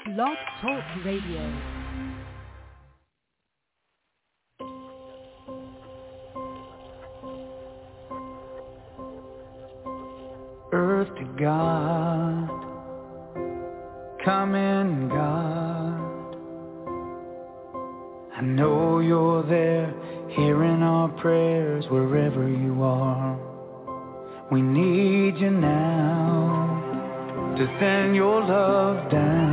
Blog Talk Radio. Earth to God, come in God. I know you're there, hearing our prayers wherever you are. We need you now to send your love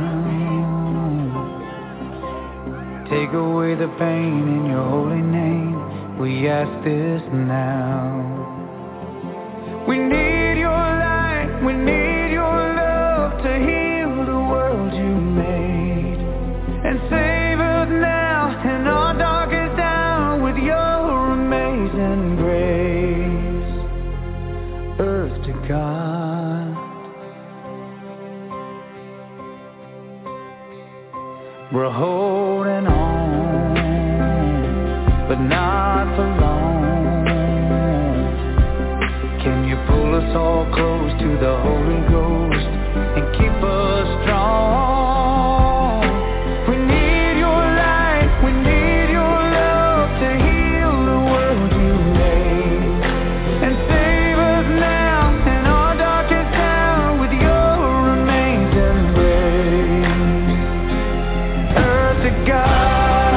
down. Take away the pain in your holy name. We ask this now. We need your light, we need your love to heal the world you made. And save us now in our darkest hour with your amazing grace. Earth to God. We're holding on, but not for long. Can you pull us all close to the Holy Ghost and keep us strong? We need your light, we need your love to heal the world you made. And save us now in our darkest hour with your amazing grace. Earth to God.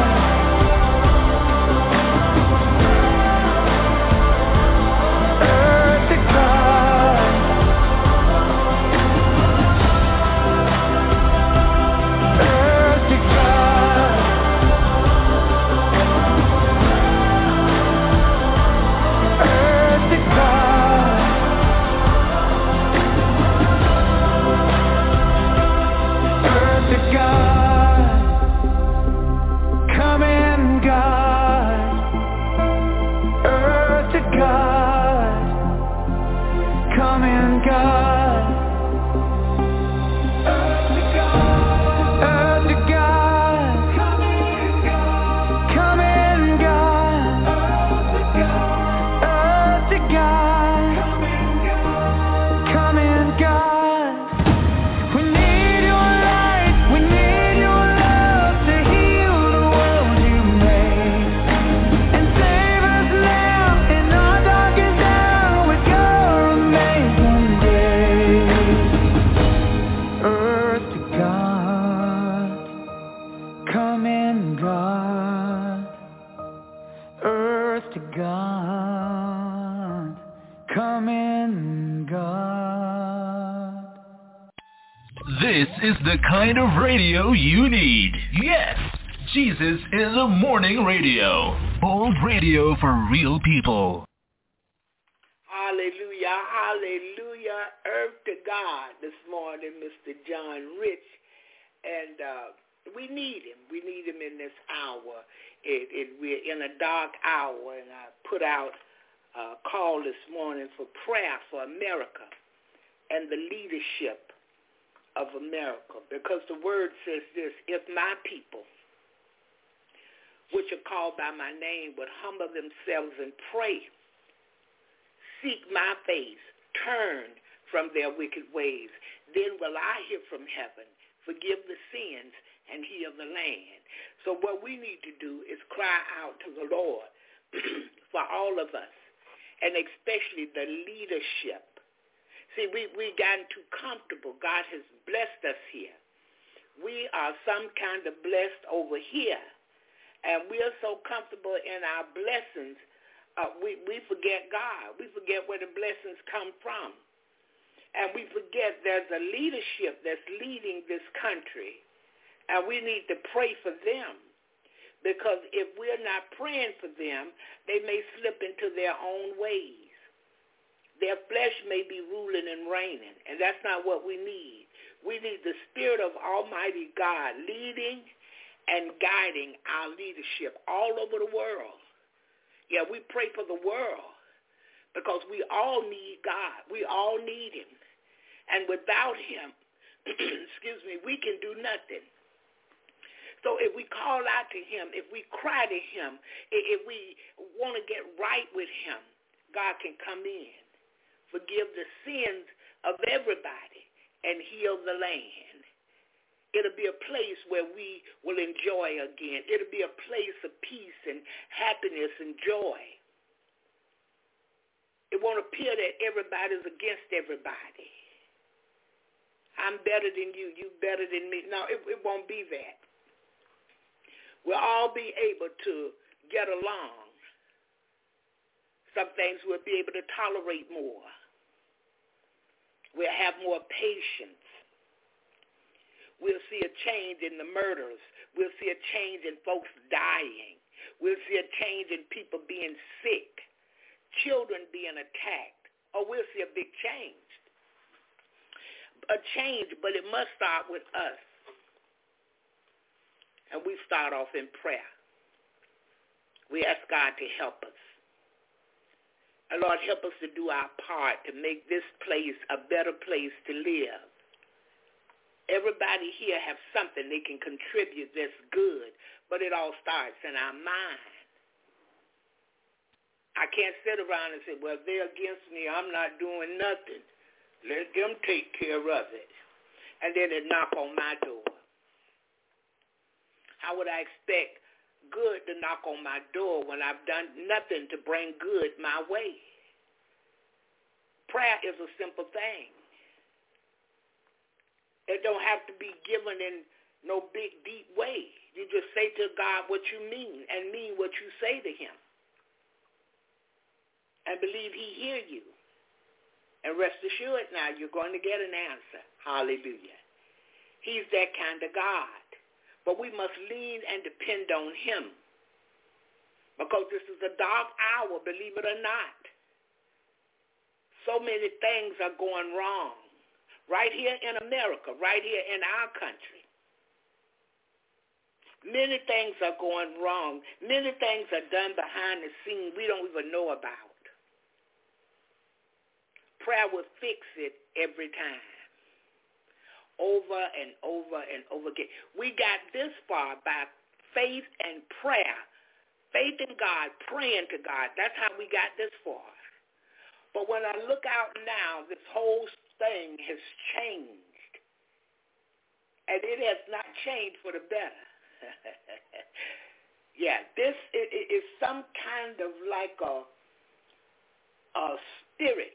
This is the kind of radio you need. Yes, Jesus is a morning radio. Bold radio for real people. Hallelujah, hallelujah. Earth to God this morning, Mr. John Rich. And we need him. We need him in this hour. We're in a dark hour, and I put out a call this morning for prayer for America and the leadership of America, because the word says this: if my people, which are called by my name, would humble themselves and pray, seek my face, turn from their wicked ways, then will I hear from heaven, forgive the sins, and heal the land. So what we need to do is cry out to the Lord for all of us, and especially the leadership. See, we gotten too comfortable. God has blessed us here. We are some kind of blessed over here. And we are so comfortable in our blessings, we forget God. We forget where the blessings come from. And we forget there's a leadership that's leading this country. And we need to pray for them. Because if we're not praying for them, they may slip into their own ways. Their flesh may be ruling and reigning, and that's not what we need. We need the Spirit of Almighty God leading and guiding our leadership all over the world. Yeah, we pray for the world because we all need God. We all need him. And without him, we can do nothing. So if we call out to him, if we cry to him, if we want to get right with him, God can come in, forgive the sins of everybody, and heal the land. It'll be a place where we will enjoy again. It'll be a place of peace and happiness and joy. It won't appear that everybody's against everybody. I'm better than you. You better than me. No, it won't be that. We'll all be able to get along. Some things we'll be able to tolerate more. We'll have more patience. We'll see a change in the murders. We'll see a change in folks dying. We'll see a change in people being sick, children being attacked. Or we'll see a big change. A change, but it must start with us. And we start off in prayer. We ask God to help us. And Lord, help us to do our part to make this place a better place to live. Everybody here have something they can contribute that's good, but it all starts in our mind. I can't sit around and say, well, they're against me. I'm not doing nothing. Let them take care of it. And then they knock on my door. How would I expect good to knock on my door when I've done nothing to bring good my way? Prayer is a simple thing. It don't have to be given in no big, deep way. You just say to God what you mean and mean what you say to him. And believe he hear you. And rest assured now, you're going to get an answer. Hallelujah. He's that kind of God. But we must lean and depend on him. Because this is a dark hour, believe it or not. So many things are going wrong. Right here in America, right here in our country. Many things are going wrong. Many things are done behind the scenes we don't even know about. Prayer will fix it every time. Over and over and over again. We got this far by faith and prayer. Faith in God, praying to God. That's how we got this far. But when I look out now, this whole thing has changed. And it has not changed for the better. Yeah, this is some kind of like a spirit.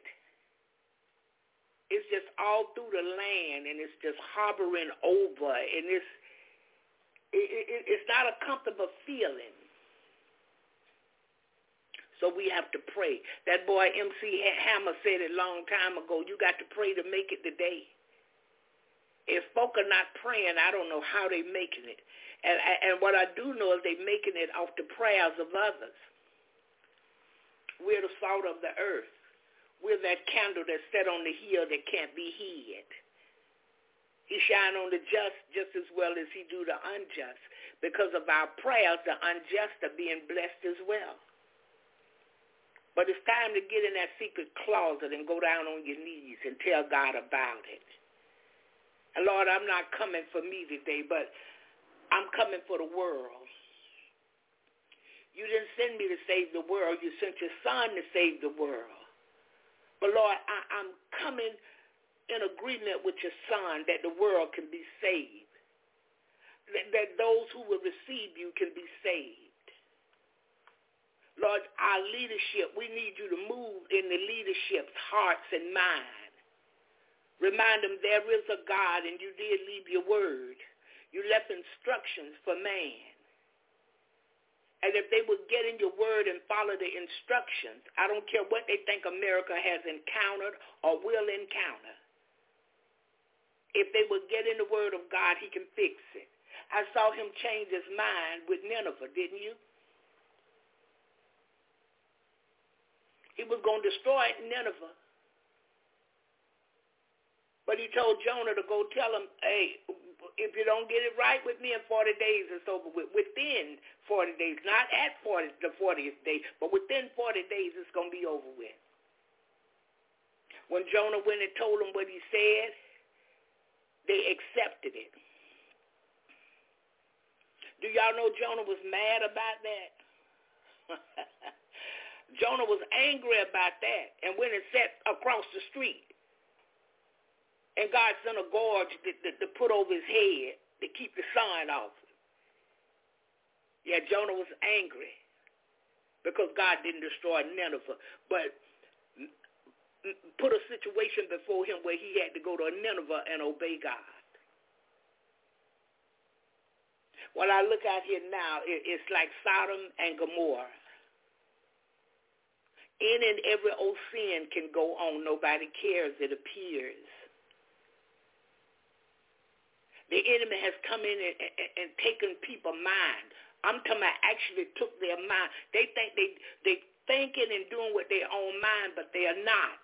It's just all through the land, and it's just hovering over, and it's not a comfortable feeling. So we have to pray. That boy MC Hammer said it a long time ago, you got to pray to make it today. If folk are not praying, I don't know how they're making it. And what I do know is they're making it off the prayers of others. We're the salt of the earth. We're that candle that's set on the hill that can't be hid. He shine on the just as well as he do the unjust. Because of our prayers, the unjust are being blessed as well. But it's time to get in that secret closet and go down on your knees and tell God about it. And Lord, I'm not coming for me today, but I'm coming for the world. You didn't send me to save the world. You sent your son to save the world. But Lord, I'm coming in agreement with your son that the world can be saved. That those who will receive you can be saved. Lord, our leadership, we need you to move in the leadership's hearts and mind. Remind them there is a God and you did leave your word. You left instructions for man. And if they would get in your word and follow the instructions, I don't care what they think America has encountered or will encounter. If they would get in the word of God, he can fix it. I saw him change his mind with Nineveh, didn't you? He was going to destroy Nineveh. But he told Jonah to go tell him, hey, if you don't get it right with me in 40 days, it's over with. Within 40 days, not at the 40th day, but within 40 days, it's going to be over with. When Jonah went and told them what he said, they accepted it. Do y'all know Jonah was mad about that? Jonah was angry about that and went and sat across the street. And God sent a gorge to put over his head to keep the sun off. Yeah, Jonah was angry because God didn't destroy Nineveh, but put a situation before him where he had to go to Nineveh and obey God. What I look at here now, it's like Sodom and Gomorrah. Any and every old sin can go on. Nobody cares, it appears. The enemy has come in and taken people's mind. I'm talking about actually took their mind. They think they thinking and doing with their own mind, but they are not.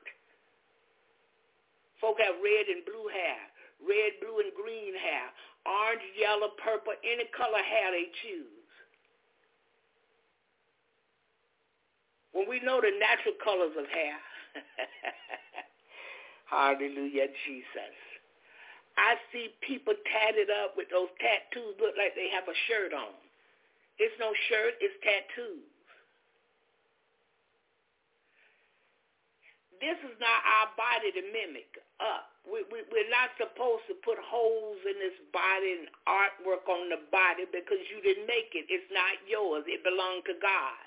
Folk have red and blue hair, red, blue, and green hair, orange, yellow, purple, any color hair they choose. When we know the natural colors of hair, hallelujah, Jesus. I see people tatted up with those tattoos, look like they have a shirt on. It's no shirt, it's tattoos. This is not our body to mimic up. We're not supposed to put holes in this body and artwork on the body because you didn't make it. It's not yours. It belonged to God.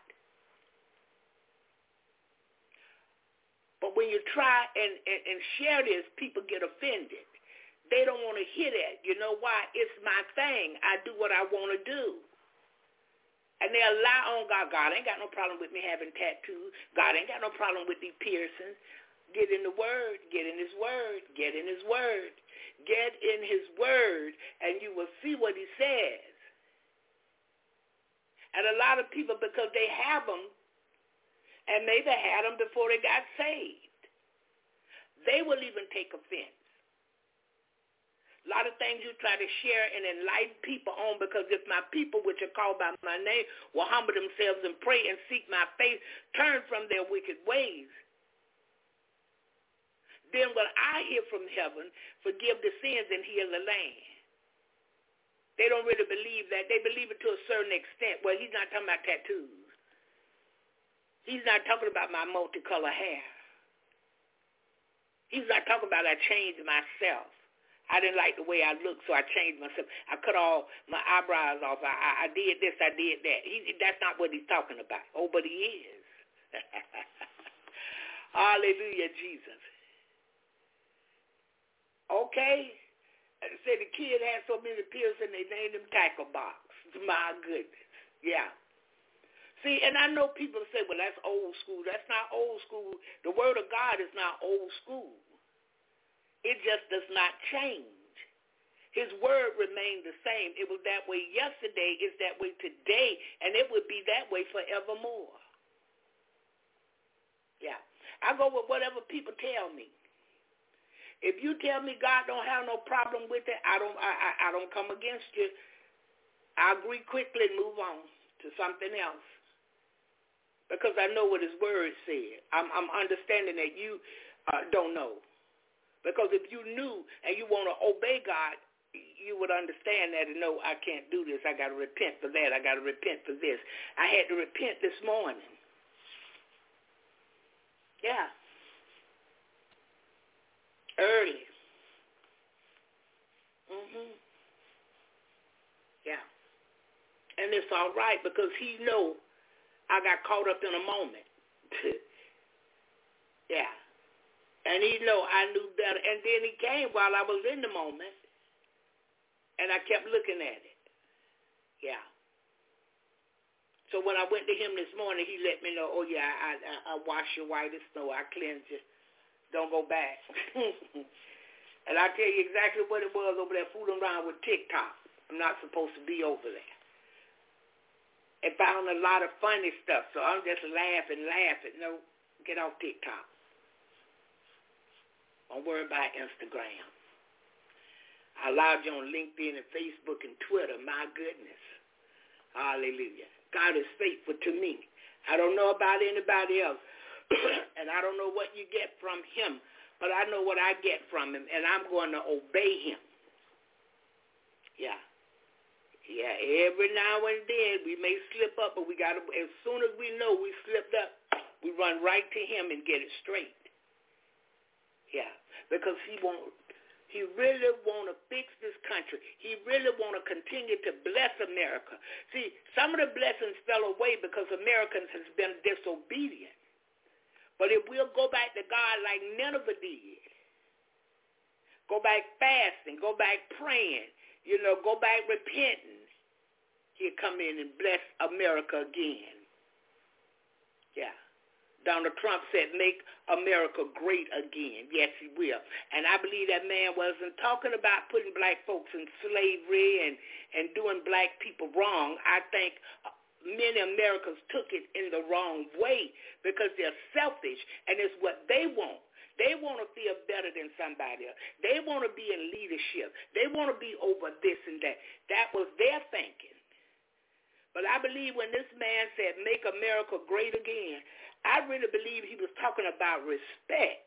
But when you try and share this, people get offended. They don't want to hear that. You know why? It's my thing. I do what I want to do. And they'll lie on God. God ain't got no problem with me having tattoos. God ain't got no problem with these piercings. Get in the Word. Get in His Word. Get in His Word. Get in His Word, and you will see what He says. And a lot of people, because they have them, and maybe had them before they got saved, they will even take offense. A lot of things you try to share and enlighten people on, because if my people, which are called by my name, will humble themselves and pray and seek my face, turn from their wicked ways, then will I hear from heaven, forgive the sins, and heal the land. They don't really believe that. They believe it to a certain extent. Well, he's not talking about tattoos. He's not talking about my multicolor hair. He's not talking about I changed myself. I didn't like the way I looked, so I changed myself. I cut all my eyebrows off. I did this, I did that. That's not what he's talking about. Oh, but he is. Hallelujah, Jesus. Okay. Say the kid had so many pills and they named him Tackle Box. My goodness. Yeah. See, and I know people say, well, that's old school. That's not old school. The Word of God is not old school. It just does not change. His Word remained the same. It was that way yesterday, it's that way today, and it would be that way forevermore. Yeah. I go with whatever people tell me. If you tell me God don't have no problem with it, I don't come against you. I agree quickly and move on to something else. Because I know what His Word said. I'm understanding that you don't know. Because if you knew and you want to obey God, you would understand that and know I can't do this. I got to repent for that. I got to repent for this. I had to repent this morning. Yeah. Early. Yeah. And it's all right because He know I got caught up in a moment. Yeah. And He know I knew better. And then He came while I was in the moment. And I kept looking at it. Yeah. So when I went to Him this morning, He let me know, oh, yeah, I wash you white as snow. I cleanse you. Don't go back. And I tell you exactly what it was over there fooling around with TikTok. I'm not supposed to be over there. And found a lot of funny stuff, so I'm just laughing. No, get off TikTok. Don't worry about Instagram. I allowed you on LinkedIn and Facebook and Twitter. My goodness. Hallelujah. God is faithful to me. I don't know about anybody else, and I don't know what you get from Him, but I know what I get from Him, and I'm going to obey Him. Yeah. Yeah, every now and then we may slip up, but we got to, as soon as we know we slipped up, we run right to Him and get it straight. Yeah, because He He really want to fix this country. He really want to continue to bless America. See, some of the blessings fell away because Americans has been disobedient. But if we'll go back to God like Nineveh did, go back fasting, go back praying, go back repenting, he'll come in and bless America again. Yeah. Donald Trump said, make America great again. Yes, he will. And I believe that man wasn't talking about putting black folks in slavery and doing black people wrong. I think many Americans took it in the wrong way because they're selfish, and it's what they want. They want to feel better than somebody else. They want to be in leadership. They want to be over this and that. That was their thinking. But I believe when this man said, make America great again, I really believe he was talking about respect.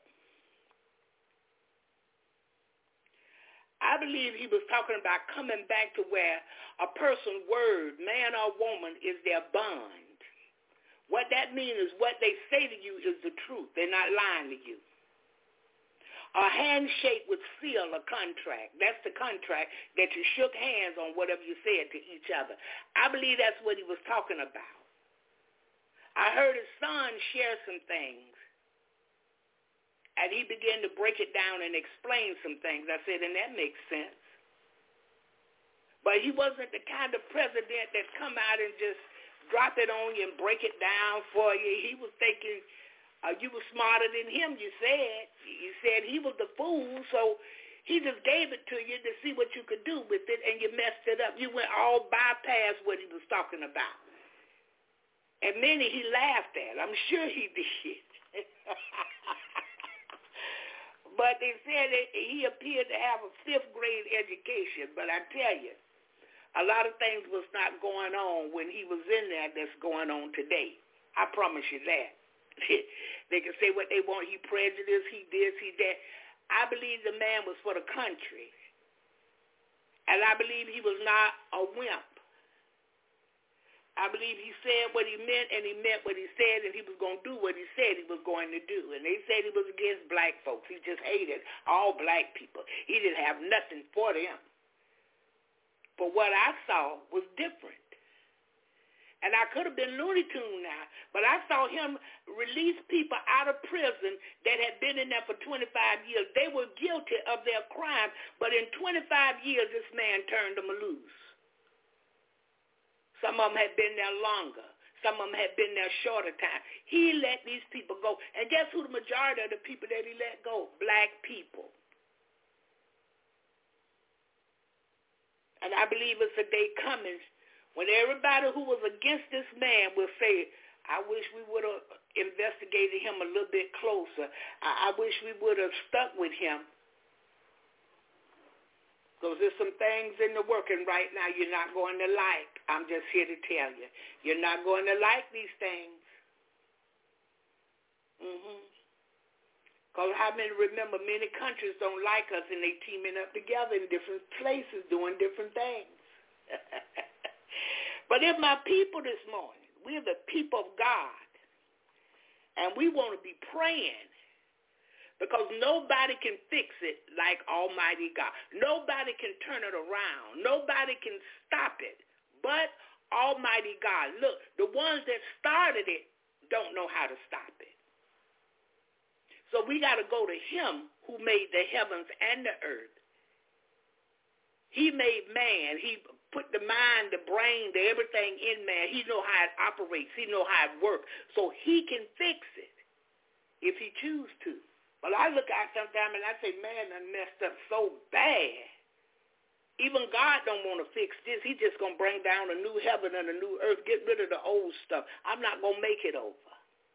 I believe he was talking about coming back to where a person's word, man or woman, is their bond. What that means is what they say to you is the truth. They're not lying to you. A handshake would seal a contract. That's the contract that you shook hands on whatever you said to each other. I believe that's what he was talking about. I heard his son share some things, and he began to break it down and explain some things. I said, and that makes sense. But he wasn't the kind of president that come out and just drop it on you and break it down for you. He was thinking you were smarter than him, you said. You said he was the fool, so he just gave it to you to see what you could do with it, and you messed it up. You went all bypass what he was talking about. And many he laughed at. I'm sure he did. But they said that he appeared to have a 5th grade education. But I tell you, a lot of things was not going on when he was in there that's going on today. I promise you that. They can say what they want. He prejudiced, he this, he that. I believe the man was for the country. And I believe he was not a wimp. I believe he said what he meant, and he meant what he said, and he was going to do what he said he was going to do. And they said he was against black folks. He just hated all black people. He didn't have nothing for them. But what I saw was different. And I could have been Looney Tune now, but I saw him release people out of prison that had been in there for 25 years. They were guilty of their crime, but in 25 years, this man turned them loose. Some of them had been there longer. Some of them had been there shorter time. He let these people go. And guess who the majority of the people that he let go? Black people. And I believe it's a day coming when everybody who was against this man will say, I wish we would have investigated him a little bit closer. I wish we would have stuck with him. Because there's some things in the working right now you're not going to like. I'm just here to tell you. You're not going to like these things. Because how many remember many countries don't like us and they teaming up together in different places doing different things. But if my people this morning, we're the people of God, and we want to be praying, because nobody can fix it like Almighty God. Nobody can turn it around. Nobody can stop it but Almighty God. Look, the ones that started it don't know how to stop it. So we got to go to him who made the heavens and the earth. He made man. He put the mind, the brain, the everything in man. He know how it operates. He know how it works. So he can fix it if he choose to. Well, I look out sometimes and I say, man, I messed up so bad. Even God don't want to fix this. He's just going to bring down a new heaven and a new earth, get rid of the old stuff. I'm not going to make it over.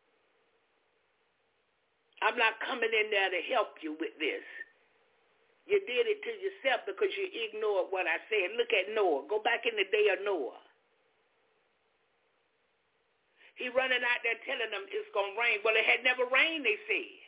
I'm not coming in there to help you with this. You did it to yourself because you ignored what I said. Look at Noah. Go back in the day of Noah. He running out there telling them it's going to rain. Well, it had never rained, they said.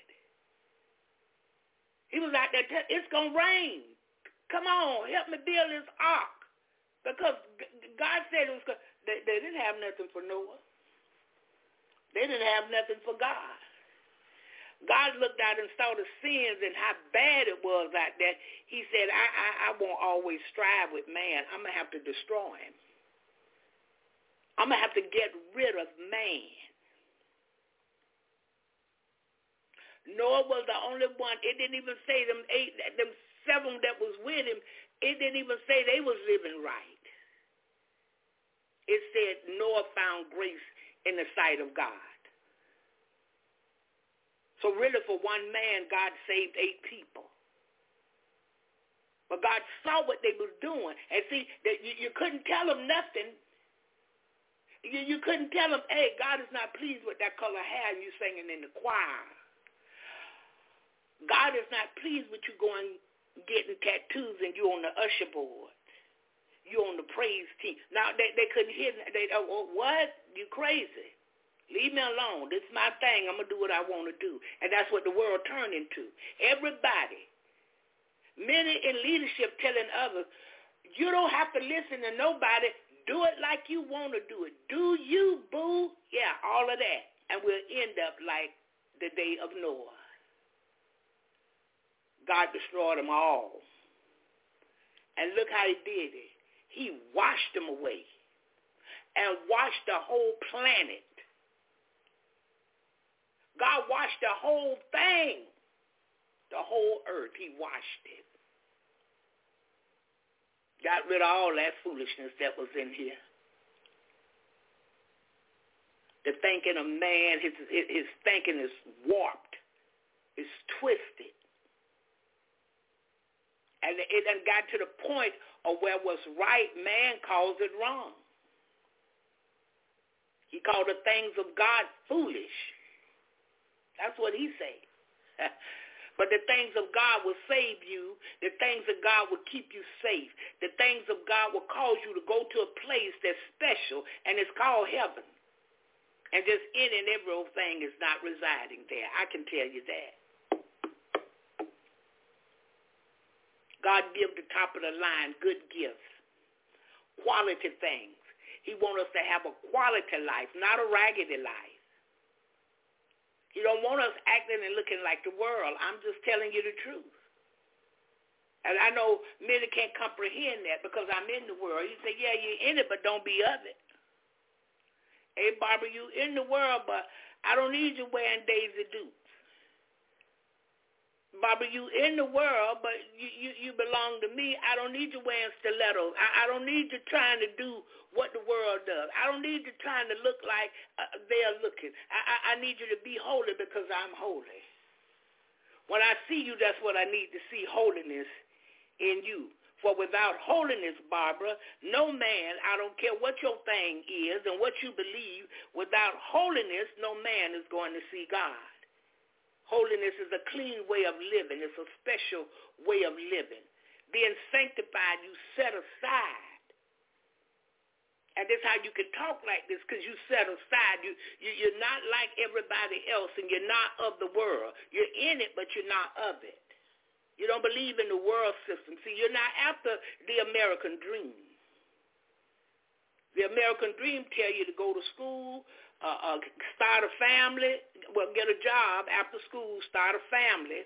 He was out there telling, it's going to rain. Come on, help me build this ark. Because God said it was going to. They didn't have nothing for Noah. They didn't have nothing for God. God looked out and saw the sins and how bad it was out there. He said, I won't always strive with man. I'm going to have to destroy him. I'm going to have to get rid of man. Noah was the only one. It didn't even say them seven that was with him. It didn't even say they was living right. It said Noah found grace in the sight of God. So really for one man, God saved 8 people. But God saw what they was doing. And see, that you couldn't tell them nothing. You couldn't tell them, hey, God is not pleased with that color hair you singing in the choir. God is not pleased with you going getting tattoos and you on the usher board. You on the praise team. Now, they couldn't hear. What? You crazy. Leave me alone. This is my thing. I'm going to do what I want to do. And that's what the world turned into. Everybody, many in leadership telling others, you don't have to listen to nobody. Do it like you want to do it. Do you, boo? Yeah, all of that. And we'll end up like the day of Noah. God destroyed them all. And look how he did it. He washed them away and washed the whole planet. God washed the whole thing, the whole earth. He washed it. Got rid of all that foolishness that was in here. The thinking of man, his thinking is warped, is twisted. And it done got to the point of where what's right, man calls it wrong. He called the things of God foolish. That's what he said. But the things of God will save you. The things of God will keep you safe. The things of God will cause you to go to a place that's special, and it's called heaven. And just any and every old thing is not residing there. I can tell you that. God gives the top of the line good gifts, quality things. He wants us to have a quality life, not a raggedy life. He don't want us acting and looking like the world. I'm just telling you the truth. And I know many can't comprehend that because I'm in the world. You say, yeah, you're in it, but don't be of it. Hey, Barbara, you in the world, but I don't need you wearing Daisy Dukes. Barbara, you in the world, but you belong to me. I don't need you wearing stilettos. I don't need you trying to do what the world does. I don't need you trying to look like they're looking. I need you to be holy because I'm holy. When I see you, that's what I need to see, holiness in you. For without holiness, Barbara, no man, I don't care what your thing is and what you believe, without holiness, no man is going to see God. Holiness is a clean way of living. It's a special way of living. Being sanctified, you set aside. And this is how you can talk like this, because you set aside. You're not like everybody else, and you're not of the world. You're in it, but you're not of it. You don't believe in the world system. See, you're not after the American dream. The American dream tell you to go to school, start a family, get a job after school, start a family,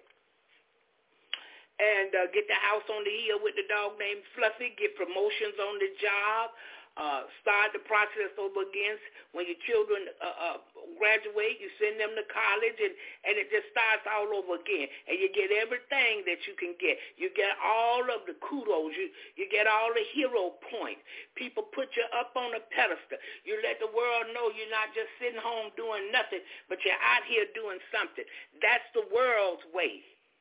and get the house on the hill with the dog named Fluffy, get promotions on the job, start the process over again. When your children graduate, you send them to college, and it just starts all over again. And you get everything that you can get. You get all of the kudos. You get all the hero points. People put you up on a pedestal. You let the world know you're not just sitting home doing nothing, but you're out here doing something. That's the world's way.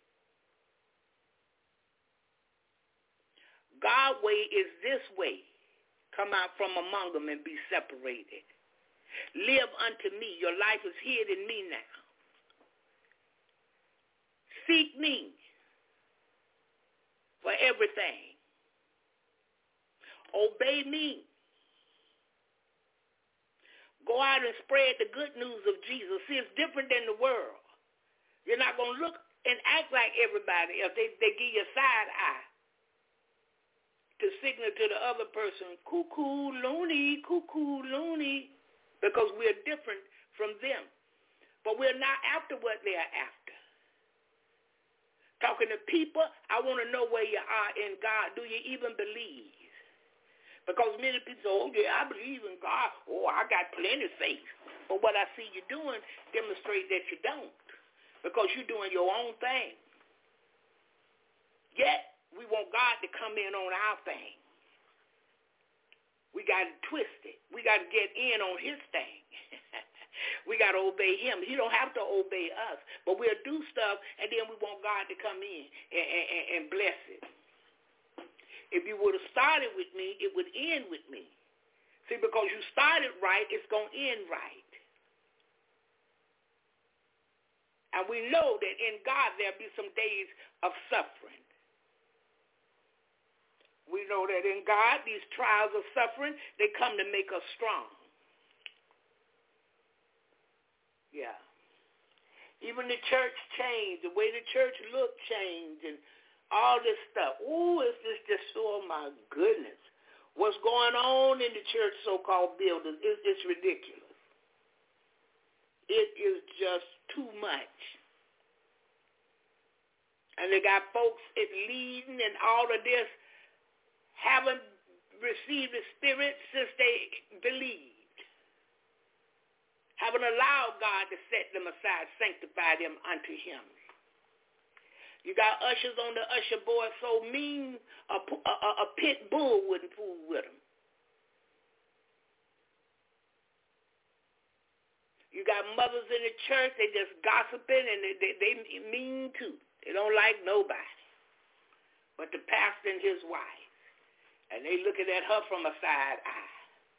God's way is this way. Come out from among them and be separated. Live unto me. Your life is hid in me now. Seek me for everything. Obey me. Go out and spread the good news of Jesus. See, it's different than the world. You're not going to look and act like everybody else. They give you a side eye to signal to the other person, cuckoo, loony, because we're different from them. But we're not after what they're after. talking to people. I want to know where you are in God. Do you even believe? Because many people say, oh, yeah, I believe in God. Oh, I got plenty of faith. But what I see you doing demonstrates that you don't, because you're doing your own thing. Yet, we want God to come in on our thing. We got to twist it. We got to get in on his thing. We got to obey him. He don't have to obey us. But we'll do stuff, and then we want God to come in and bless it. If you would have started with me, it would end with me. See, because you started right, it's going to end right. And we know that in God there'll be some days of suffering. We know that in God, these trials of suffering, they come to make us strong. Yeah. Even the church changed, the way the church looked changed, and all this stuff. Ooh, it's just, oh my goodness. What's going on in the church so-called buildings is ridiculous. It is just too much. And they got folks leading and all of this, haven't received the Spirit since they believed. Haven't allowed God to set them aside, sanctify them unto him. You got ushers on the usher board so mean, a pit bull wouldn't fool with them. You got mothers in the church, they just gossiping, and they mean too. They don't like nobody but the pastor and his wife. And they looking at her from a side eye.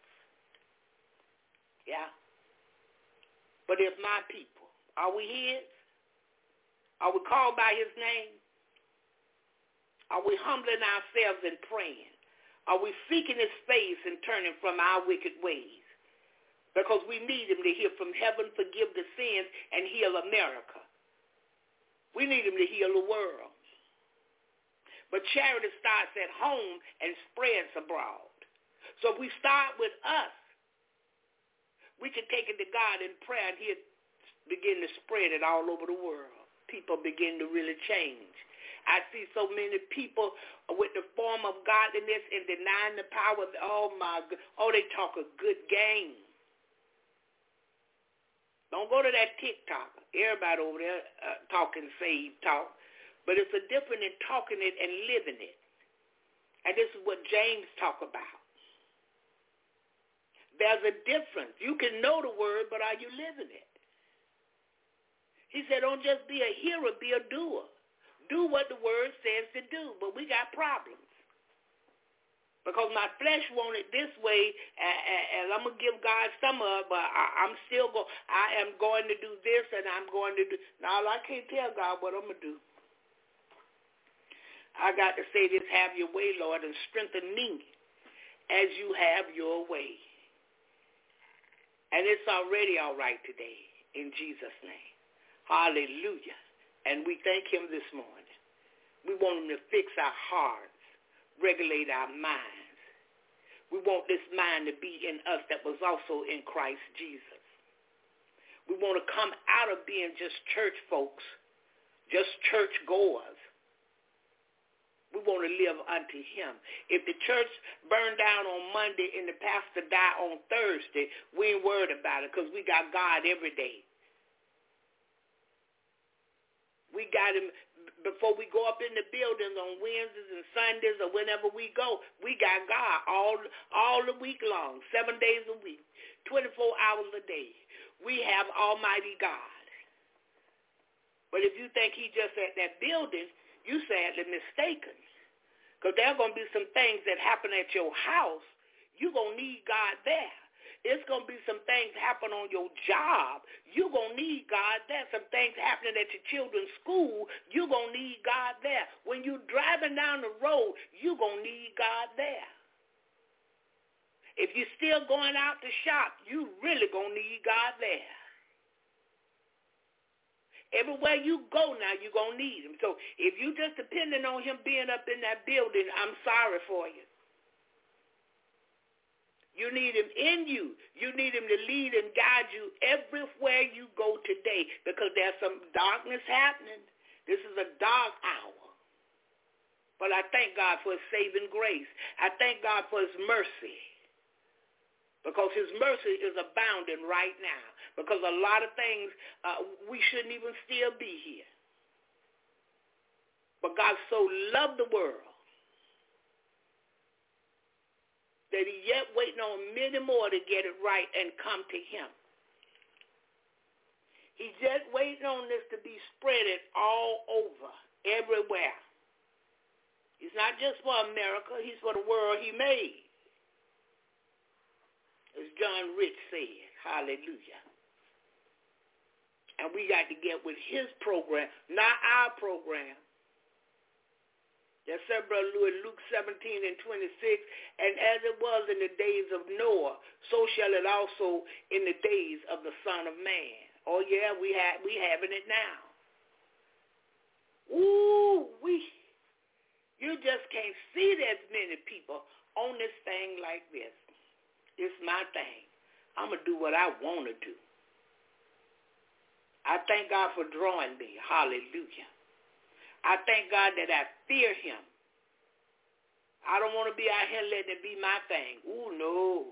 Yeah. But if my people, are we his? Are we called by his name? Are we humbling ourselves and praying? Are we seeking his face and turning from our wicked ways? Because we need him to hear from heaven, forgive the sins, and heal America. We need him to heal the world. But charity starts at home and spreads abroad. So if we start with us, we can take it to God in prayer, and he'll begin to spread it all over the world. People begin to really change. I see so many people with the form of godliness and denying the power of, they talk a good game. Don't go to that TikTok. Everybody over there talking saved talk. But it's a difference in talking it and living it. And this is what James talk about. There's a difference. You can know the word, but are you living it? He said, don't just be a hearer, be a doer. Do what the word says to do. But we got problems. Because my flesh wanted this way, and I'm going to give God some of it, but I am going to do this, and I'm going to do. Now, I can't tell God what I'm going to do. I got to say this, have your way, Lord, and strengthen me as you have your way. And it's already all right today, in Jesus' name. Hallelujah. And we thank him this morning. We want him to fix our hearts, regulate our minds. We want this mind to be in us that was also in Christ Jesus. We want to come out of being just church folks, just church goers. We want to live unto him. If the church burned down on Monday and the pastor died on Thursday, we ain't worried about it because we got God every day. We got him before we go up in the buildings on Wednesdays and Sundays or whenever we go. We got God all the week long, 7 days a week, 24 hours a day. We have Almighty God. But if you think he just at that building, you sadly mistaken. Because there are going to be some things that happen at your house. You're going to need God there. It's going to be some things happen on your job. You're going to need God there. Some things happening at your children's school. You're going to need God there. When you're driving down the road, you're going to need God there. If you're still going out to shop, you really going to need God there. Everywhere you go now, you're going to need him. So if you just depending on him being up in that building, I'm sorry for you. You need him in you. You need him to lead and guide you everywhere you go today because there's some darkness happening. This is a dark hour. But I thank God for his saving grace. I thank God for his mercy. Because his mercy is abounding right now. Because a lot of things, we shouldn't even still be here. But God so loved the world that he yet waiting on many more to get it right and come to him. He's just waiting on this to be spreaded all over, everywhere. He's not just for America. He's for the world he made. As John Rich said, hallelujah. And we got to get with his program, not our program. Yes, sir, Brother Louis, Luke 17 and 26. And as it was in the days of Noah, so shall it also in the days of the Son of Man. Oh, yeah, we having it now. Ooh, you just can't see that many people on this thing like this. It's my thing. I'm going to do what I want to do. I thank God for drawing me. Hallelujah. I thank God that I fear him. I don't want to be out here letting it be my thing. Ooh, no.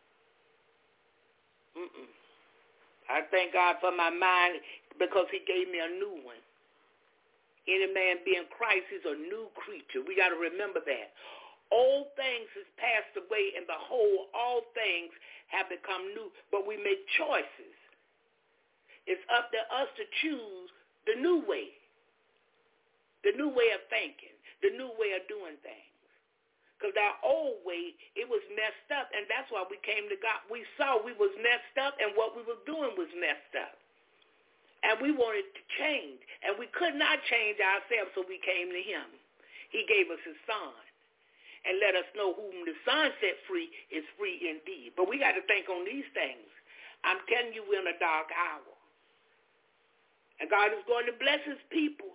I thank God for my mind because he gave me a new one. Any man being Christ is a new creature. We got to remember that. Old things has passed away, and behold, all things have become new. But we make choices. It's up to us to choose the new way of thinking, the new way of doing things. Because our old way, it was messed up, and that's why we came to God. We saw we was messed up, and what we were doing was messed up. And we wanted to change, and we could not change ourselves, so we came to him. He gave us his son and let us know whom the son set free is free indeed. But we got to think on these things. I'm telling you, we're in a dark hour. And God is going to bless his people.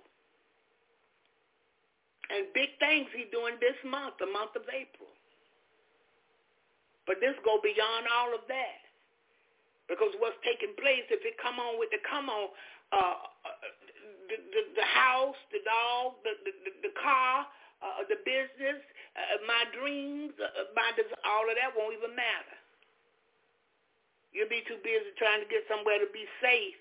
And big things he's doing this month, the month of April. But this go beyond all of that. Because what's taking place, if it come on, the house, the dog, the car, the business, my dreams, all of that won't even matter. You'll be too busy trying to get somewhere to be safe.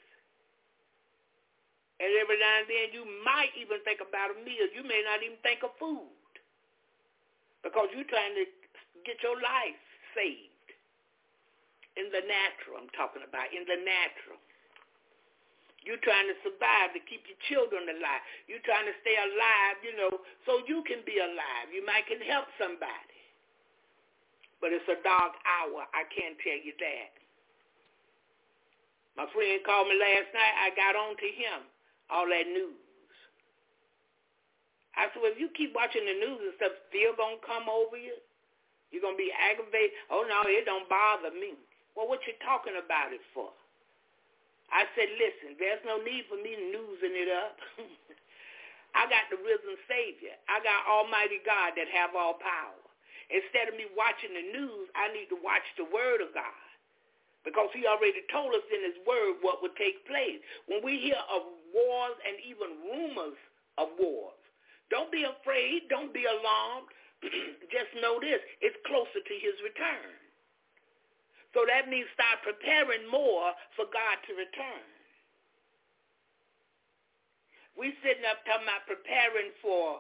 And every now and then you might even think about a meal. You may not even think of food. Because you're trying to get your life saved. In the natural, I'm talking about, in the natural. You're trying to survive to keep your children alive. You're trying to stay alive, so you can be alive. You might can help somebody. But it's a dark hour, I can't tell you that. My friend called me last night. I got on to him, all that news. I said, well, if you keep watching the news and stuff, still going to come over you? You're going to be aggravated? Oh, no, it don't bother me. Well, what you talking about it for? I said, listen, there's no need for me newsing it up. I got the risen Savior. I got Almighty God that have all power. Instead of me watching the news, I need to watch the Word of God. Because he already told us in his Word what would take place. When we hear of wars and even rumors of wars, don't be afraid. Don't be alarmed. Just know this. It's closer to his return. So that means start preparing more for God to return. We sitting up talking about preparing for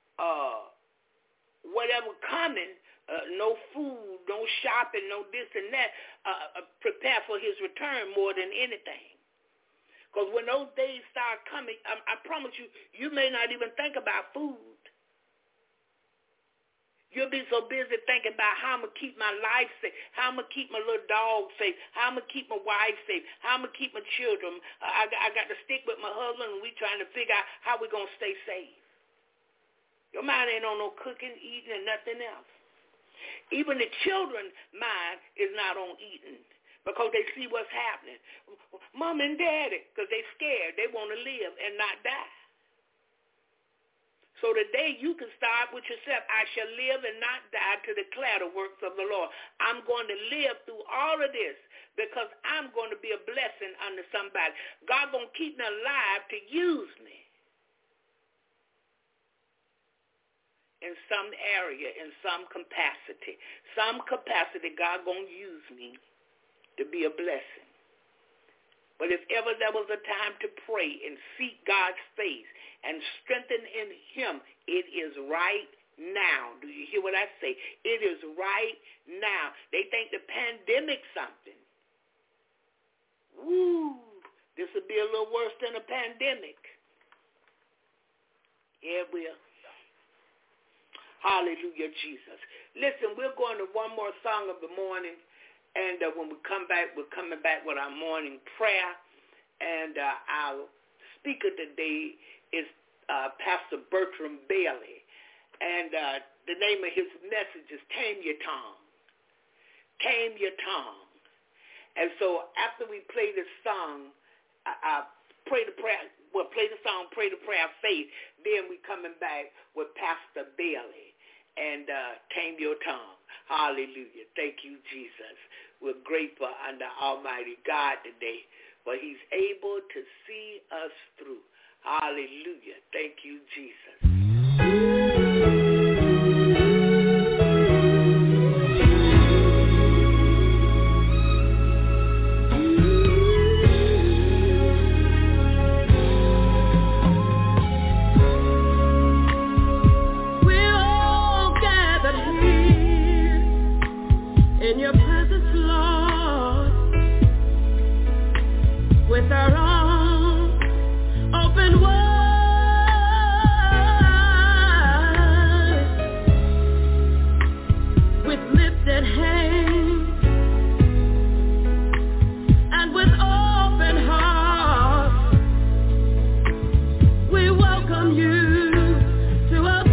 whatever coming, no food, no shopping, no this and that. Prepare for his return more than anything. Because when those days start coming, I promise you, you may not even think about food. You'll be so busy thinking about how I'm going to keep my life safe, how I'm going to keep my little dog safe, how I'm going to keep my wife safe, how I'm going to keep my children. I got to stick with my husband, and we trying to figure out how we're going to stay safe. Your mind ain't on no cooking, eating, and nothing else. Even the children's mind is not on eating because they see what's happening. Mom and daddy, because they scared. They want to live and not die. So today you can start with yourself. I shall live and not die to declare the works of the Lord. I'm going to live through all of this because I'm going to be a blessing unto somebody. God's going to keep me alive to use me. in some area, in some capacity. Some capacity, God going to use me to be a blessing. But if ever there was a time to pray and seek God's face and strengthen in him, it is right now. Do you hear what I say? It is right now. They think the pandemic's something. Woo! This would be a little worse than a pandemic. Yeah, it will. Hallelujah, Jesus. Listen, we're going to one more song of the morning, and when we come back, we're coming back with our morning prayer, and our speaker today is Pastor Bertram Bailey, and the name of his message is Tame Your Tongue. Tame Your Tongue. And so after we play this song, pray the prayer. We'll play the song, Pray the Prayer of Faith. Then we coming back with Pastor Bailey and Tame Your Tongue. Hallelujah. Thank you, Jesus. We're grateful unto Almighty God today, for he's able to see us through. Hallelujah. Thank you, Jesus. In your presence, Lord, with our arms open wide, with lifted hands and with open hearts, we welcome you to our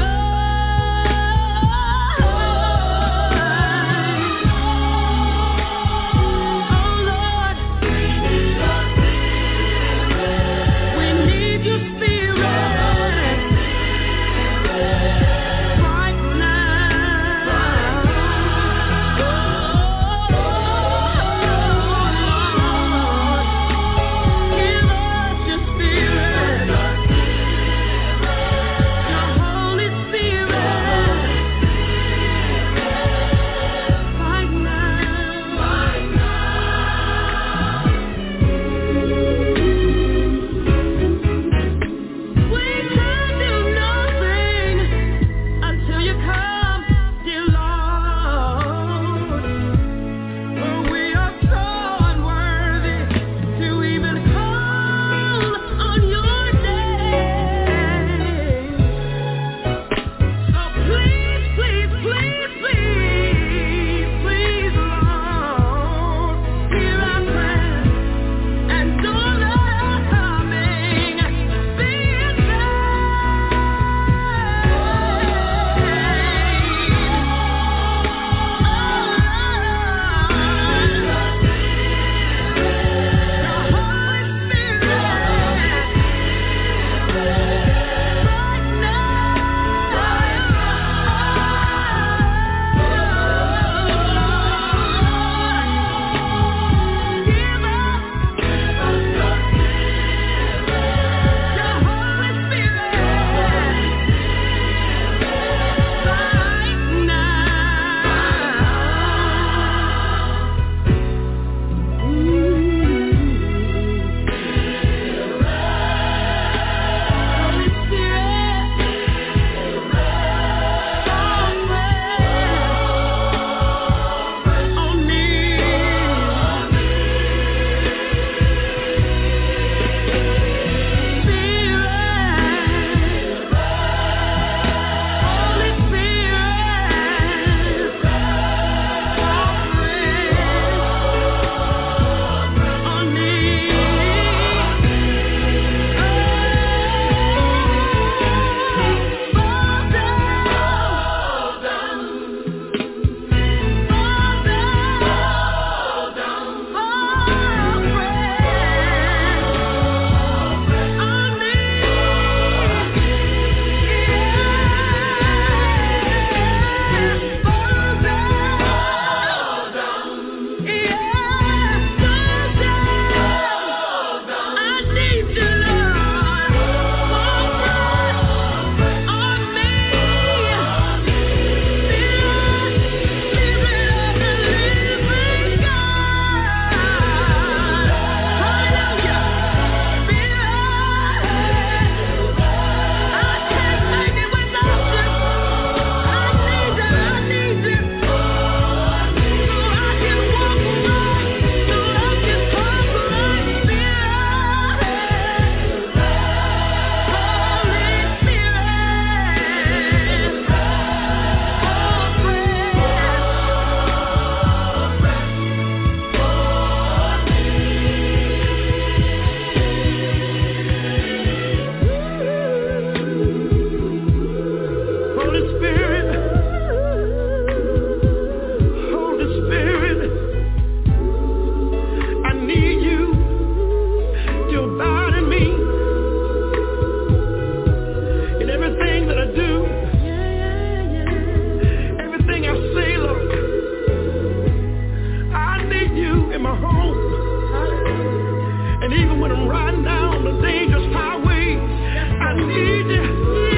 even when I'm riding down the dangerous highway. I need you.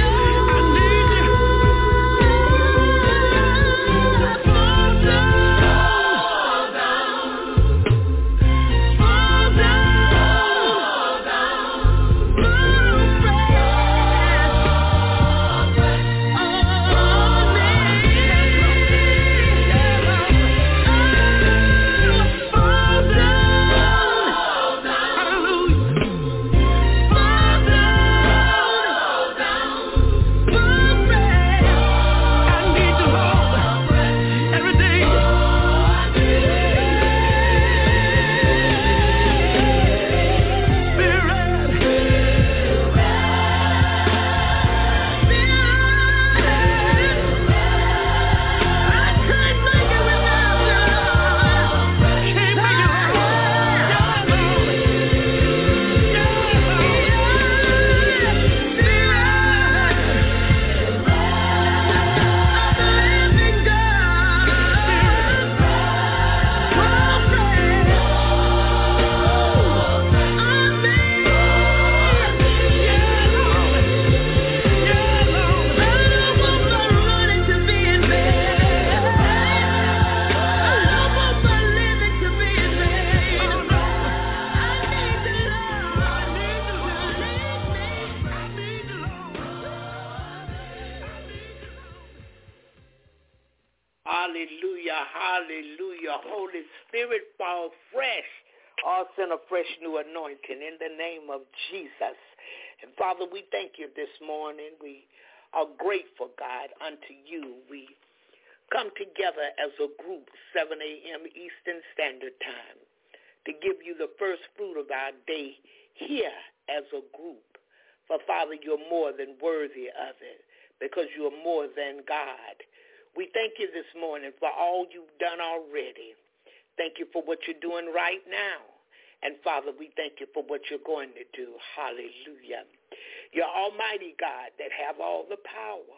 Hallelujah. Holy Spirit, fall fresh. All send a fresh new anointing in the name of Jesus. And Father, we thank you this morning. We are grateful, God, unto you. We come together as a group, 7 a.m. Eastern Standard Time, to give you the first fruit of our day here as a group. For Father, you're more than worthy of it because you're more than God. We thank you this morning for all you've done already. Thank you for what you're doing right now. And Father, we thank you for what you're going to do. Hallelujah. You're Almighty God that have all the power.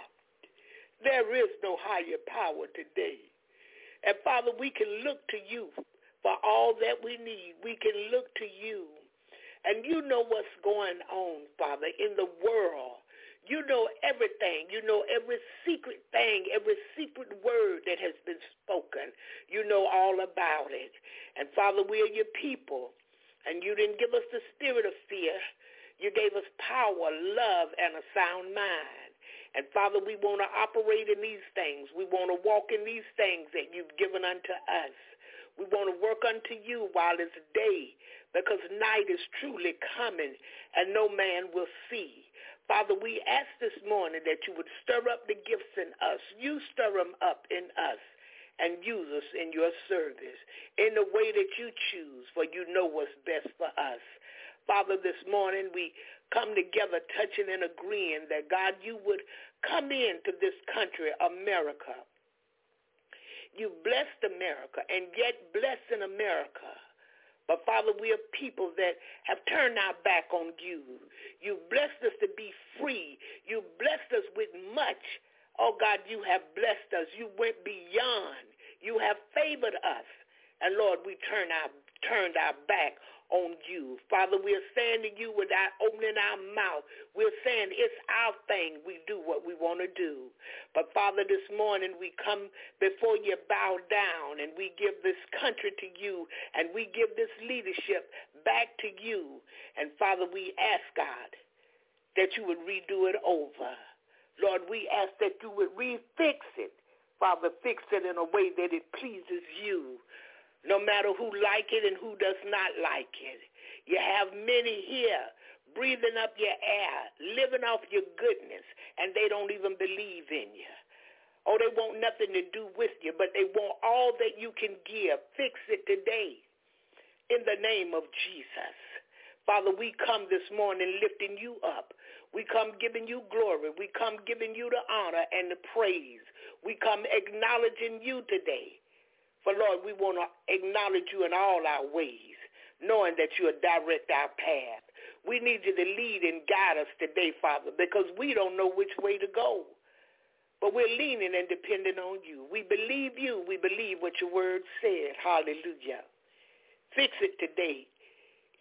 There is no higher power today. And Father, we can look to you for all that we need. We can look to you. And you know what's going on, Father, in the world. You know everything. You know every secret thing, every secret word that has been spoken. You know all about it. And Father, we are your people. And you didn't give us the spirit of fear. You gave us power, love, and a sound mind. And Father, we want to operate in these things. We want to walk in these things that you've given unto us. We want to work unto you while it's day, because night is truly coming and no man will see. Father, we ask this morning that you would stir up the gifts in us. You stir them up in us and use us in your service in the way that you choose, for you know what's best for us. Father, this morning we come together touching and agreeing that, God, you would come into this country, America. You blessed America and yet blessing America. But, Father, we are people that have turned our back on you. You blessed us to be free. You blessed us with much. Oh, God, you have blessed us. You went beyond. You have favored us. And, Lord, we turned our back on you. Father, we are saying to you without opening our mouth, we're saying it's our thing. We do what we want to do. But, Father, this morning we come before you, bow down, and we give this country to you, and we give this leadership back to you. And, Father, we ask, God, that you would redo it over. Lord, we ask that you would refix it. Father, fix it in a way that it pleases you. No matter who like it and who does not like it. You have many here breathing up your air, living off your goodness, and they don't even believe in you. Oh, they want nothing to do with you, but they want all that you can give. Fix it today in the name of Jesus. Father, we come this morning lifting you up. We come giving you glory. We come giving you the honor and the praise. We come acknowledging you today. For, Lord, we want to acknowledge you in all our ways, knowing that you will direct our path. We need you to lead and guide us today, Father, because we don't know which way to go. But we're leaning and depending on you. We believe you. We believe what your word said. Hallelujah. Fix it today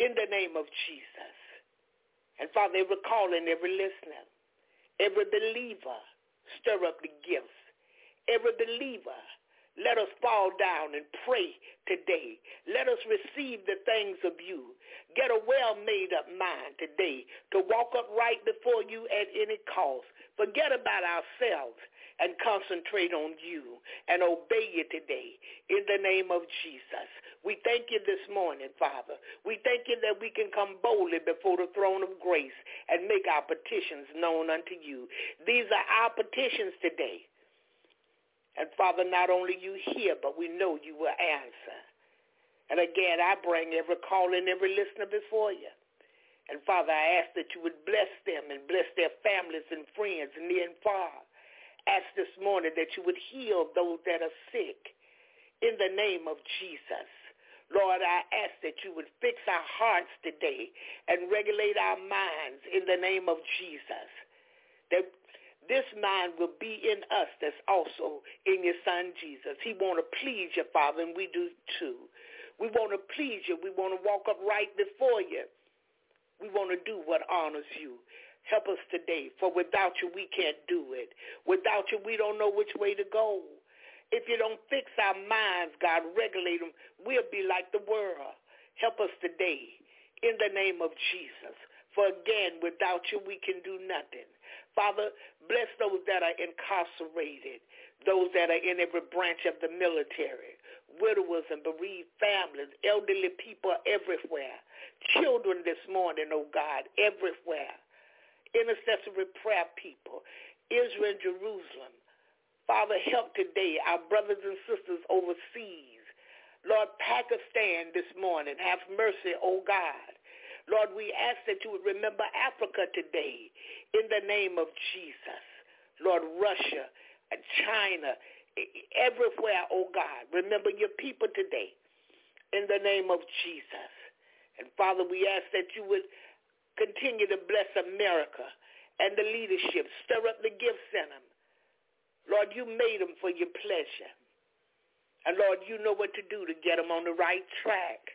in the name of Jesus. And Father, every calling, every listener, every believer, stir up the gifts. Every believer, let us fall down and pray today. Let us receive the things of you. Get a well-made-up mind today to walk upright before you at any cost. Forget about ourselves and concentrate on you and obey you today in the name of Jesus. We thank you this morning, Father. We thank you that we can come boldly before the throne of grace and make our petitions known unto you. These are our petitions today. And Father, not only you hear, but we know you will answer. And again, I bring every call and every listener before you. And Father, I ask that you would bless them and bless their families and friends near and far. Ask this morning that you would heal those that are sick in the name of Jesus. Lord, I ask that you would fix our hearts today and regulate our minds in the name of Jesus. That this mind will be in us that's also in your Son, Jesus. He want to please you, Father, and we do too. We want to please you. We want to walk upright before you. We want to do what honors you. Help us today, for without you, we can't do it. Without you, we don't know which way to go. If you don't fix our minds, God, regulate them, we'll be like the world. Help us today in the name of Jesus. For again, without you, we can do nothing. Father, bless those that are incarcerated, those that are in every branch of the military, widowers and bereaved families, elderly people everywhere, children this morning, oh God, everywhere, intercessory prayer people, Israel and Jerusalem. Father, help today our brothers and sisters overseas. Lord, Pakistan this morning, have mercy, oh God. Lord, we ask that you would remember Africa today in the name of Jesus. Lord, Russia, China, everywhere, oh God, remember your people today in the name of Jesus. And Father, we ask that you would continue to bless America and the leadership. Stir up the gifts in them. Lord, you made them for your pleasure. And Lord, you know what to do to get them on the right track.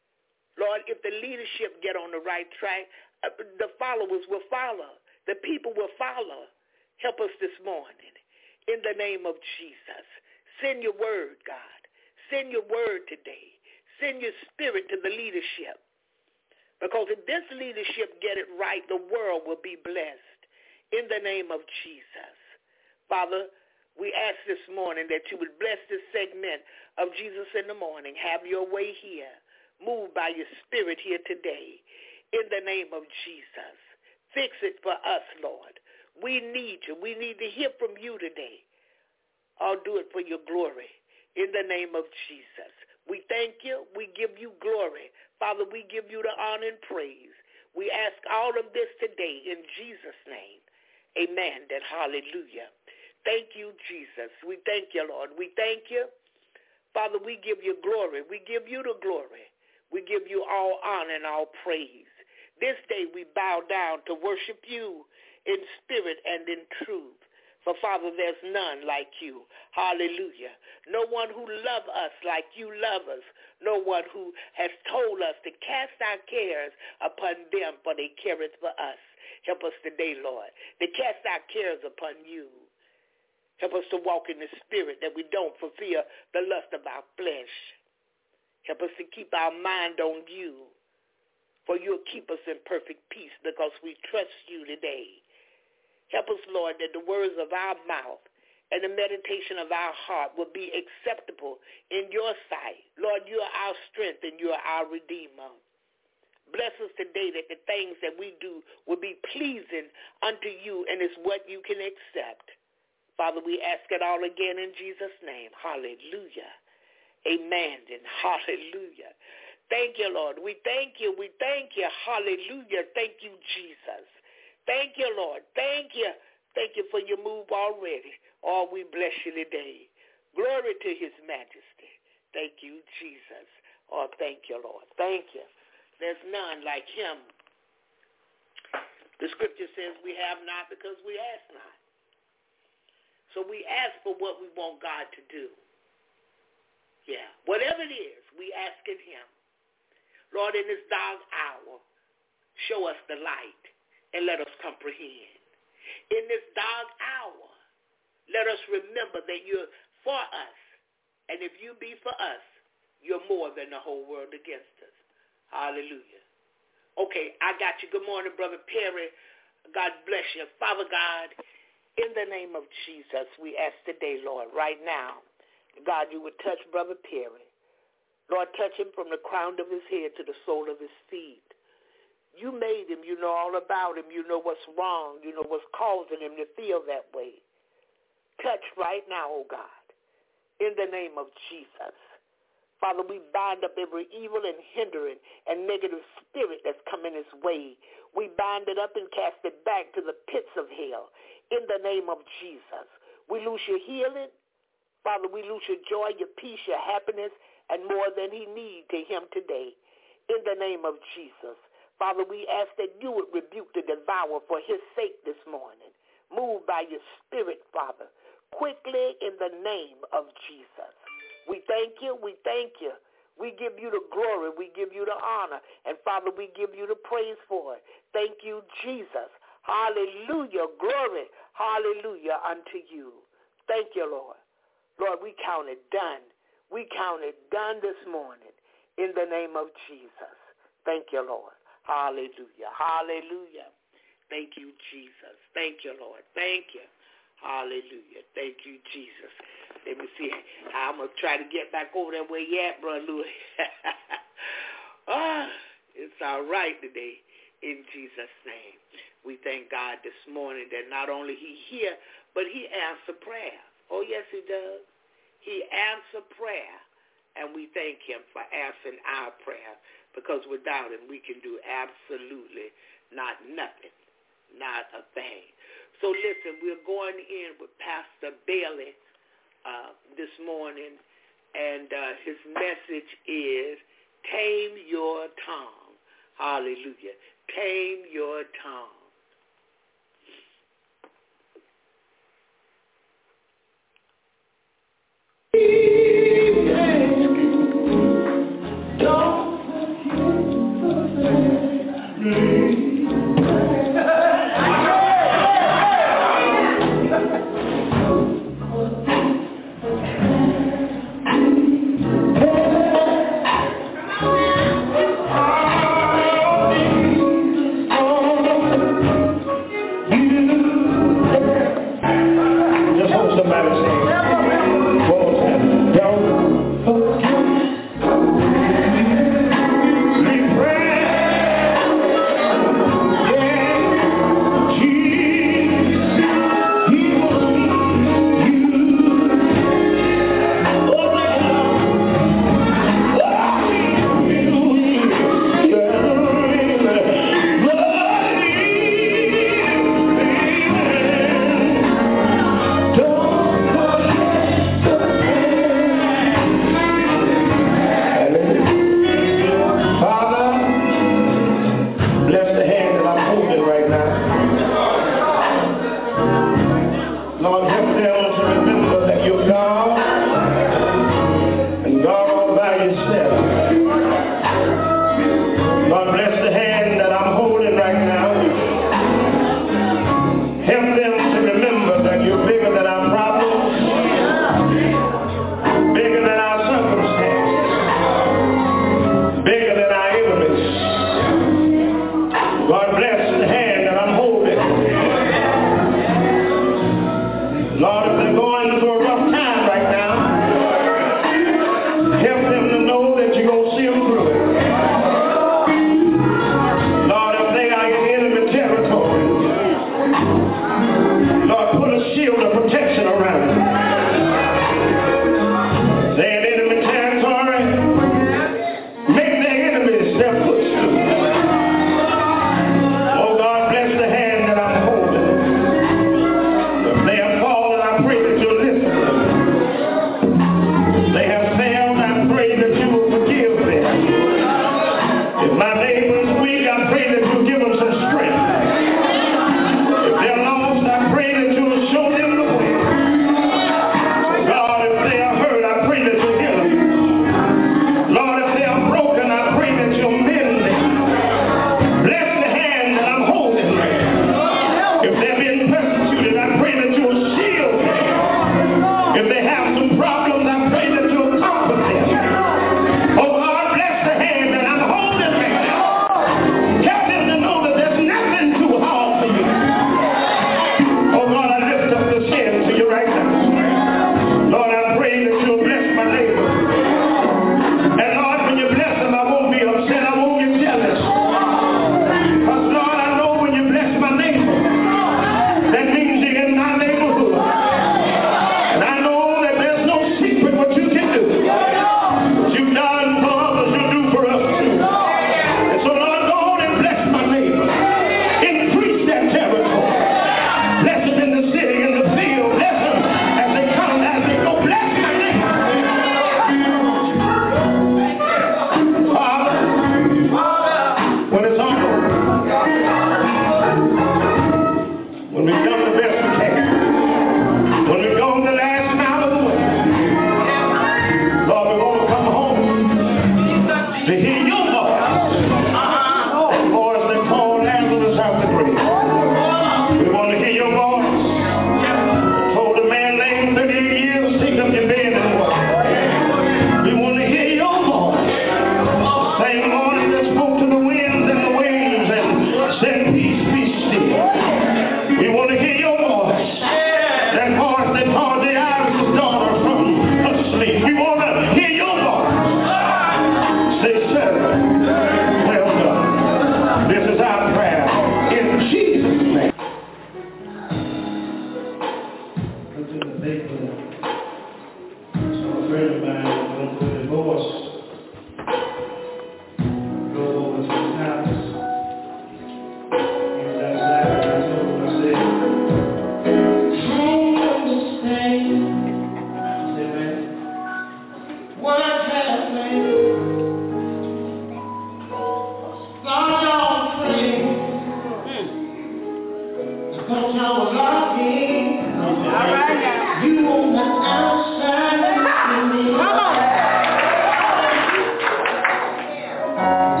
Lord, if the leadership get on the right track, the followers will follow. The people will follow. Help us this morning in the name of Jesus. Send your word, God. Send your word today. Send your spirit to the leadership. Because if this leadership get it right, the world will be blessed in the name of Jesus. Father, we ask this morning that you would bless this segment of Jesus in the Morning. Have your way here. Move by your spirit here today in the name of Jesus. Fix it for us, Lord. We need you. We need to hear from you today. I'll do it for your glory in the name of Jesus. We thank you. We give you glory. Father, we give you the honor and praise. We ask all of this today in Jesus' name. Amen. And hallelujah. Thank you, Jesus. We thank you, Lord. We thank you. Father, we give you glory. We give you the glory. We give you all honor and all praise. This day we bow down to worship you in spirit and in truth. For, Father, there's none like you. Hallelujah. No one who loves us like you love us. No one who has told us to cast our cares upon them, for they careth for us. Help us today, Lord, to cast our cares upon you. Help us to walk in the spirit that we don't fulfill the lust of our flesh. Help us to keep our mind on you, for you'll keep us in perfect peace because we trust you today. Help us, Lord, that the words of our mouth and the meditation of our heart will be acceptable in your sight. Lord, you are our strength and you are our Redeemer. Bless us today that the things that we do will be pleasing unto you and is what you can accept. Father, we ask it all again in Jesus' name. Hallelujah. Amen and hallelujah. Thank you, Lord. We thank you. We thank you. Hallelujah. Thank you, Jesus. Thank you, Lord. Thank you. Thank you for your move already. Oh, we bless you today. Glory to his majesty. Thank you, Jesus. Oh, thank you, Lord. Thank you. There's none like him. The scripture says we have not because we ask not. So we ask for what we want God to do. Yeah, whatever it is, we ask in him. Lord, in this dark hour, show us the light and let us comprehend. In this dark hour, let us remember that you're for us. And if you be for us, you're more than the whole world against us. Hallelujah. Okay, I got you. Good morning, Brother Perry. God bless you. Father God, in the name of Jesus, we ask today, Lord, right now, God, you would touch Brother Perry. Lord, touch him from the crown of his head to the sole of his feet. You made him. You know all about him. You know what's wrong. You know what's causing him to feel that way. Touch right now, oh God, in the name of Jesus. Father, we bind up every evil and hindering and negative spirit that's coming his way. We bind it up and cast it back to the pits of hell in the name of Jesus. We lose your healing. Father, we lose your joy, your peace, your happiness, and more than he needs to him today in the name of Jesus. Father, we ask that you would rebuke the devourer for his sake this morning. Move by your spirit, Father, quickly in the name of Jesus. We thank you. We thank you. We give you the glory. We give you the honor. And, Father, we give you the praise for it. Thank you, Jesus. Hallelujah. Glory. Hallelujah unto you. Thank you, Lord. Lord, we count it done. We count it done this morning in the name of Jesus. Thank you, Lord. Hallelujah. Hallelujah. Thank you, Jesus. Thank you, Lord. Thank you. Hallelujah. Thank you, Jesus. Let me see. I'm going to try to get back over that way yet, Brother Louis. It's all right today in Jesus' name. We thank God this morning that not only he hear, but he answer prayer. Oh, yes, he does. He answer prayer, and we thank him for answering our prayer, because without him we can do absolutely nothing, not a thing. So listen, we're going in with Pastor Bailey this morning, and his message is tame your tongue. Hallelujah. Tame your tongue.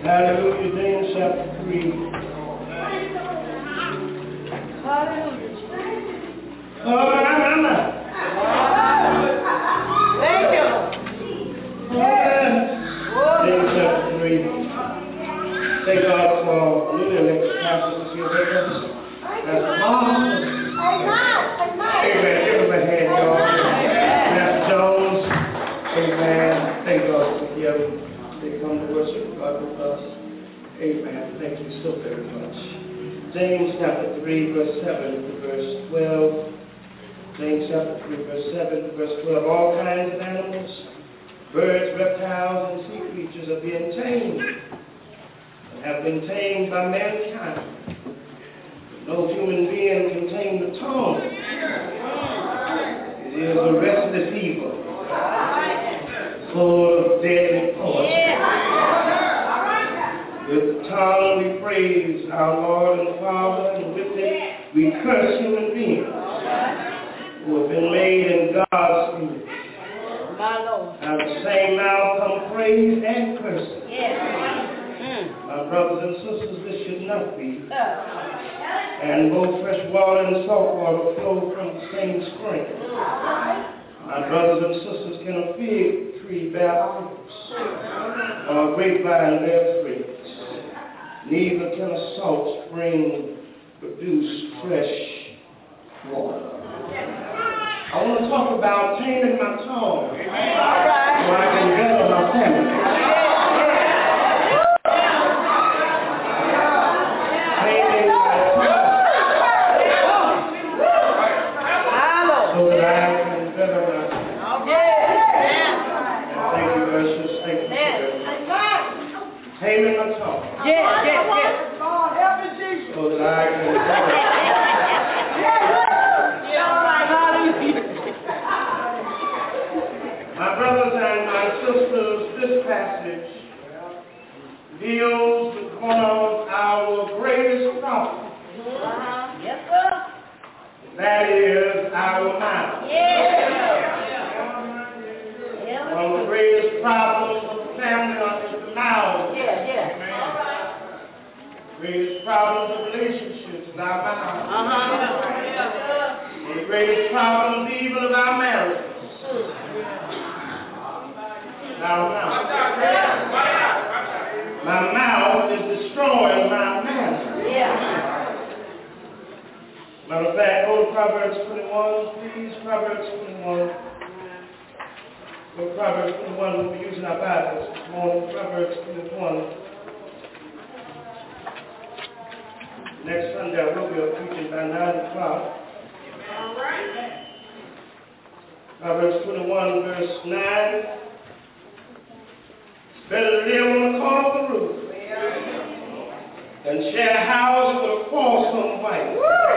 Hallelujah. James chapter 3. Hallelujah. Thank you. James chapter 3. Thank God for Lily and next pastor to see with us. That's awesome. Amen. Give him a hand, y'all. Pastor Jones. Amen. Thank God for him. They come to worship God with us. Amen. Thank you so very much. James chapter 3, verse 7 to verse 12. James chapter 3, verse 7 to verse 12. All kinds of animals, birds, reptiles, and sea creatures are being tamed and have been tamed by mankind. No human being can tame the tongue. It is a restless evil, full of deadly poison. With the tongue we praise our Lord and Father, and with it we curse human beings who have been made in God's image. Out of the same mouth come praise and cursing. My brothers and sisters, this should not be. And both fresh water and salt water flow from the same spring. My brothers and sisters, can a fig tree bear olives, or a grapevine bear figs? Neither can a salt spring produce fresh water. I want to talk about taming my tongue so I can better my family. Taming my tongue so that I can better my family. Thank you, Precious. Thank you, Spirit. Taming my tongue. So that I can My brothers and my sisters, this passage deals with one of our greatest problems. Yes, sir. That is our mouth. One of the greatest problems of the family is the mouth. The greatest problems of relationships is our mouth. One of the greatest problems even of our marriage. Our mouth. My mouth is destroying my manner. Matter of fact, go to Proverbs 21, please. Proverbs 21. Go to Proverbs 21. We'll be using our Bibles this morning. Proverbs 21. Next Sunday, I will be preaching by 9 o'clock. All right. Proverbs 21, verse 9. Better to live on the corner of the roof than share a house with a quarrelsome wife.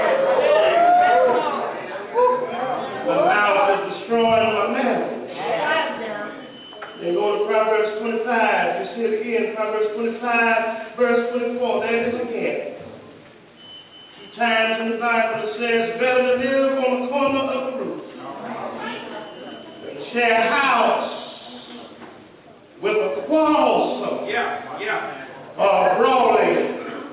My mouth is destroying my manners. Then go to Proverbs 25. You see it again. Proverbs 25, verse 24. There it is again. 2 times in the Bible it says, better to live on the corner of the roof than share a house with a quarrelsome, or brawling.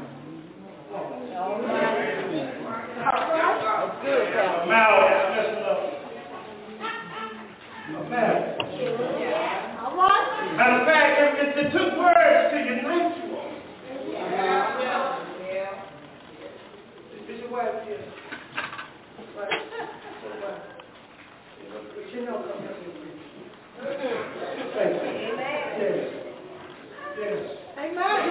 Mouth is messing up my marriage. Matter of fact, it took words to unite you all. Is your wife here? She know come here. Thank you. Yes. Amen.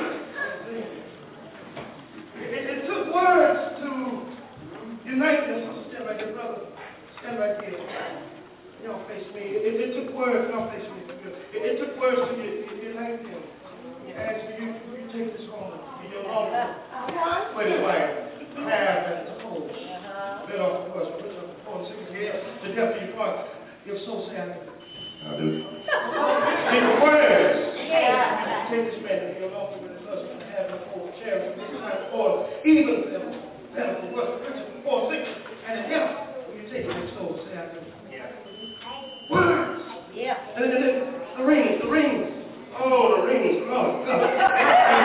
It took words to unite this. Stand right here, brother. Stand right here. Y'all face me. It took words. Y'all face me. It took words to unite them. Actually, you take this home to your own. Wait a while. Have and to hold. Let off the voice. Put your phone. The depth of your heart. Your soul say, I do. Take words. Take this man to your altar with his husband and have him hold chairs. This is not order. Even them. Better for worse. Richer for poor, sick, and in him. When you take your soul, say, I do. Words. And then the rings. Oh, the rings. Oh, God.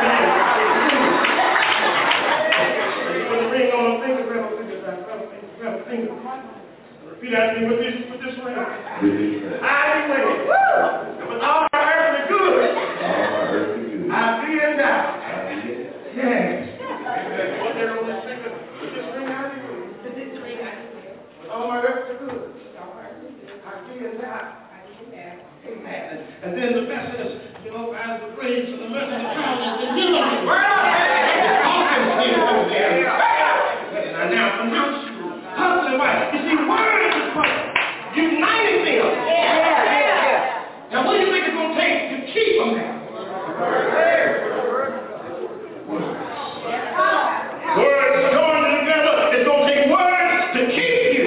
You got to be with this ring. I be with it. It was all earthly good. I be in that. Yes. What they're on this ring? With this ring, I be with it. All my earthly good. I be in that. Amen. And then the message, you know, as the praise and the message of God is delivered. Now, pronounce you husband and wife. You see, words is what united them. Now, what do you think it's going to take to keep them there? Words joined together. It's going to take words to keep you.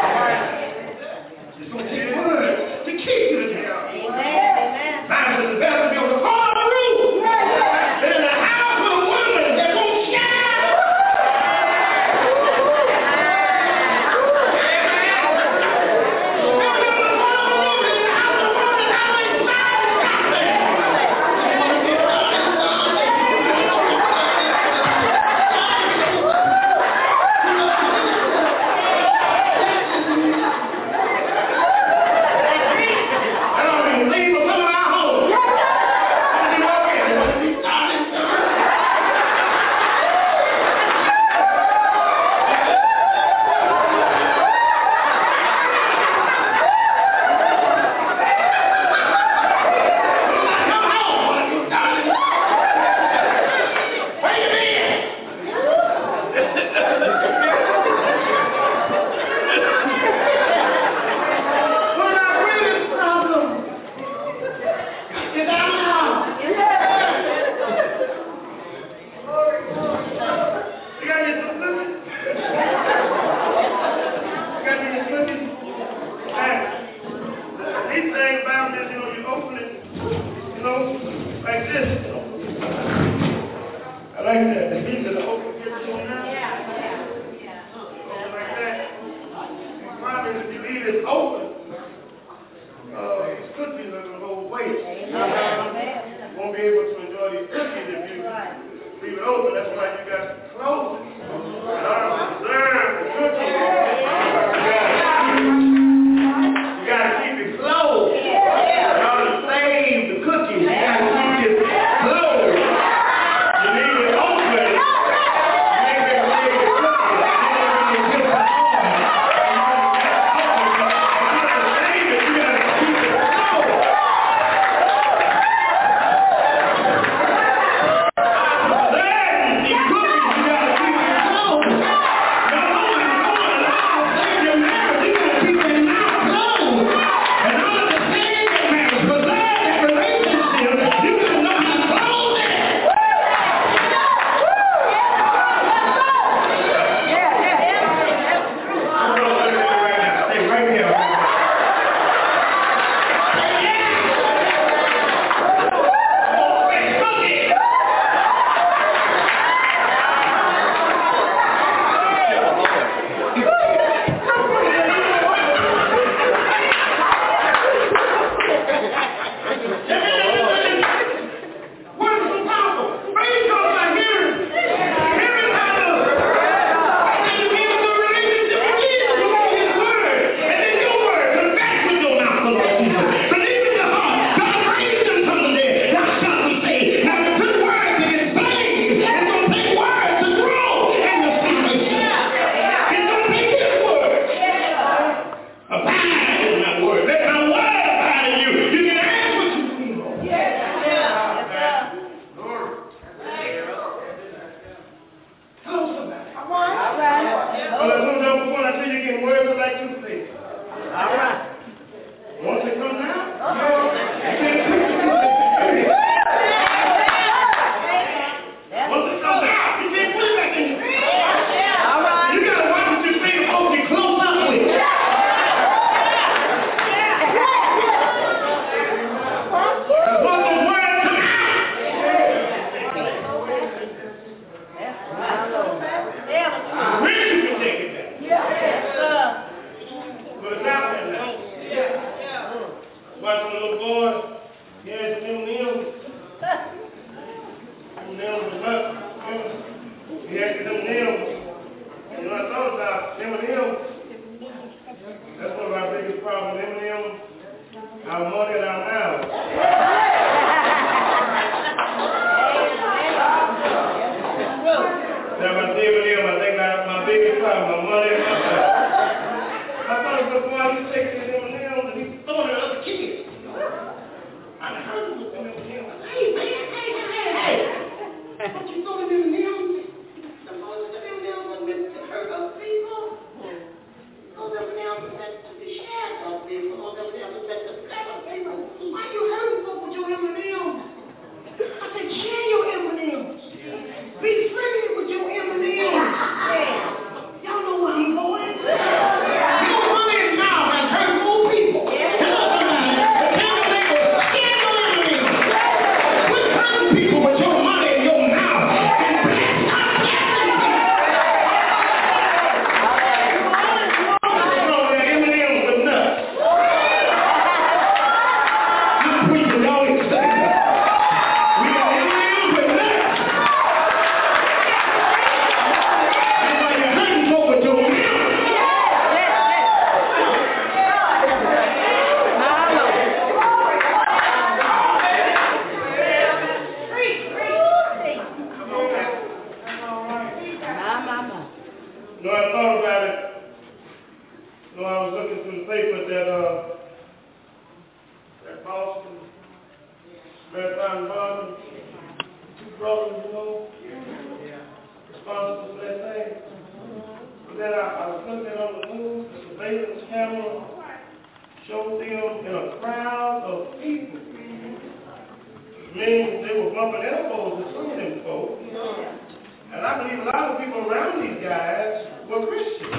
It's going to take words to keep you together. Now, it's the best to be able to follow the rule. And in the house of a woman, they're going to shine. our money in our mouth. Now my DVD, I think my biggest problem, my money in my mouth. I thought it was the boy who takes his M&M's and he's throwing it at other kids. I heard him with them M&M's. Hey, man, hey. Don't you know them M&M's? The most of them M&M's are meant to hurt other people. Those M&M's are meant to be shared with other people. Those M&M's are meant to bless other people. Why you hurting folks with your M&M's? I said, share your M&M's. Be friendly with your M&M's. Y'all know where I'm going. Your money is now and hurt more people. Hello, somebody. Tell them they will share your M&M's. Quit hurting people with your money in your mouth and bless God. M&M's with nuts. You preaching all excited. We got M&M's with nuts. That's why you're hurting folk with your mouth. No, I thought about it. No, I was looking through the paper that Boston, Marathon Bond, two brothers, responsible for that thing. But then I was looking on the news, the surveillance camera showed them in a crowd of people. It means they were bumping elbows with some of them folks. And I believe a lot of people around these guys were Christians.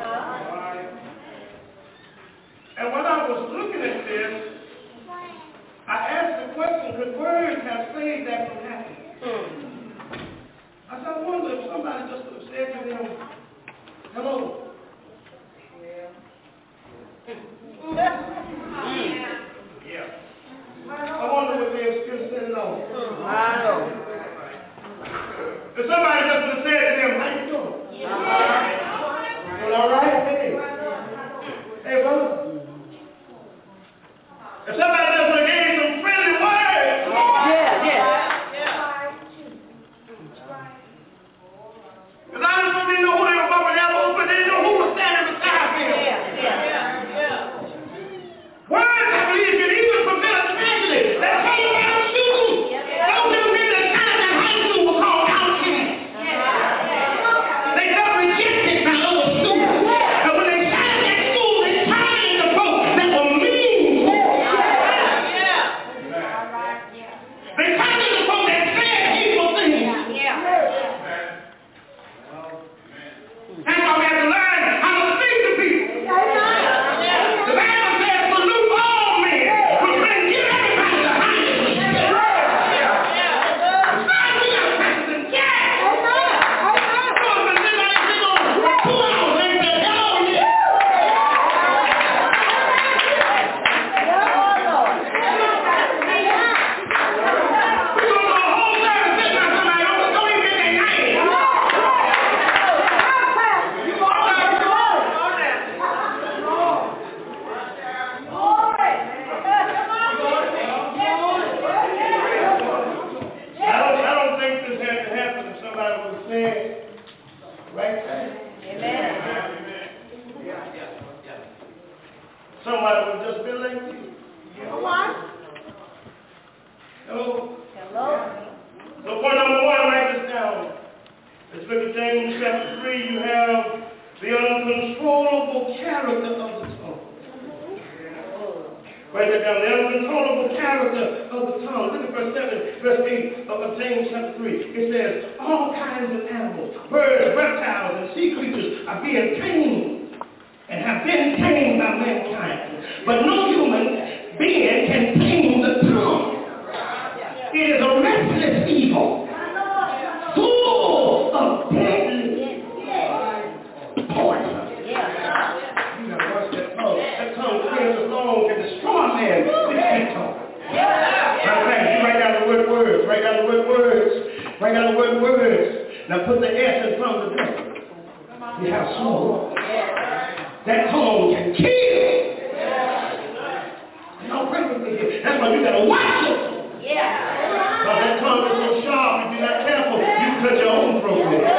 And when I was looking at this, I asked the question, could words have saved that from happening? I said, I wonder if somebody just would have said to them, hello. Yeah. I wonder if they have still said no. I know. If somebody just would have said to them, how you doing? Yeah. Doing all right? Hey, brother. If somebody just would have gave some friendly words. Because I don't really know who they were bumping elbows, but they didn't know who was standing beside them. Words, I believe, can even prevent a tragedy. That came down shooting. Those who did the time in high school were called outcasts. They got rejected by other students. And when they started that school, they turned into folks that were mean. They turned into folks that said hateful things. That's why we have to learn how to speak to people. The Bible says, salute all men, which means give everybody the highest respect. We got to practice in gas. Because when somebody sitting on 2 hours, they say, hello, yeah. We go to a whole service sitting on somebody, don't even get their name. I don't think this had to happen if somebody would have said, right there. Somebody would have just been like you. Hello? So point number 1, write this down. Let's look at James chapter 3. You have the uncontrollable character of the tongue. Write that down. The uncontrollable character of the tongue. Look at verse 8 of James chapter 3. It says, all kinds of animals, birds, reptiles, and sea creatures are being tamed and have been tamed by mankind. But no human being can tame the tongue. It is a restless evil, full of deadly poison. You gotta watch that tongue. That tongue clears as long can destroy man. Look at that tongue. You write down the word words. Write down the word words. Write down the word words. Now put the S in front of the devil. You have soul. That tongue can kill. y'all pray with me here. That's why you got to watch it. Yeah. Because that tongue is so sharp, if you're not careful, you can cut your own throat with it.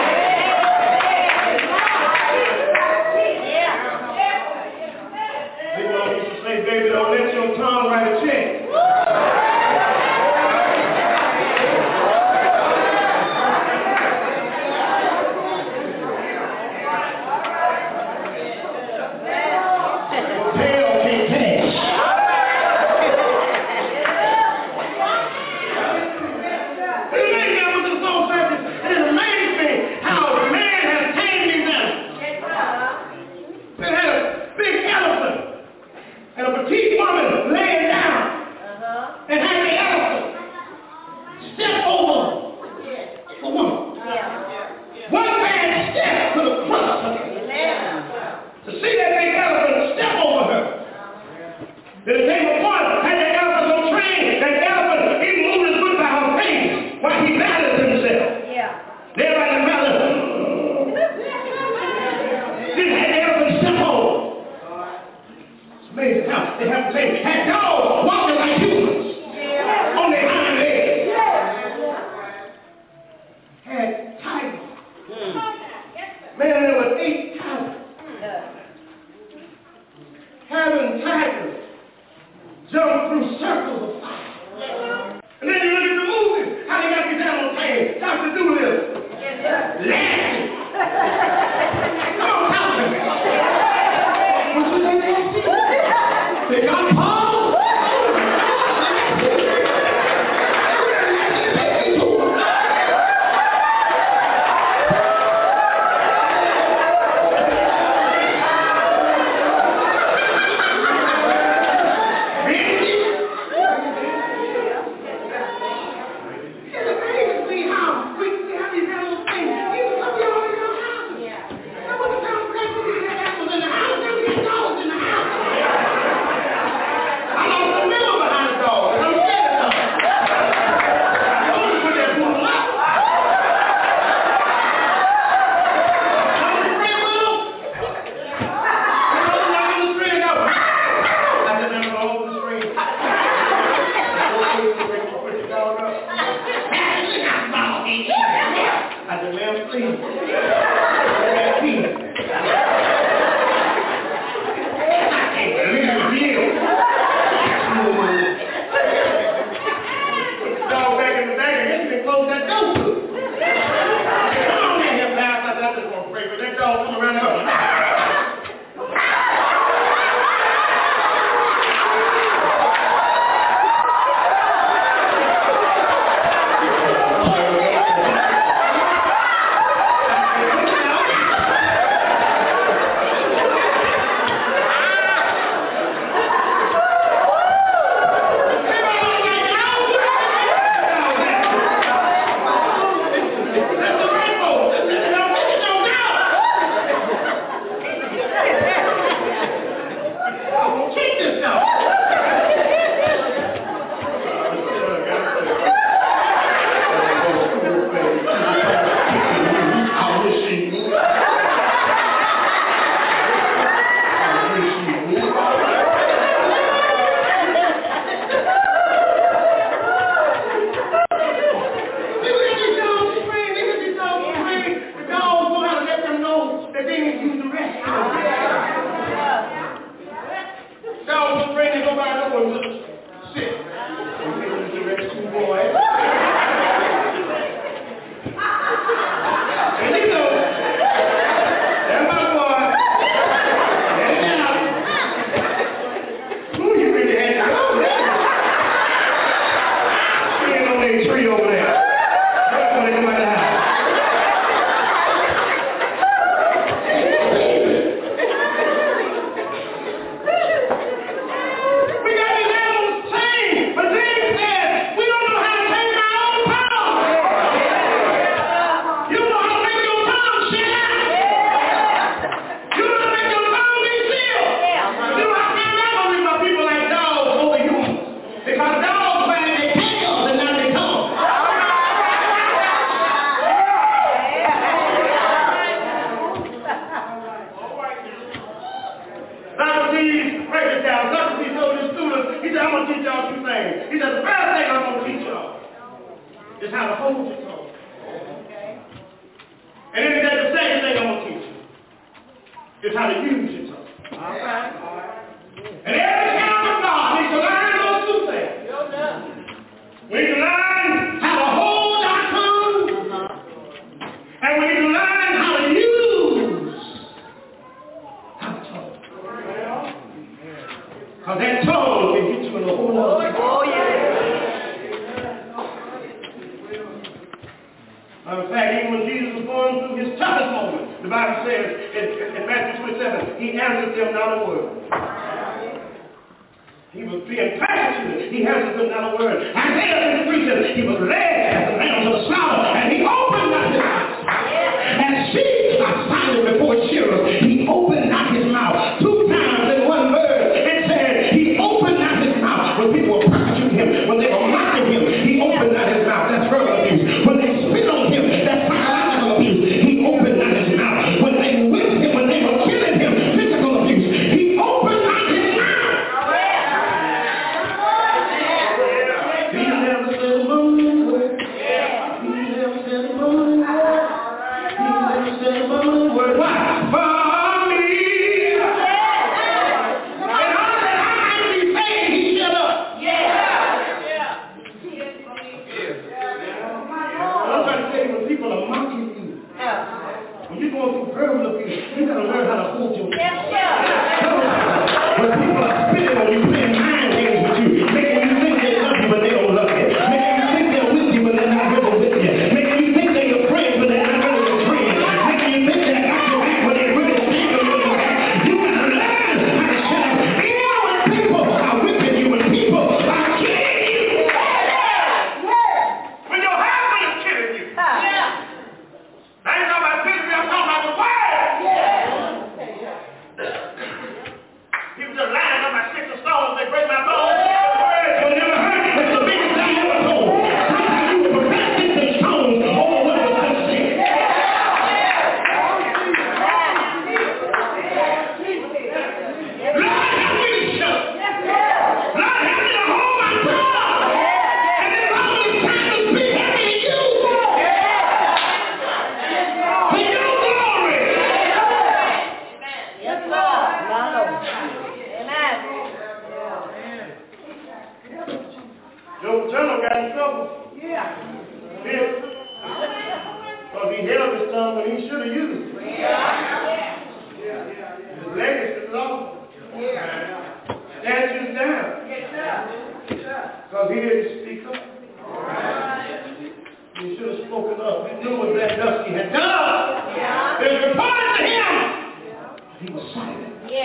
Big Mama used to say, baby, don't let your tongue write a check. is how to hold your tongue. And then that's the second thing I'm going to teach you. Is how to use your tongue. All right. And every child of God needs to learn those two things. We need to learn how to hold our tongue. And we need to learn how to use our tongue. Because that tongue can get you in a whole lot of trouble. Oh, yeah. In fact, even when Jesus was going through his toughest moment, the Bible says in Matthew 27, he answered them not a word. He was being persecuted. He answered them not a word. Isaiah 53 says he was led as a lamb to the slaughter, and he opened not his mouth. As sheep are silent before shearers, he opened not his mouth. 2 times in one verse, it said he opened not his mouth. When people were persecuting him, when they were mocking him, he opened not his mouth. That's verbal abuse. When they spit on him, that's psychological abuse. He opened not his mouth. When they whipped him, when they were killing him, physical abuse. He opened not his mouth. He never said a mumbling word. He never said a mumbling word. He never said a mumbling word. Why? For me. In order that I might be saved, he shut up. I'm trying to tell you, when people are mocking you, when you're going through verbal abuse, you got to learn how to hold your tongue. When people are spitting on you, playing mind games with you, making you think they love you, but they don't love you. Making you think they're with you, but they're not really with you. Making you think they're your friends, but they're not really your friends. Making you think they got your back, but they really stand on your back. You got to learn how to shut up. Even when people are whipping you, when people are killing you. When your husband is killing you. I ain't talking about killing me, I'm talking about the word. People just lying on my sticks and stones, they break my bones. Words will never hurt. It's the biggest thing I ever told. Sometimes you will prepare sticks and stones over what was just said. Lord, help me to shut. Lord, help me to hold my tongue. And then all this time to speak, help me to use it. For your glory. Yes, Lord. Amen. Joe Turner got in trouble. Because he held his tongue when he should have used it. His legacy is lost. Statues down. Because he didn't speak up. He should have spoken up. He knew what that Dusty had done. There's reported to him. He was silent.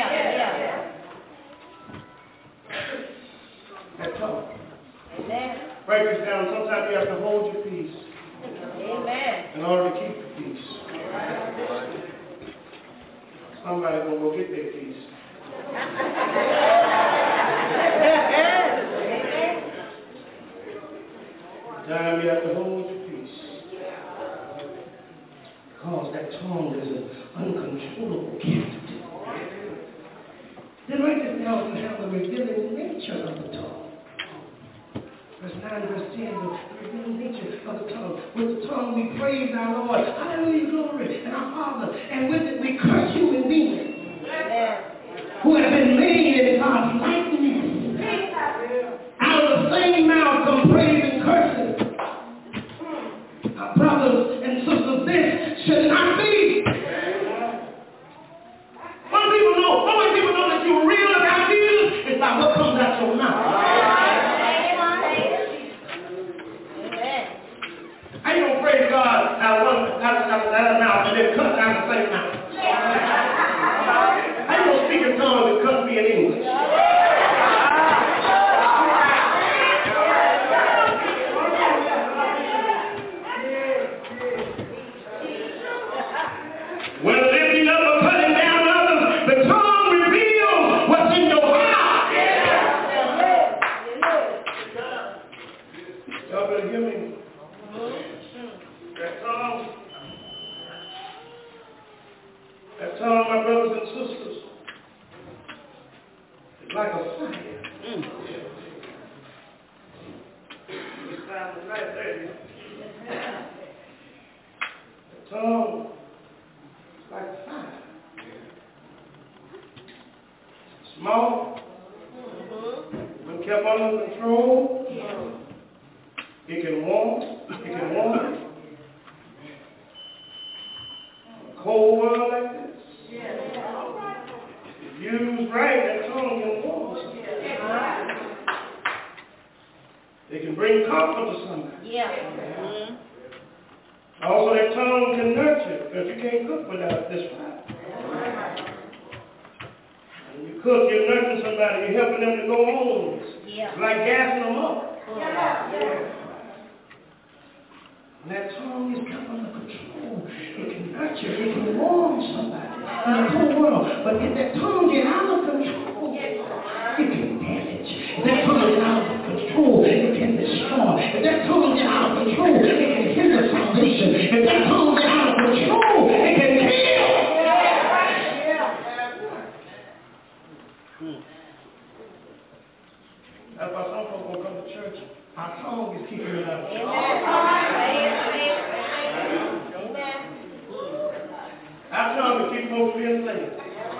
That tongue. Break this down. Sometimes you have to hold your peace. In order to keep the peace. Somebody will go get their peace. Time you have to hold your peace. Because that tongue is an uncontrollable gift. Then write this down to have the revealing nature of the tongue. Verse 9, verse 10, the revealing nature of the tongue. With the tongue we praise our Lord. Hallelujah, glory, and our Father. And with it we curse human beings who have been made in God's likeness. Out of the same mouth come praise and cursing. Our brothers and sisters, this should not be. When people know that you're real about Jesus, it's by what comes out your mouth. How you gonna praise God out of a mouth and then cuss out the same mouth? How you gonna speak in tongues and cuss me in English? When lifting up or putting down others, the tongue reveals what's in your heart. Y'all better hear me. That tongue, my brothers and sisters, is like a fire. It's time tonight, baby. mouth, when kept under control, it can warm. A cold world like this, if used right, that tongue can warm somebody. It can bring comfort to somebody. Also, that tongue can nurture, because you can't cook without this fire. When you cook, you're nurturing somebody, you're helping them to go on. It's like gassing them up. When that tongue is kept under control, it can nurture, it can warm somebody in the whole world. But if that tongue get out of control, it can damage. If that tongue get out of control, it can destroy. If that tongue get out of control, it can hinder salvation. If that tongue get out of control, it can kill. That's why some folks will come to church. Our tongue is keeping it out. Our tongue will keep folks being enslaved.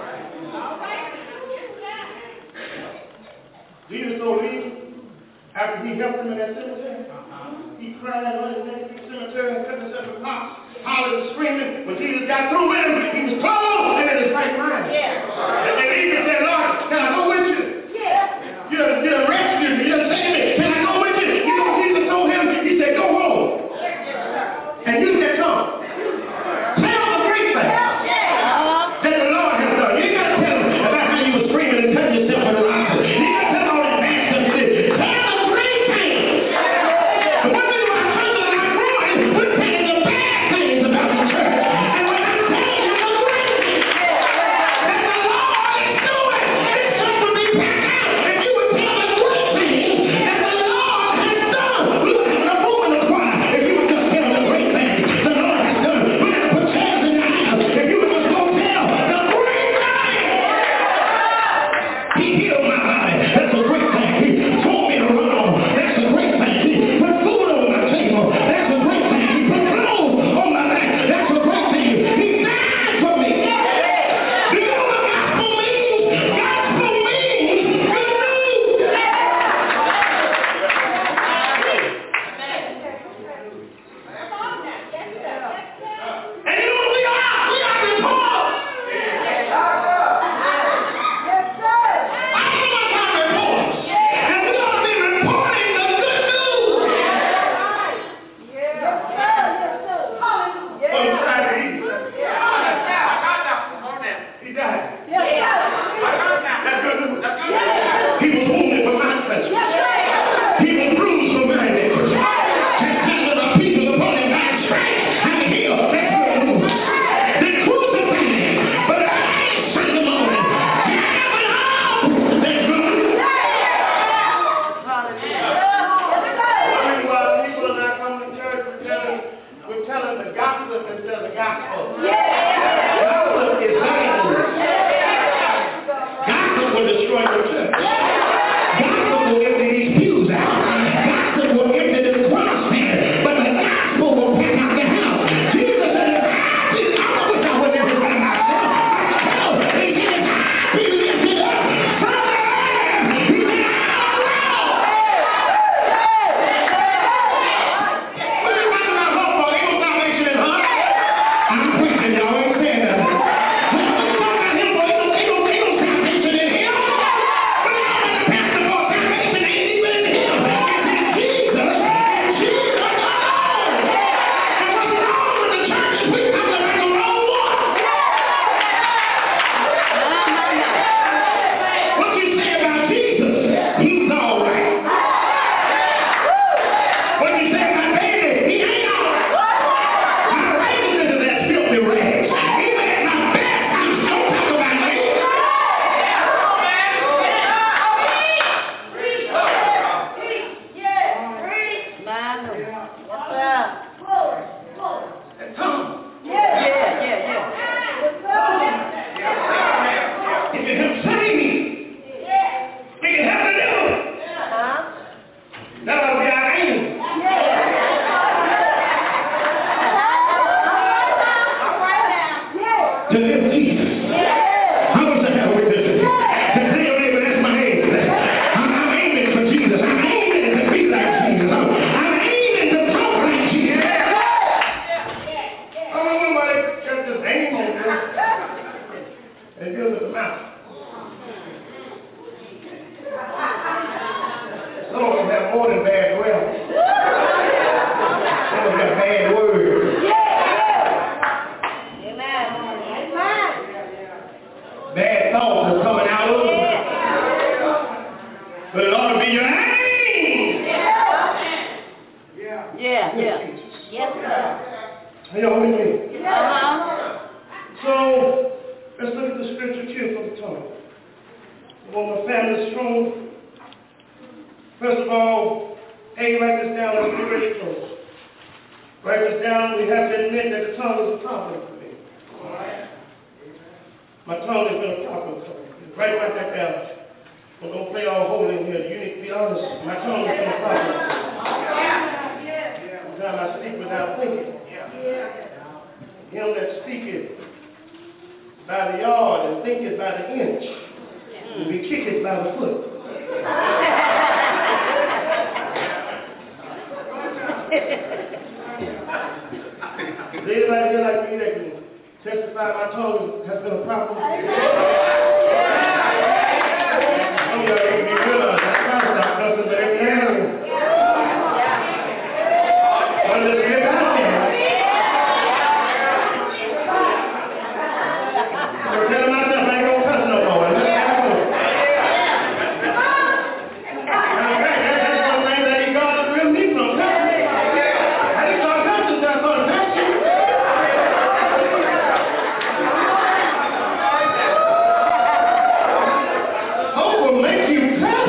Jesus told Lee, after he helped him in that cemetery, he cried out in that cemetery and cut himself in pots, hollering and screaming. When Jesus got through with him, he was clothed and in his right mind. And Lee said, Lord, can I go with you? You're rescued me. You're saving me. Can I go with you? You know what Jesus told him? He said, go home. And use that tongue. Tell the great thing that the Lord has done. You ain't got to tell him about how you were screaming and cutting yourself in the rock. You ain't got to tell all that bad stuff you did. Tell the great thing. The one thing about church is not growing. We're telling the bad things about the church. And when I'm telling you the great thing that the Lord is doing, it's time to be packed out. If you would tell the great thing that the Lord has done, we would have no room in the choir. If you would just tell the great thing the Lord has done, we would have put chairs in the aisle. If you would just go tell the great thing. He healed my body. That's a great thing. He told me to run on. That's a great thing. He put food on my table. That's a great thing. He put clothes on my back. That's a great thing. He died for me. Do you know what gospel means? Gospel means good news. And you know what we are? We are reporters. I know about reporters. And we ought to be reporting the good news. Oh, he tried to eat. He died. That's good news. He was wounded for my transgression. He was bruised for my iniquity. Chastisement of peace was upon him, by his stripes I'm healed. That's good news. They crucified him, but I ain't Sunday morning. He went out. That's good news. I mean, while people are not coming to church, we're telling the gospel instead of the gospel. Gospel is bad news. Gospel will destroy your church. Gospel will empty these pews out. Gospel will empty this crossfire. But the gospel will pack out the house. Jesus said, if I be, I wish I would never by myself. Hell, he said, if I be lifted up from the earth, he said, I'll roll. What are you running around home for? Ain't no salvation in her. I'm preaching, y'all ain't saying nothing. What are you talking about him for? Ain't no salvation in him. But y'all into the mouth. Some of them have more than bad breath. Some of them got bad words. Amen. Bad thoughts are coming out of them. But it ought to be your aim. Yeah. Yes, sir. Are y'all with me? So, let's look at the scripture here for the tongue. I want my family strong. First of all, hey, write this down. Let's get ready to close. Write this down. We have to admit that the tongue is a problem for me. All right? My tongue has been a problem for me. Write that down. I'm going to play all holy in here. You need to be honest. My tongue has been a problem. Sometimes I speak without thinking. Him that speaketh by the yard and thinketh by the inch will be kicked by the foot. Is anybody here like me that can testify my tongue has been a problem? Some of y'all need to be realized that I stop cussing, but every now and then. One of the good times. So tell myself I ain't gonna cuss no more. That's one thing that he God to real me from. I didn't start cussing until I started passing. Hope will make you cuss.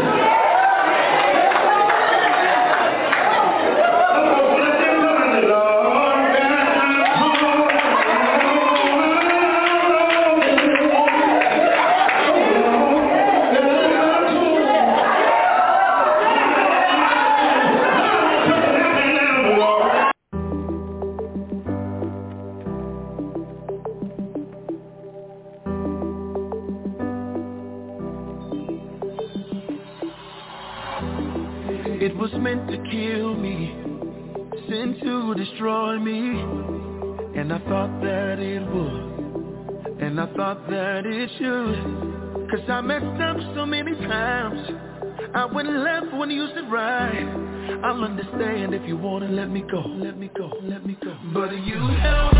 It was meant to kill me, sent to destroy me, and I thought that it would, and I thought that it should, 'cause I messed up so many times. I went left when you said right. I'll understand if you wanna let me go, let me go, let me go. But you held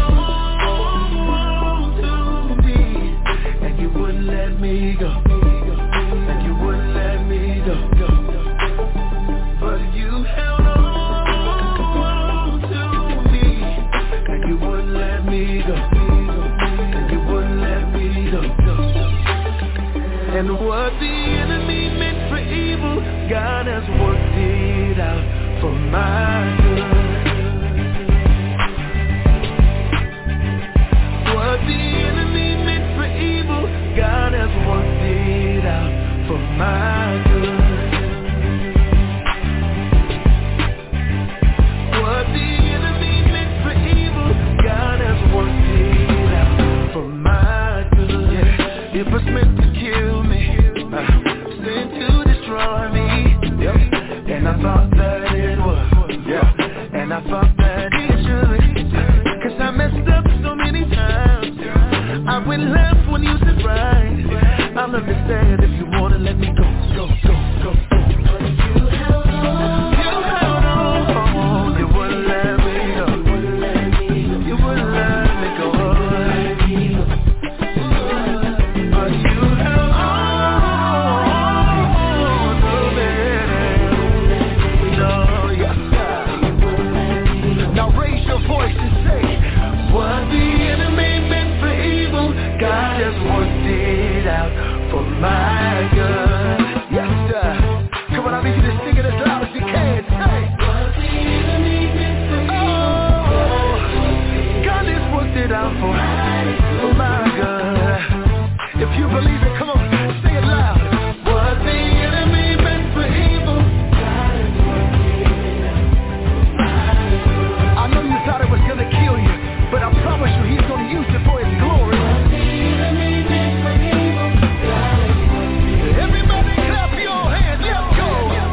on to me, and you wouldn't let me go, and you wouldn't let me go. But you held on to me, and you wouldn't let me go, and you wouldn't let me go. And what the enemy meant for evil, God has worked it out for my good. What the enemy meant for evil, God has worked it out for my good. What the enemy meant for evil, God has worked it out for my good. It was meant to kill me, sent to destroy me, and I thought that it was, and I thought that it should, 'cause I messed up so many times. I went left when you said right. I'll understand if you wanna let me go, go, go, go. My God, yes sir. Come on, I need you to sing it as loud as you can. Say, what the enemy meant for evil, God has worked it out for my God. If you believe it, come on, say it loud. What the enemy meant for evil, God has worked it out for my God. I know you thought it was gonna kill you, but I promise you, He's gonna use it for His glory. What the enemy meant for evil, everybody clap your hands, let's go.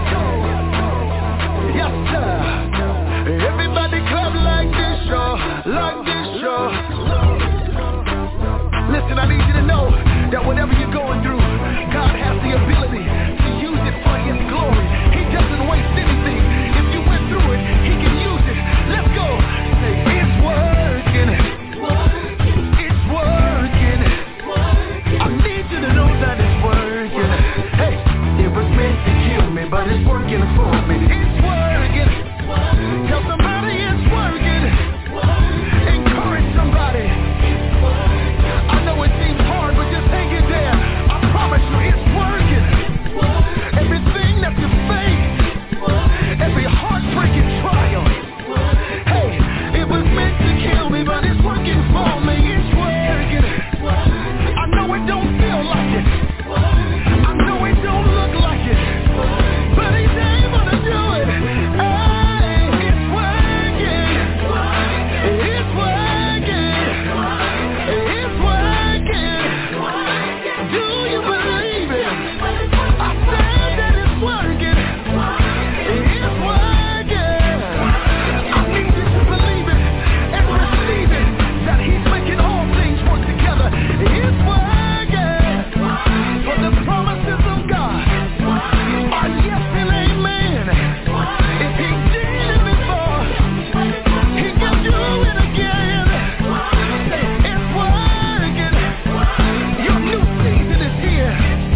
Yes, sir. Everybody clap like this, y'all. Like this, y'all. Listen, I need you to know that that whatever you're going through, God has the ability to use it for His glory. He doesn't waste anything. If you went through it, He can use it. Let's go. Say, it's working. It's working. I need you to know that it's working. Hey, it was meant to kill me, but it's working for me. It's working. Tell somebody it's working. Encourage somebody. I know it seems hard, but just hang in there. I promise you it's working. Everything that you face, every heartbreaking trial, hey, it was meant to kill me, but it's working for me. It's working. I know it don't feel like it. I know it don't look like it, but He's able to do it. Hey, it's working. It's working. It's working. Do you believe it? I said that it's working. It's working. I need you to believe it and receive it, that He's making all things work together. It's working. For the promises of God are yes and amen. If He did it before, He can do it again. It's working. Your new season is here.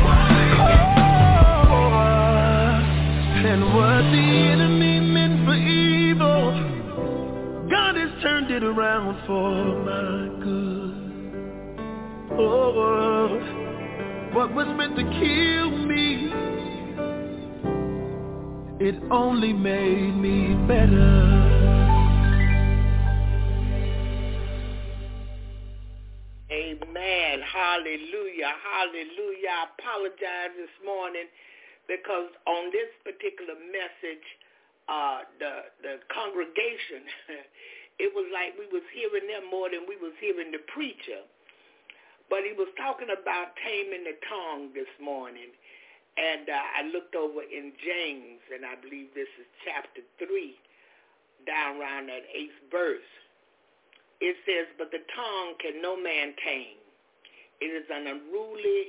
Oh, and what the enemy meant for evil, God has turned it around for my good. Oh, what was meant to kill me, it only made me better. Amen. Hallelujah. Hallelujah. I apologize this morning because on this particular message, the congregation, it was like we was hearing them more than we was hearing the preacher. But he was talking about taming the tongue this morning. And I looked over in James, and I believe this is chapter 3, down around that 8th verse. It says, but the tongue can no man tame. It is an unruly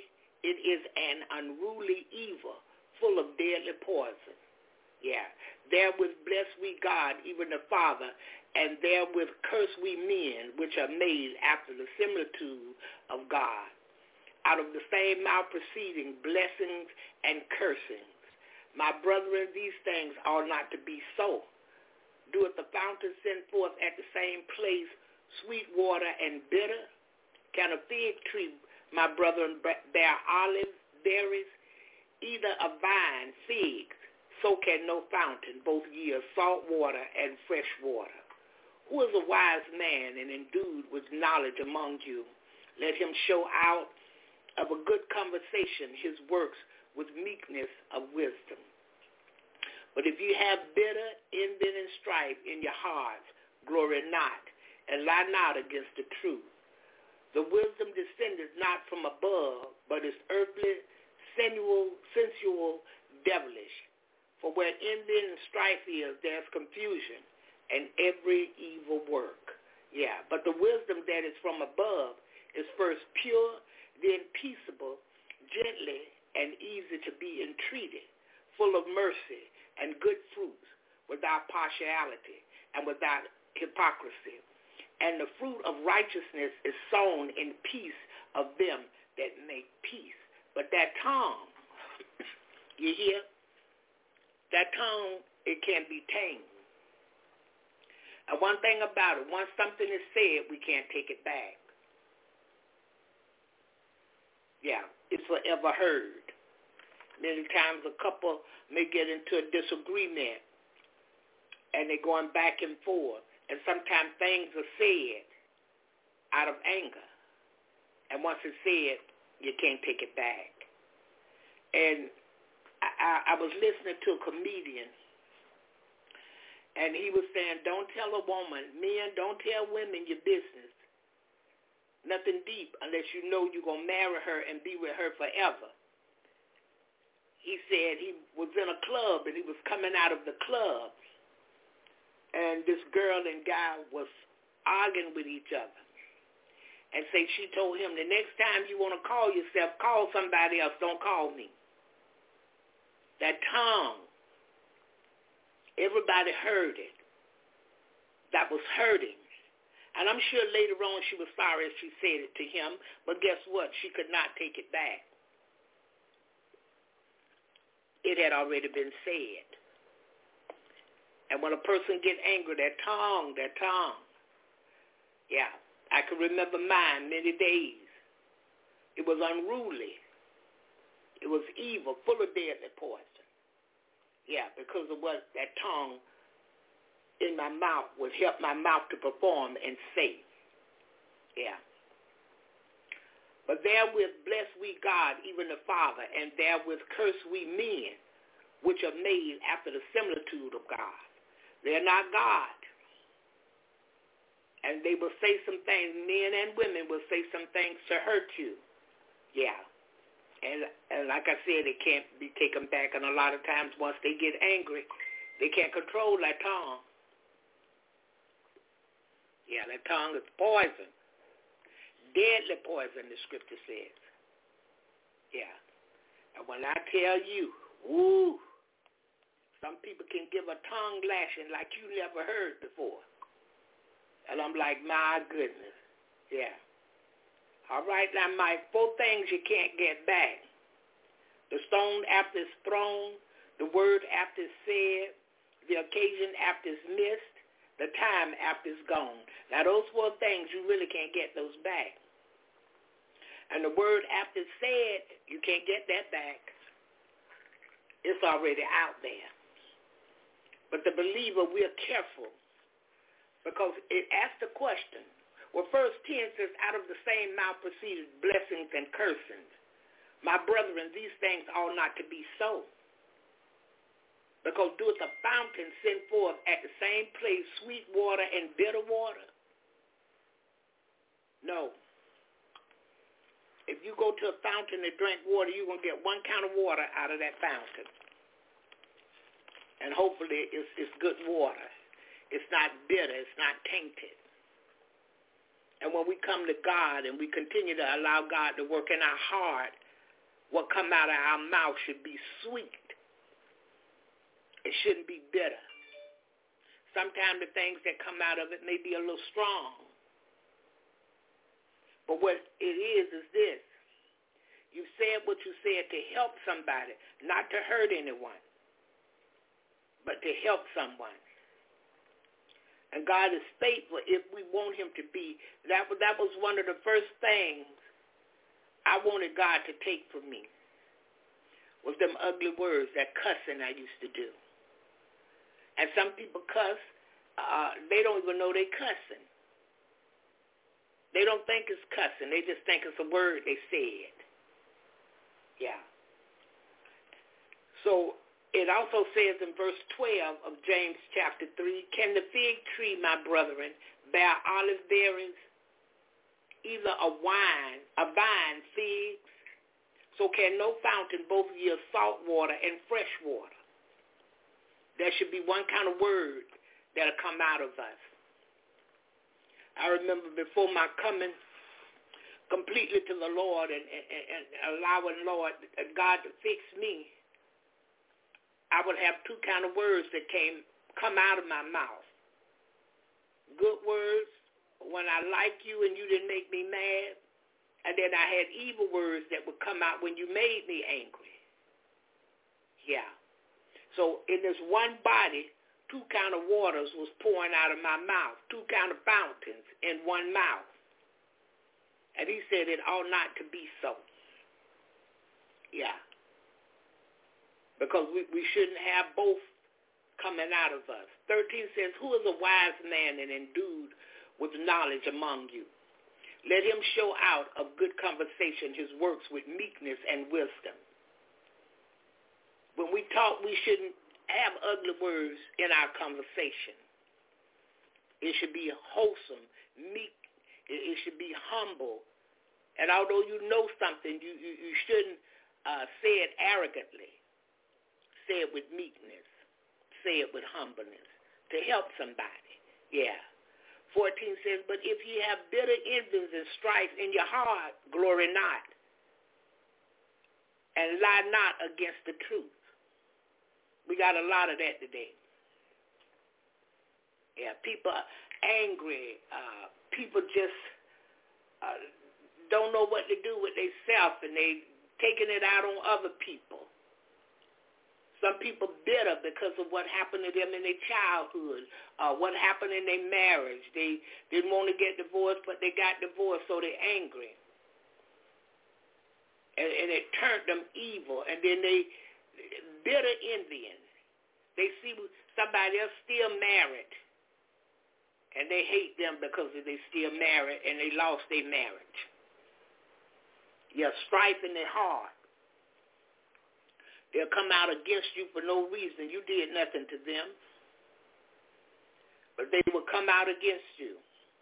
evil, full of deadly poison. Yeah. Therewith bless we God, even the Father, and therewith curse we men, which are made after the similitude of God. Out of the same mouth proceeding blessings and cursings. My brethren, these things ought not to be so. Doeth the fountain send forth at the same place sweet water and bitter? Can a fig tree, my brethren, bear olive berries? Either a vine, figs, so can no fountain both yield salt water and fresh water. Who is a wise man and endued with knowledge among you? Let him show out of a good conversation his works with meekness of wisdom. But if you have bitter envy and strife in your hearts, glory not, and lie not against the truth. The wisdom descendeth not from above, but is earthly, sensual, devilish. For where envy and strife is, there's confusion and every evil work. Yeah, but the wisdom that is from above is first pure, then peaceable, gently, and easy to be entreated, full of mercy and good fruits, without partiality and without hypocrisy. And the fruit of righteousness is sown in peace of them that make peace. But that tongue, you hear? That tongue, it can't be tamed. And one thing about it, once something is said, we can't take it back. Yeah, it's forever heard. Many times a couple may get into a disagreement, and they're going back and forth. And sometimes things are said out of anger. And once it's said, you can't take it back. And I was listening to a comedian, and he was saying, don't tell a woman, men, don't tell women your business. Nothing deep unless you know you're going to marry her and be with her forever. He said he was in a club, and he was coming out of the club, and this girl and guy was arguing with each other. and say she told him, the next time you want to call yourself, call somebody else. Don't call me. That tongue, everybody heard it. That was hurting. And I'm sure later on she was sorry she said it to him, but guess what? She could not take it back. It had already been said. And when a person get angry, their tongue, yeah, I can remember mine many days. It was unruly. It was evil, full of deadly poison. Yeah, because of what that tongue in my mouth would help my mouth to perform and say. Yeah. But therewith bless we God, even the Father, and therewith curse we men, which are made after the similitude of God. They're not God. And they will say some things, men and women will say some things to hurt you. Yeah. And like I said, it can't be taken back. And a lot of times once they get angry, they can't control that tongue. Yeah, that tongue is poison. Deadly poison, the scripture says. Yeah. And when I tell you, woo, some people can give a tongue lashing like you never heard before. And I'm like, my goodness. Yeah. All right, now, Mike, 4 things you can't get back. The stone after it's thrown, the word after it's said, the occasion after it's missed, the time after it's gone. Now, those 4 things, you really can't get those back. And the word after it's said, you can't get that back. It's already out there. But the believer, we're careful because it asks the question. Well, verse 10 says, out of the same mouth proceeded blessings and cursings. My brethren, these things ought not to be so. Because doeth a fountain send forth at the same place sweet water and bitter water? No. If you go to a fountain to drink water, you're going to get one kind of water out of that fountain. And hopefully it's good water. It's not bitter. It's not tainted. And when we come to God and we continue to allow God to work in our heart, what come out of our mouth should be sweet. It shouldn't be bitter. Sometimes the things that come out of it may be a little strong. But what it is this. You said what you said to help somebody, not to hurt anyone, but to help someone. And God is faithful if we want him to be. That was one of the first things I wanted God to take from me, was them ugly words, that cussing I used to do. And some people cuss, they don't even know they cussing. They don't think it's cussing. They just think it's a word they said. Yeah. So it also says in verse 12 of James chapter 3, can the fig tree, my brethren, bear olive berries, either a vine figs? So can no fountain both yield salt water and fresh water? There should be one kind of word that'll come out of us. I remember before my coming completely to the Lord and allowing Lord God to fix me, I would have 2 kind of words that come out of my mouth. Good words when I like you and you didn't make me mad, and then I had evil words that would come out when you made me angry. Yeah. So in this one body, 2 kind of waters was pouring out of my mouth, 2 kind of fountains in one mouth. And he said it ought not to be so. Yeah. Because we shouldn't have both coming out of us. 13 says, who is a wise man and endued with knowledge among you? Let him show out of good conversation his works with meekness and wisdom. When we talk, we shouldn't have ugly words in our conversation. It should be wholesome, meek. It should be humble. And although you know something, you shouldn't say it arrogantly. Say it with meekness. Say it with humbleness to help somebody. Yeah. 14 says, but if ye have bitter envies and strife in your heart, glory not, and lie not against the truth. We got a lot of that today. Yeah, people are angry. People just don't know what to do with themselves, and they taking it out on other people. Some people bitter because of what happened to them in their childhood, what happened in their marriage. They didn't want to get divorced, but they got divorced, so they're angry. And it turned them evil. And then they bitter envying. They see somebody else still married, and they hate them because they still married and they lost their marriage. Yeah, strife in their heart. They'll come out against you for no reason. You did nothing to them, but they will come out against you.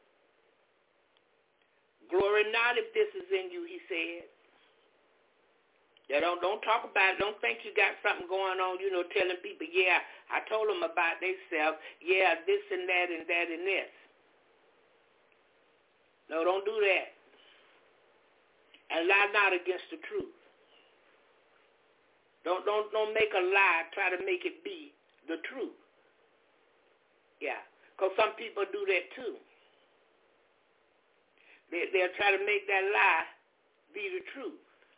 Glory not if this is in you, he said. Yeah, don't talk about it. Don't think you got something going on, telling people, yeah, I told them about themselves. Yeah, this and that and that and this. No, don't do that. And lie not against the truth. Don't make a lie, try to make it be the truth. Yeah, because some people do that too. They'll try to make that lie be the truth.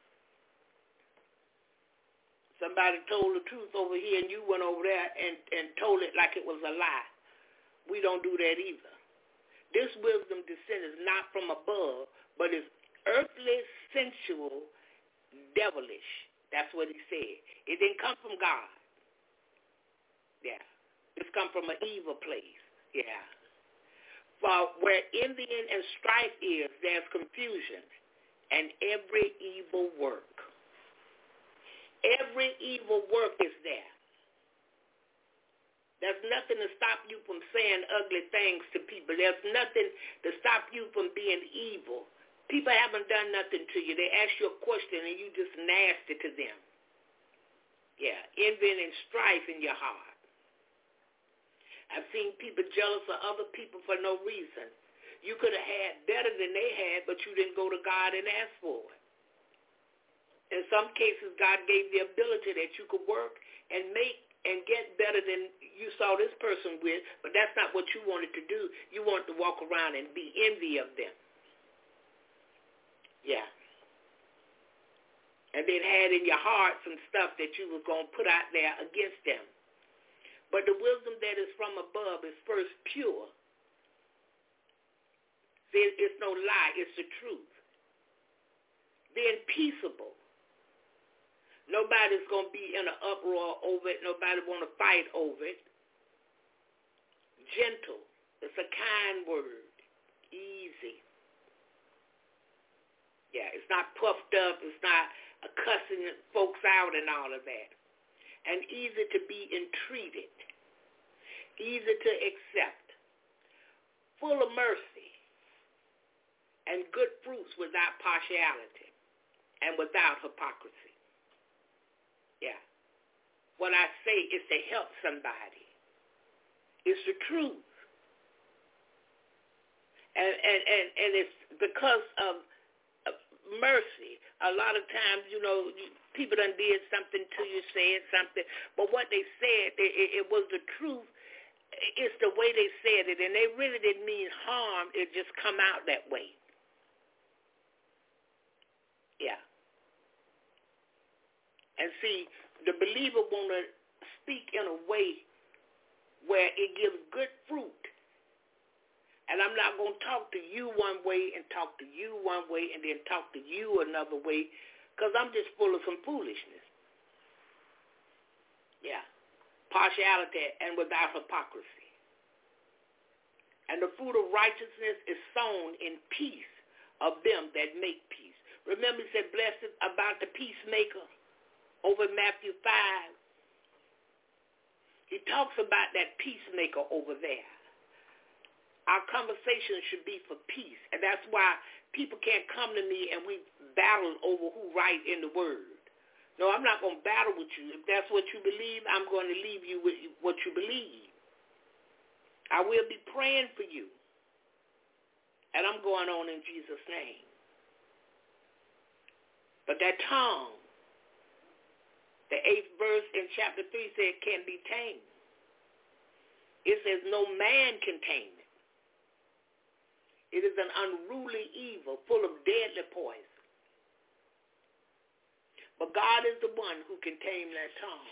Somebody told the truth over here and you went over there and told it like it was a lie. We don't do that either. This wisdom descended not from above, but is earthly, sensual, devilish. That's what he said. It didn't come from God. Yeah. It's come from an evil place. Yeah. For where envying and strife is, there's confusion and every evil work. Every evil work is there. There's nothing to stop you from saying ugly things to people. There's nothing to stop you from being evil. People haven't done nothing to you. They ask you a question and you just nasty to them. Yeah, envy and strife in your heart. I've seen people jealous of other people for no reason. You could have had better than they had, but you didn't go to God and ask for it. In some cases, God gave the ability that you could work and make and get better than you saw this person with, but that's not what you wanted to do. You wanted to walk around and be envy of them. Yeah. And then had in your heart some stuff that you were going to put out there against them. But the wisdom that is from above is first pure. Then it's no lie, it's the truth. Then peaceable. Nobody's going to be in an uproar over it. Nobody want to fight over it. Gentle. It's a kind word. Easy. Yeah, it's not puffed up. It's not cussing folks out and all of that. And easy to be entreated. Easy to accept. Full of mercy. And good fruits without partiality. And without hypocrisy. Yeah. What I say is to help somebody. It's the truth. And it's because of mercy. A lot of times, people done did something to you, said something, but what they said, it was the truth. It's the way they said it, and they really didn't mean harm. It just come out that way. Yeah. And see, the believer want to speak in a way where it gives good fruit. And I'm not going to talk to you one way and talk to you one way and then talk to you another way because I'm just full of some foolishness. Yeah. Partiality and without hypocrisy. And the fruit of righteousness is sown in peace of them that make peace. Remember, he said, blessed about the peacemaker. Over in Matthew 5, he talks about that peacemaker over there. Our conversation should be for peace, and that's why people can't come to me and we battle over who right in the word. No, I'm not going to battle with you. If that's what you believe, I'm going to leave you with what you believe. I will be praying for you. going on in Jesus' name. But that tongue, the 8th verse in chapter 3 said, can be tamed. It says no man can tame it. It is an unruly evil full of deadly poison. But God is the one who can tame that tongue.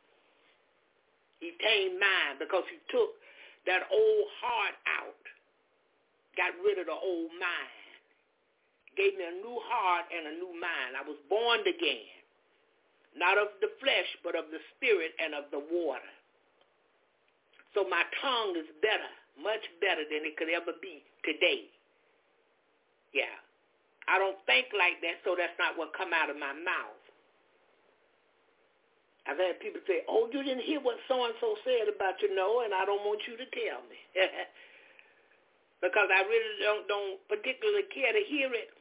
He tamed mine because he took that old heart out, got rid of the old mind, gave me a new heart and a new mind. I was born again, not of the flesh, but of the spirit and of the water. So my tongue is better, much better than it could ever be today. Yeah. I don't think like that, so that's not what come out of my mouth. I've had people say, oh, you didn't hear what so-and-so said about you. No, and I don't want you to tell me. Because I really don't particularly care to hear it.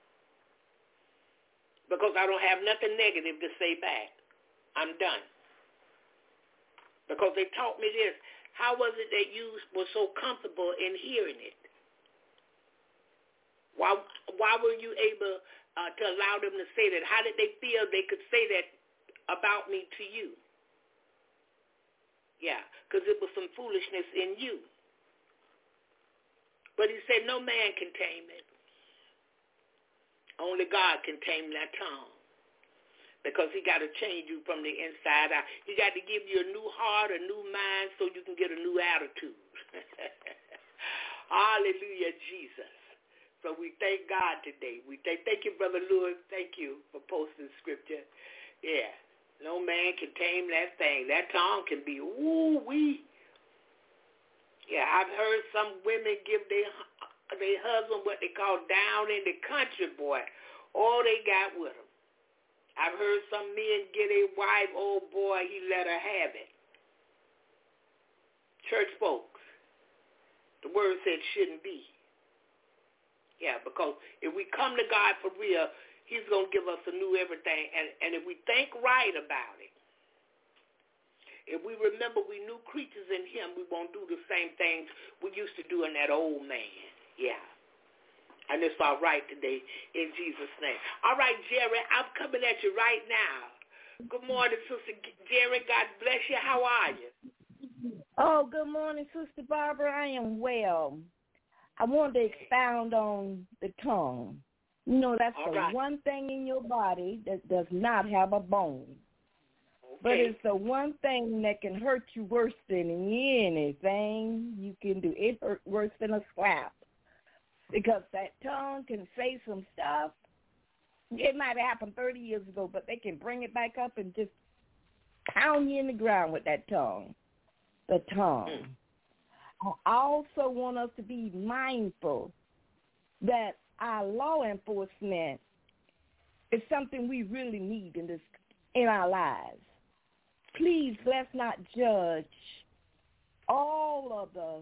Because I don't have nothing negative to say back. I'm done. Because they taught me this. How was it that you were so comfortable in hearing it? Why were you able to allow them to say that? How did they feel they could say that about me to you? Yeah, because it was some foolishness in you. But he said no man can tame it. Only God can tame that tongue. Because he got to change you from the inside out. He got to give you a new heart, a new mind, so you can get a new attitude. Hallelujah, Jesus. So we thank God today. We thank you, Brother Lewis. Thank you for posting scripture. Yeah. No man can tame that thing. That tongue can be, ooh-wee. Yeah, I've heard some women give their husband what they call down in the country, boy. All they got with them. I've heard some men get a wife, oh boy, he let her have it. Church folks, the word said shouldn't be. Yeah, because if we come to God for real, he's going to give us a new everything. And if we think right about it, if we remember we new creatures in him, we won't do the same things we used to do in that old man. Yeah. And it's all right today in Jesus' name. All right, Jerry, I'm coming at you right now. Good morning, Sister Jerry. God bless you. How are you? Oh, good morning, Sister Barbara. I am well. I wanted to expound on the tongue. You know, that's all the right. One thing in your body that does not have a bone. Okay. But it's the one thing that can hurt you worse than anything you can do. It hurts worse than a slap. Because that tongue can say some stuff. It might have happened 30 years ago, but they can bring it back up and just pound you in the ground with that tongue. The tongue. I also want us to be mindful that our law enforcement is something we really need in our lives. Please, let's not judge all of the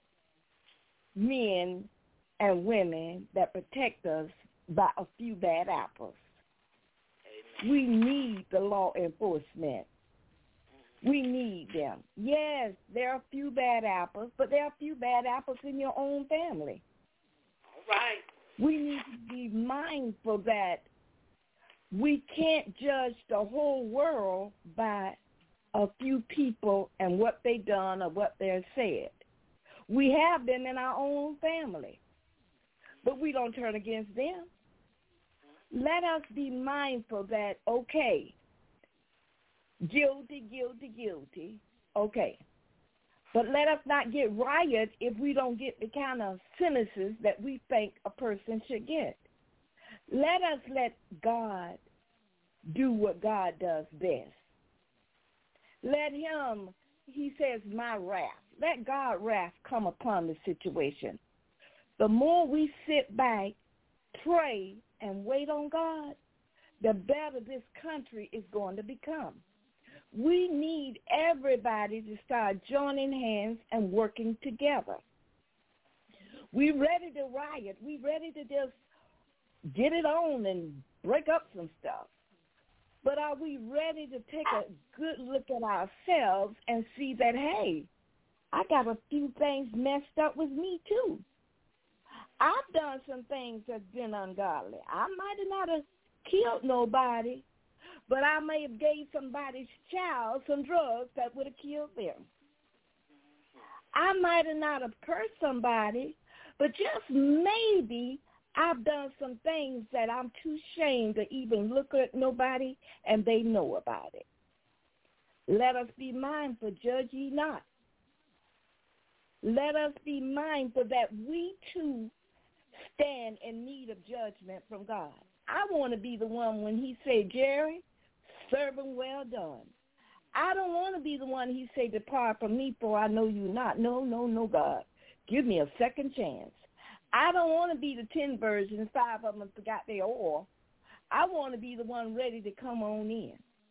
men and women that protect us by a few bad apples. Amen. We need the law enforcement. We need them. Yes, there are a few bad apples, but there are a few bad apples in your own family. All right. We need to be mindful that we can't judge the whole world by a few people and what they done or what they said. We have them in our own family. But we don't turn against them. Let us be mindful that, okay, guilty, guilty, guilty, okay. But let us not get riot if we don't get the kind of sentences that we think a person should get. Let us let God do what God does best. Let him, he says, my wrath. Let God's wrath come upon the situation. The more we sit back, pray, and wait on God, the better this country is going to become. We need everybody to start joining hands and working together. We're ready to riot. We're ready to just get it on and break up some stuff. But are we ready to take a good look at ourselves and see that, hey, I got a few things messed up with me too. I've done some things that's been ungodly. I might have not have killed nobody, but I may have gave somebody's child some drugs that would have killed them. I might have not have cursed somebody, but just maybe I've done some things that I'm too ashamed to even look at nobody, and they know about it. Let us be mindful, judge ye not. Let us be mindful that we too stand in need of judgment from God. I want to be the one when he say, Jerry, servant well done. I don't want to be the one he say, depart from me, for I know you not. No, God. Give me a second chance. I don't want to be the 10 virgins, 5 of them forgot their oil. I want to be the one ready to come on in.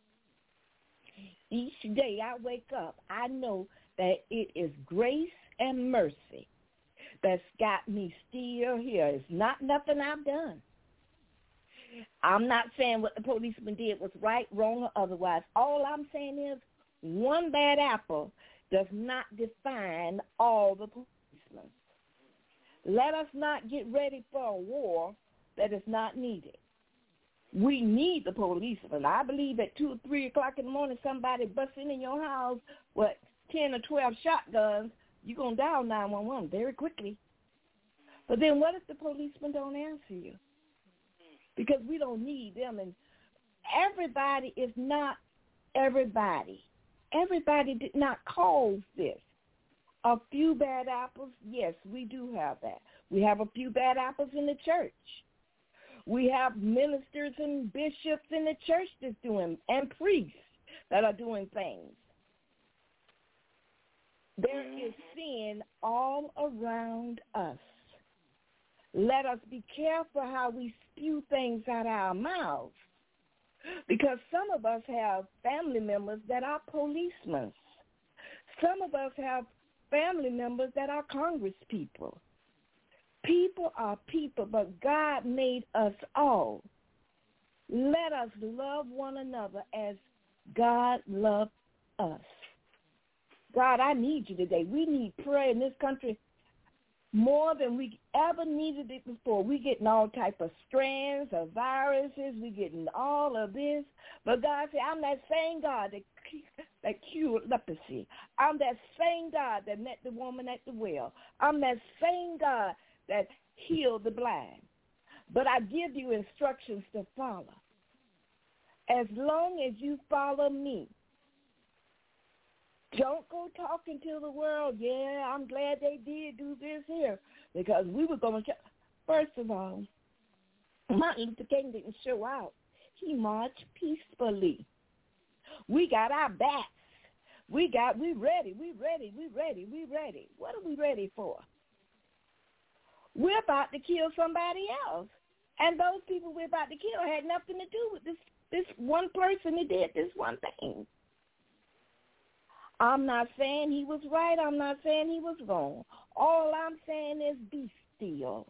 Each day I wake up, I know that it is grace and mercy that's got me still here. It's not nothing I've done. I'm not saying what the policeman did was right, wrong, or otherwise. All I'm saying is one bad apple does not define all the policemen. Let us not get ready for a war that is not needed. We need the policemen. I believe at 2 or 3 o'clock in the morning, somebody busting in your house with 10 or 12 shotguns, you're going to dial 911 very quickly. But then what if the policemen don't answer you? Because we don't need them. And everybody is not everybody. Everybody did not cause this. A few bad apples, yes, we do have that. We have a few bad apples in the church. We have ministers and bishops in the church that's doing, and priests that are doing things. There is sin all around us. Let us be careful how we spew things out of our mouths, because some of us have family members that are policemen. Some of us have family members that are congresspeople. People are people, but God made us all. Let us love one another as God loved us. God, I need you today. We need prayer in this country more than we ever needed it before. We're getting all type of strands of viruses. We're getting all of this. But God said, I'm that same God that cured leprosy. I'm that same God that met the woman at the well. I'm that same God that healed the blind. But I give you instructions to follow. As long as you follow me, don't go talking to the world, yeah, I'm glad they did do this here, because we were going to, first of all, Martin Luther King didn't show out. He marched peacefully. We got our backs. We ready. What are we ready for? We're about to kill somebody else. And those people we're about to kill had nothing to do with this one person that did this one thing. I'm not saying he was right. I'm not saying he was wrong. All I'm saying is be still.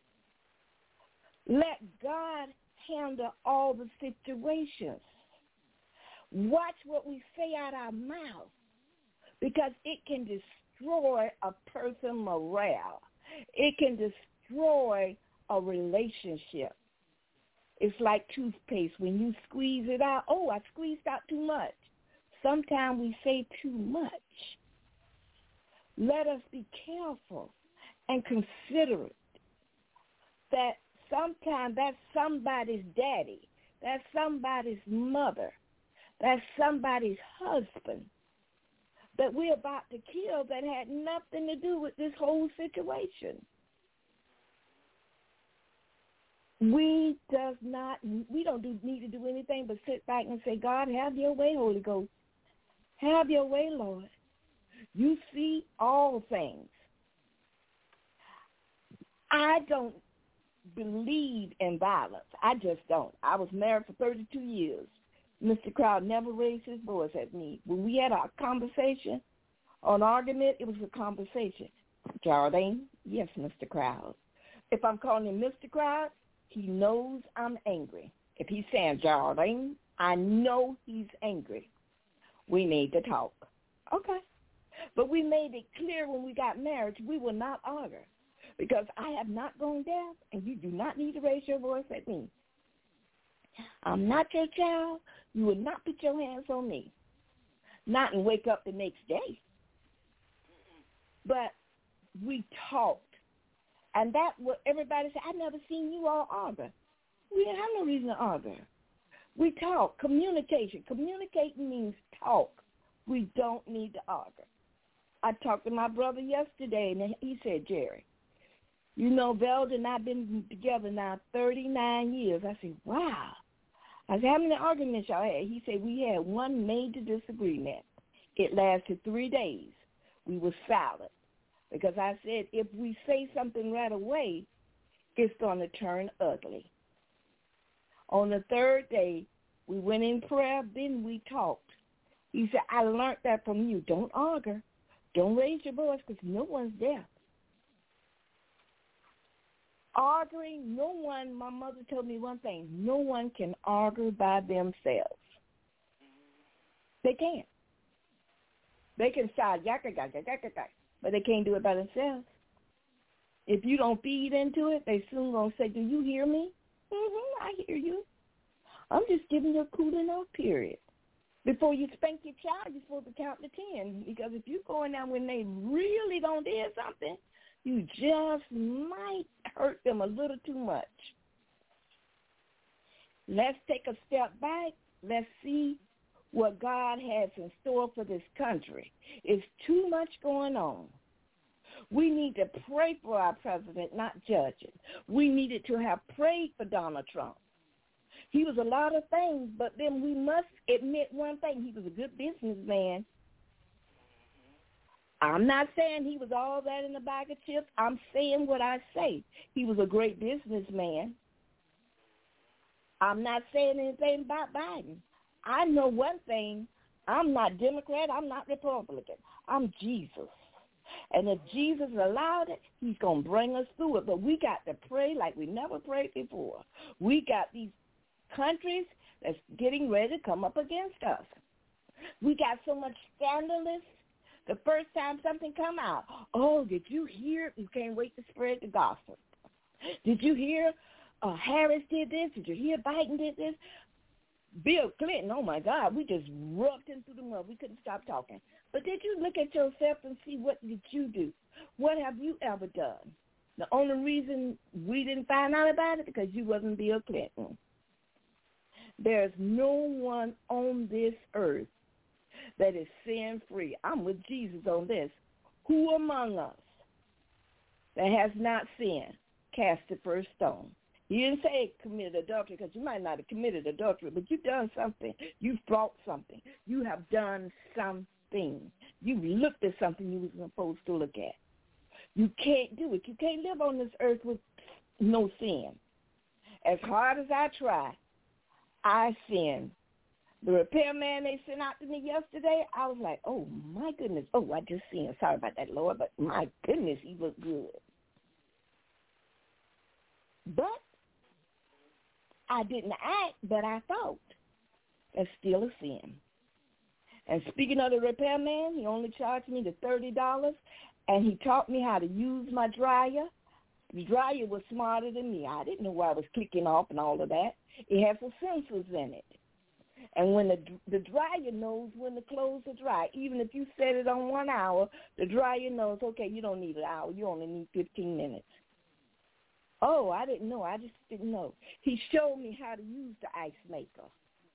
Let God handle all the situations. Watch what we say out our mouth, because it can destroy a person's morale. It can destroy a relationship. It's like toothpaste. When you squeeze it out, oh, I squeezed out too much. Sometimes we say too much. Let us be careful and considerate that sometimes that's somebody's daddy, that's somebody's mother, that's somebody's husband that we're about to kill that had nothing to do with this whole situation. We don't need to do anything but sit back and say, God, have your way, Holy Ghost. Have your way, Lord. You see all things. I don't believe in violence. I just don't. I was married for 32 years. Mr. Crowd never raised his voice at me. When we had our conversation or an argument, it was a conversation. Jardine, yes, Mr. Crowd. If I'm calling him Mr. Crowd, he knows I'm angry. If he's saying Jardine, I know he's angry. We need to talk. Okay. But we made it clear when we got married we will not argue. because I have not gone deaf, and you do not need to raise your voice at me. I'm not your child. You will not put your hands on me. Not and wake up the next day. But we talked. And that what everybody said, I never seen you all argue. We didn't have no reason to argue. We talk. Communication. Communicating means talk. We don't need to argue. I talked to my brother yesterday, and he said, Jerry, you know, Velda and I have been together now 39 years. I said, wow. I said, how many arguments y'all had? He said, we had one major disagreement. It lasted 3 days. We were silent because I said, if we say something right away, it's going to turn ugly. On the third day, we went in prayer, then we talked. He said, I learned that from you. Don't argue. Don't raise your voice because no one's there. Arguing, no one, my mother told me one thing, no one can argue by themselves. They can't. They can shout, but they can't do it by themselves. If you don't feed into it, they soon going to say, do you hear me? I hear you. I'm just giving you a cooling off period. Before you spank your child, you're supposed to count to 10. Because if you're going down when they really don't do something, you just might hurt them a little too much. Let's take a step back. Let's see what God has in store for this country. It's too much going on. We need to pray for our president, not judge it. We needed to have prayed for Donald Trump. He was a lot of things, but then we must admit one thing. He was a good businessman. I'm not saying he was all that in a bag of chips. I'm saying what I say. He was a great businessman. I'm not saying anything about Biden. I know one thing. I'm not Democrat. I'm not Republican. I'm Jesus. And if Jesus allowed it, he's going to bring us through it. But we got to pray like we never prayed before. We got these countries that's getting ready to come up against us. We got so much scandalous. The first time something come out, oh, did you hear? You can't wait to spread the gospel. Did you hear Harris did this? Did you hear Biden did this? Bill Clinton, oh, my God, we just rubbed him through the mud. We couldn't stop talking. But did you look at yourself and see what did you do? What have you ever done? The only reason we didn't find out about it because you wasn't Bill Clinton. There's no one on this earth that is sin-free. I'm with Jesus on this. Who among us that has not sinned cast the first stone? He didn't say committed adultery because you might not have committed adultery, but you've done something. You've brought something. You have done something. You've looked at something you were supposed to look at. You can't do it. You can't live on this earth with no sin. As hard as I try, I sin. The repairman they sent out to me yesterday, I was like, oh, my goodness. Oh, I just sinned. Sorry about that, Lord, but my goodness, he looked good. But I didn't act, but I thought. That's still a sin. And speaking of the repairman, he only charged me the $30, and he taught me how to use my dryer. The dryer was smarter than me. I didn't know why I was clicking off and all of that. It has some sensors in it. And when the dryer knows when the clothes are dry, even if you set it on 1 hour, the dryer knows, okay, you don't need an hour. You only need 15 minutes. Oh, I didn't know. I just didn't know. He showed me how to use the ice maker.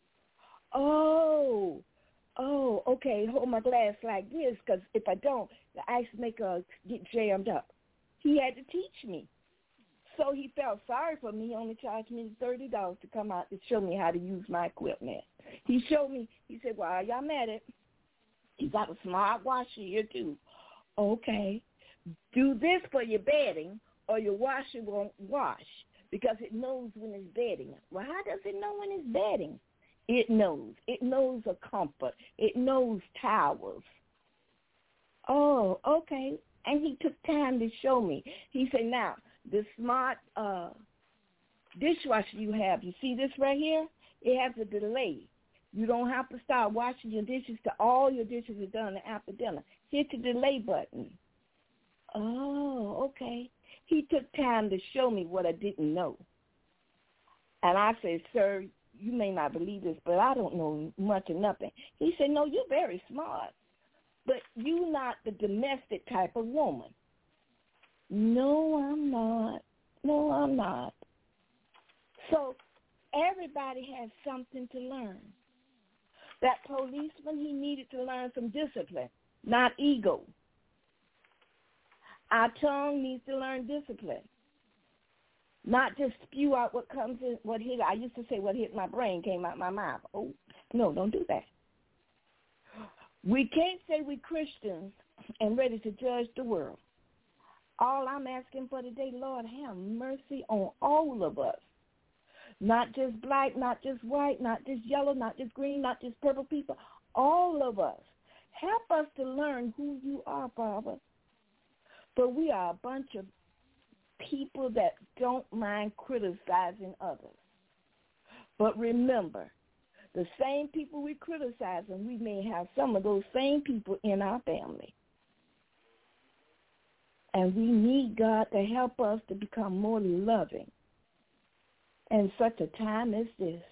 Oh, okay, hold my glass like this because if I don't, the ice maker get jammed up. He had to teach me. So he felt sorry for me. He only charged me $30 to come out to show me how to use my equipment. He showed me. He said, well, y'all met it. You got a smart washer here, too. Okay. Do this for your bedding or your washer won't wash because it knows when it's bedding. Well, how does it know when it's bedding? It knows. It knows a comfort. It knows towels. Oh, okay. And he took time to show me. He said, now, the smart dishwasher you have, you see this right here? It has a delay. You don't have to start washing your dishes till all your dishes are done after dinner. Hit the delay button. Oh, okay. He took time to show me what I didn't know. And I said, sir, you may not believe this, but I don't know much or nothing. He said, no, you're very smart, but you're not the domestic type of woman. No, I'm not. No, I'm not. So everybody has something to learn. That policeman, he needed to learn some discipline, not ego. Our tongue needs to learn discipline, not just spew out what comes in, what hit. I used to say what hit my brain came out my mouth. Oh, no, don't do that. We can't say we're Christians and ready to judge the world. All I'm asking for today, Lord, have mercy on all of us. Not just black, not just white, not just yellow, not just green, not just purple people. All of us. Help us to learn who you are, Father. But we are a bunch of people that don't mind criticizing others. But remember, the same people we criticize, and we may have some of those same people in our family. And we need God to help us to become more loving in such a time as this.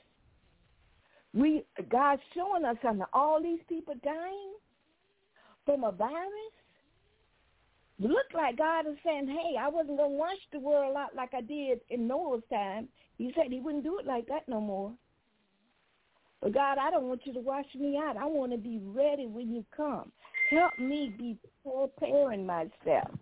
God's showing us something. All these people dying from a virus. Look like God is saying, hey, I wasn't going to wash the world out like I did in Noah's time. He said he wouldn't do it like that no more. But God, I don't want you to wash me out. I want to be ready when you come. Help me be preparing myself.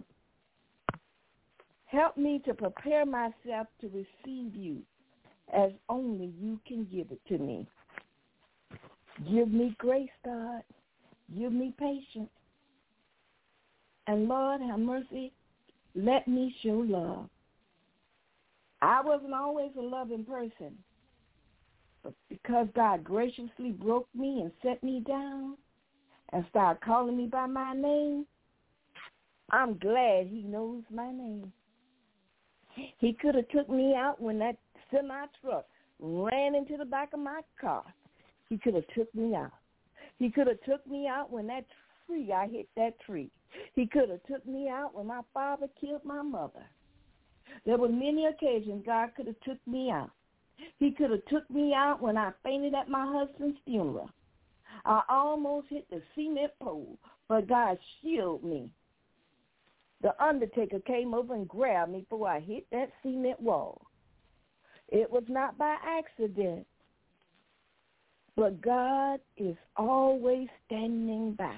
Help me to prepare myself to receive you as only you can give it to me. Give me grace, God. Give me patience. And Lord, have mercy, let me show love. I wasn't always a loving person, but because God graciously broke me and set me down and started calling me by my name, I'm glad he knows my name. He could have took me out when that semi-truck ran into the back of my car. He could have took me out. He could have took me out when I hit that tree. He could have took me out when my father killed my mother. There were many occasions God could have took me out. He could have took me out when I fainted at my husband's funeral. I almost hit the cement pole, but God shielded me. The undertaker came over and grabbed me before I hit that cement wall. It was not by accident, but God is always standing by.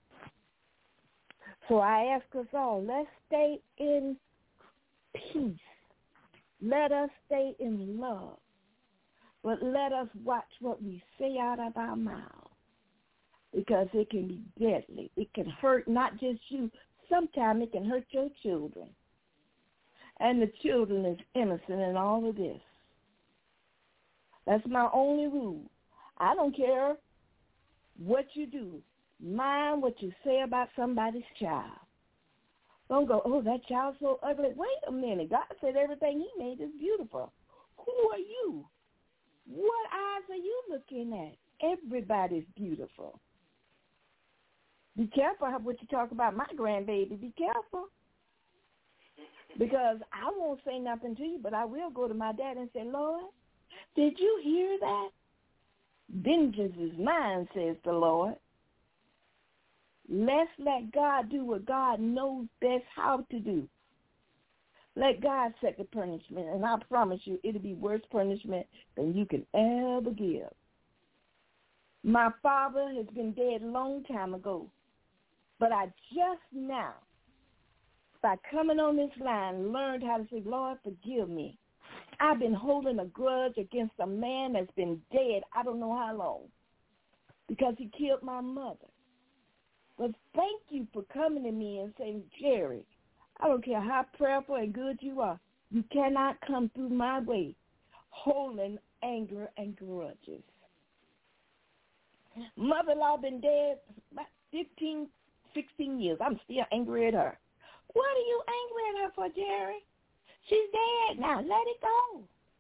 So I ask us all, let's stay in peace. Let us stay in love. But let us watch what we say out of our mouths, because it can be deadly. It can hurt not just you. Sometimes it can hurt your children. And the children is innocent in all of this. That's my only rule. I don't care what you do. Mind what you say about somebody's child. Don't go, oh, that child's so ugly. Wait a minute. God said everything he made is beautiful. Who are you? What eyes are you looking at? Everybody's beautiful. Be careful what you talk about my grandbaby. Be careful. Because I won't say nothing to you, but I will go to my dad and say, Lord, did you hear that? Vengeance is mine, says the Lord. Let's let God do what God knows best how to do. Let God set the punishment, and I promise you it'll be worse punishment than you can ever give. My father has been dead a long time ago, but I just now, by coming on this line, learned how to say, Lord, forgive me. I've been holding a grudge against a man that's been dead I don't know how long because he killed my mother. But thank you for coming to me and saying, Jerry, I don't care how prayerful and good you are, you cannot come through my way holding anger and grudges. Mother-in-law been dead about 15, 16 years. I'm still angry at her. What are you angry at her for, Jerry? She's dead now. Let it go.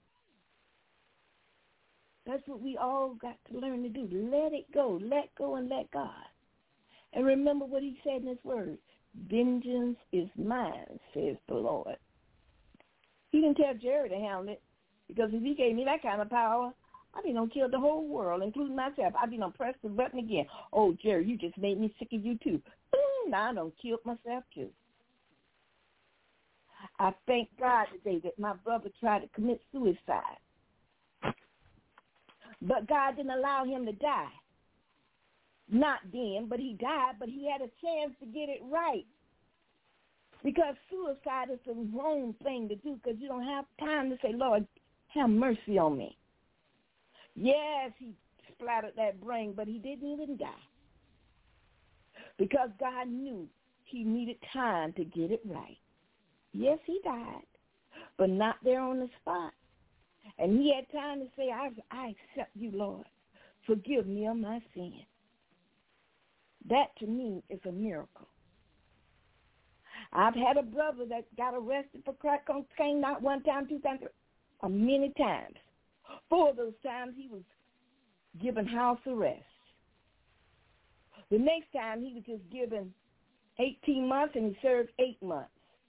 That's what we all got to learn to do. Let it go. Let go and let God. And remember what he said in his word. Vengeance is mine, says the Lord. He didn't tell Jerry to handle it, because if he gave me that kind of power, I'd be done killed the whole world, including myself. I'd be done press the button again. Oh, Jerry, you just made me sick of you too. Now I done killed myself too. I thank God today that my brother tried to commit suicide. But God didn't allow him to die. Not then, but he died, but he had a chance to get it right. Because suicide is the wrong thing to do, because you don't have time to say, Lord, have mercy on me. Yes, he splattered that brain, but he didn't even die. Because God knew he needed time to get it right. Yes, he died, but not there on the spot. And he had time to say, I accept you, Lord. Forgive me of my sin. That, to me, is a miracle. I've had a brother that got arrested for crack cocaine, not one time, 2 times, many times. 4 of those times he was given house arrest. The next time he was just given 18 months, and he served 8 months.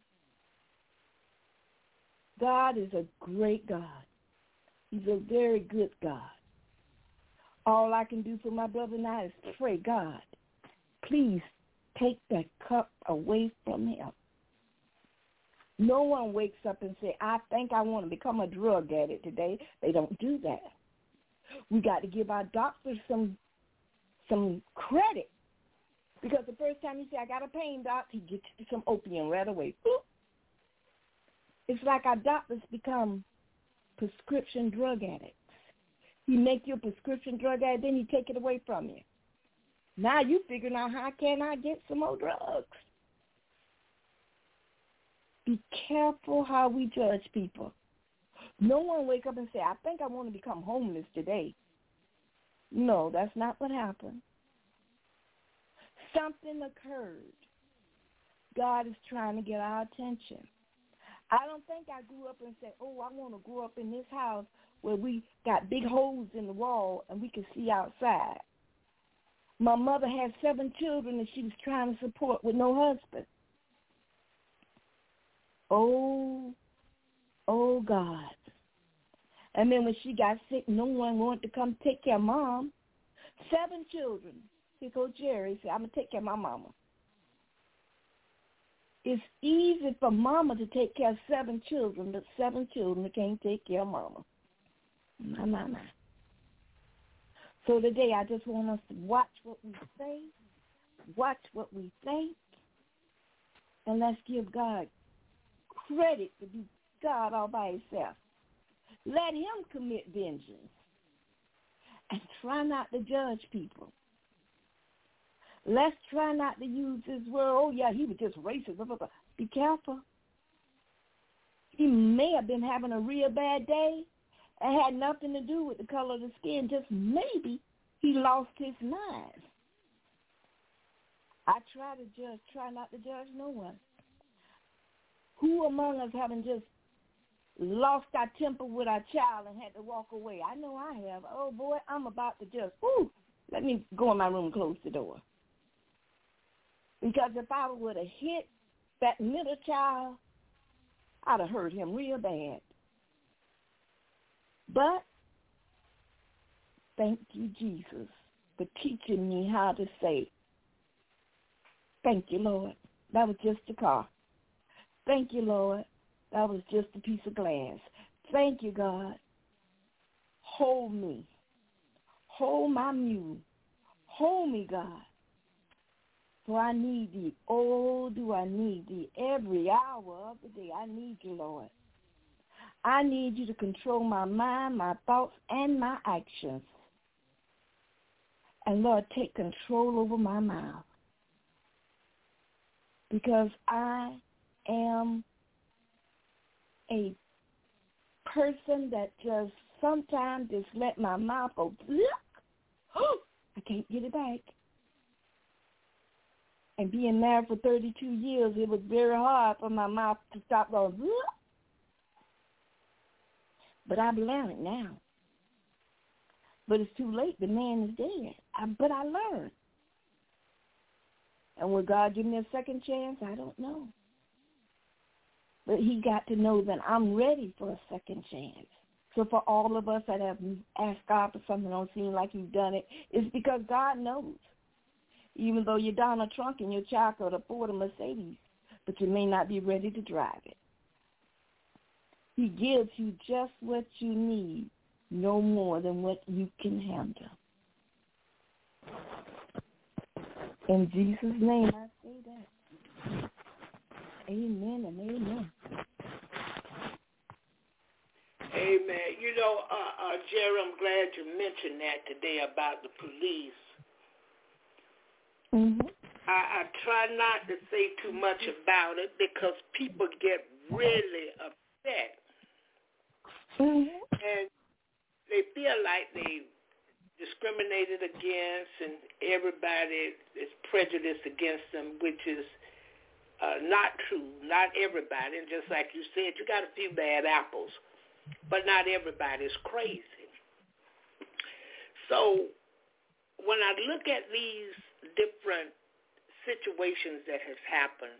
God is a great God. He's a very good God. All I can do for my brother and I is pray, God, please take that cup away from him. No one wakes up and say, I think I want to become a drug addict today. They don't do that. We got to give our doctors some credit. Because the first time you say, I got a pain, doc, he gets you some opium right away. Boop. It's like our doctors become prescription drug addicts. He make you a prescription drug addict, then he take it away from you. Now you figuring out, how can I get some more drugs? Be careful how we judge people. No one wake up and say, I think I want to become homeless today. No, that's not what happened. Something occurred. God is trying to get our attention. I don't think I grew up and said, oh, I want to grow up in this house where we got big holes in the wall and we can see outside. My mother had 7 children and she was trying to support with no husband. Oh, God. And then when she got sick, no one wanted to come take care of Mom. 7 children. Here goes Jerry. Said, I'm going to take care of my mama. It's easy for mama to take care of 7 children, but 7 children can't take care of mama. My. So today I just want us to watch what we say, watch what we think, and let's give God credit to be God all by himself. Let him commit vengeance and try not to judge people. Let's try not to use this word, oh, yeah, he was just racist. Be careful. He may have been having a real bad day and had nothing to do with the color of the skin. Just maybe he lost his mind. I try not to judge no one. Who among us haven't just lost our temper with our child and had to walk away? I know I have. Oh, boy, I'm about to just, let me go in my room and close the door. Because if I would have hit that middle child, I'd have hurt him real bad. But thank you, Jesus, for teaching me how to say, thank you, Lord. That was just a car. Thank you, Lord. That was just a piece of glass. Thank you, God. Hold me. Hold my mule. Hold me, God. For I need thee. Oh, do I need thee. Every hour of the day, I need you, Lord. I need you to control my mind, my thoughts, and my actions. And, Lord, take control over my mouth. Because I am a person that just sometimes just let my mouth go, I can't get it back. And being married for 32 years, it was very hard for my mouth to stop going, but I've learned now. But it's too late. The man is dead. But I learned. And will God give me a second chance? I don't know. But he got to know that I'm ready for a second chance. So for all of us that have asked God for something don't seem like you've done it, it's because God knows. Even though you're down a trunk and your child could afford a Mercedes, but you may not be ready to drive it. He gives you just what you need, no more than what you can handle. In Jesus' name, I say that. Amen and amen. Amen. You know, Jerry, I'm glad you mentioned that today about the police. Mm-hmm. I try not to say too much about it because people get really upset. Mm-hmm. And they feel like they discriminated against and everybody is prejudiced against them, which is not true. Not everybody. And just like you said, you got a few bad apples, but not everybody is crazy. So when I look at these different situations that has happened,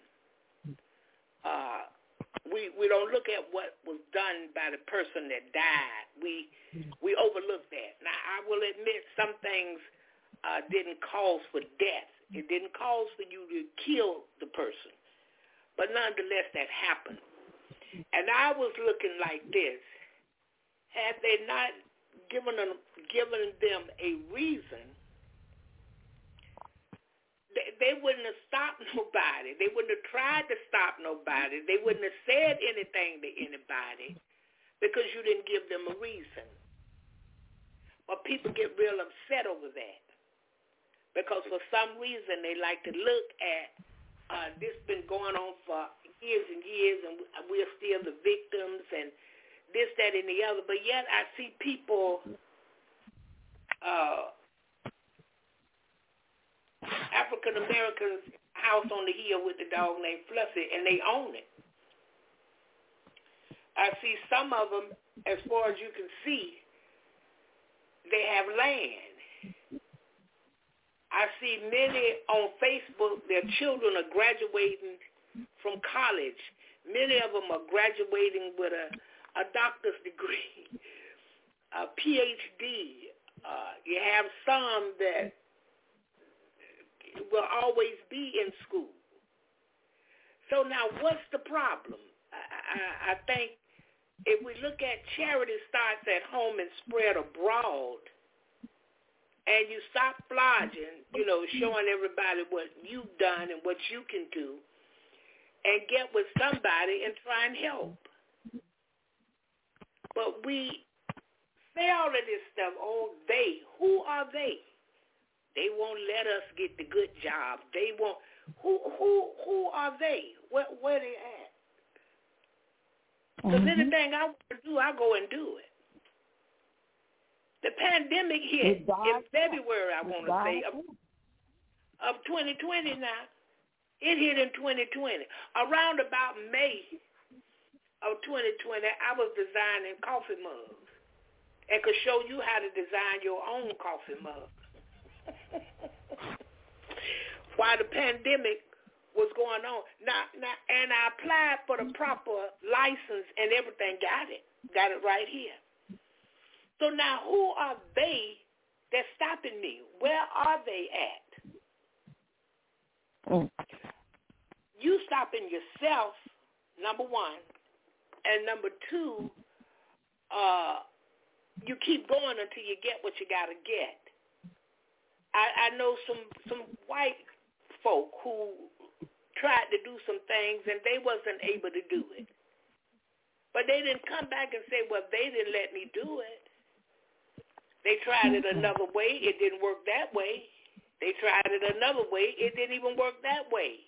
we don't look at what was done by the person that died. We overlook that. Now, I will admit some things didn't cause for death. It didn't cause for you to kill the person. But nonetheless, that happened. And I was looking like this. Had they not given them a reason, they wouldn't have stopped nobody. They wouldn't have tried to stop nobody. They wouldn't have said anything to anybody because you didn't give them a reason. But people get real upset over that because for some reason they like to look at this been going on for years and years and we're still the victims and this, that, and the other. But yet I see people African Americans house on the hill with the dog named Fluffy, and they own it. I see some of them, as far as you can see, they have land. I see many on Facebook, their children are graduating from college. Many of them are graduating with a doctor's degree, a PhD. You have some that will always be in school. So now what's the problem? I think if we look at charity starts at home and spread abroad, and you stop flogging, showing everybody what you've done and what you can do, and get with somebody and try and help. But we say all of this stuff, who are they? They won't let us get the good job. They won't. Who are they? Where they at? Because anything I want to do, I go and do it. The pandemic hit in February, I want to say, of 2020 now. It hit in 2020. Around about May of 2020, I was designing coffee mugs and could show you how to design your own coffee mug. While the pandemic was going on. Now, and I applied for the proper license and everything, got it right here. So now who are they that's stopping me? Where are they at? You stopping yourself, number one, and number two, you keep going until you get what you got to get. I know some white folk who tried to do some things and they wasn't able to do it. But they didn't come back and say, well, they didn't let me do it. They tried it another way. It didn't work that way. They tried it another way. It didn't even work that way.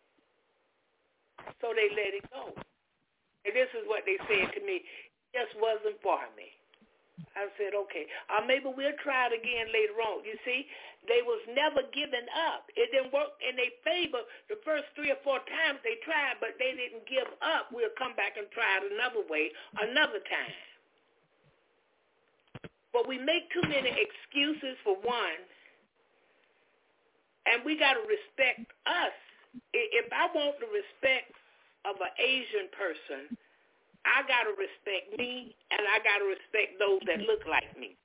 So they let it go. And this is what they said to me. It just wasn't for me. I said, okay, maybe we'll try it again later on. You see, they was never giving up. It didn't work in their favor the first 3 or 4 times they tried, but they didn't give up. We'll come back and try it another way, another time. But we make too many excuses for one, and we got to respect us. If I want to respect of an Asian person, I got to respect me, and I got to respect those that look like me.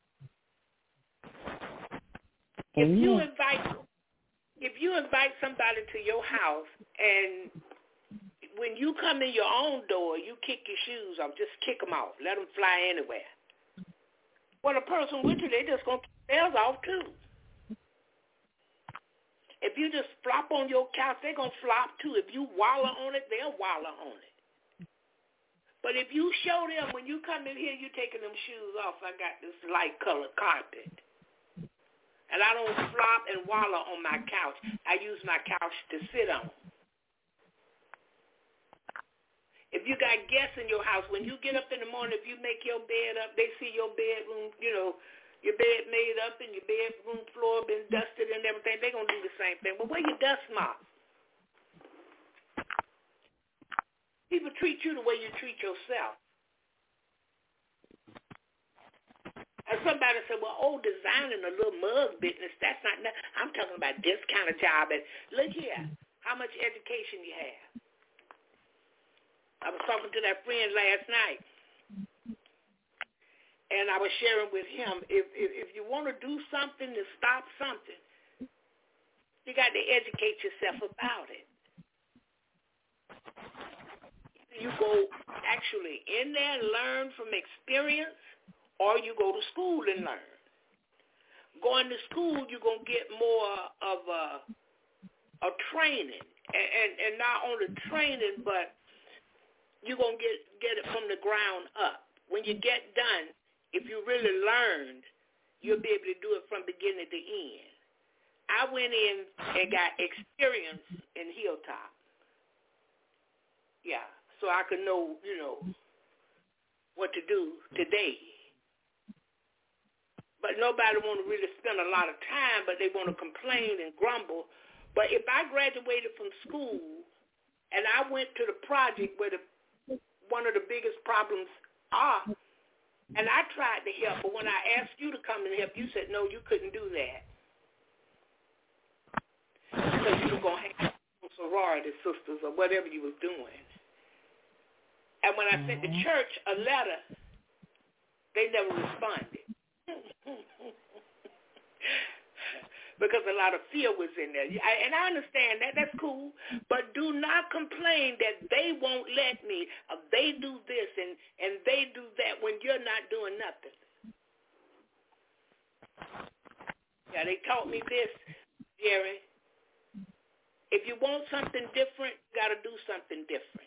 If you invite somebody to your house, and when you come in your own door, you kick your shoes off, just kick them off, let them fly anywhere. Well, a person with you, they just going to kick theirs off too. If you just flop on your couch, they're going to flop too. If you wallow on it, they'll wallow on it. But if you show them when you come in here, you're taking them shoes off, I got this light-colored carpet. And I don't flop and wallow on my couch. I use my couch to sit on. If you got guests in your house, when you get up in the morning, if you make your bed up, they see your bedroom, your bed made up and your bedroom floor been dusted and everything, they're going to do the same thing. But where your dust mop? People treat you the way you treat yourself. And somebody said, well, designing a little mug business, that's not nothing. I'm talking about this kind of job. And look here, how much education you have. I was talking to that friend last night, and I was sharing with him, if you want to do something to stop something, you got to educate yourself about it. You go actually in there and learn from experience, or you go to school and learn. Going to school, you're going to get more of a training, and not only training, but you're going to get it from the ground up. When you get done, if you really learned, you'll be able to do it from beginning to end. I went in and got experience in Hilltop. Yeah, so I could know, what to do today. But nobody want to really spend a lot of time, but they want to complain and grumble. But if I graduated from school and I went to the project where one of the biggest problems are, and I tried to help, but when I asked you to come and help, you said, no, you couldn't do that. Because you were going to have sorority sisters or whatever you was doing. And when I sent the church a letter, they never responded. Because a lot of fear was in there. And I understand that. That's cool. But do not complain that they won't let me, or they do this and they do that when you're not doing nothing. Yeah, they taught me this, Jerry. If you want something different, you got to do something different.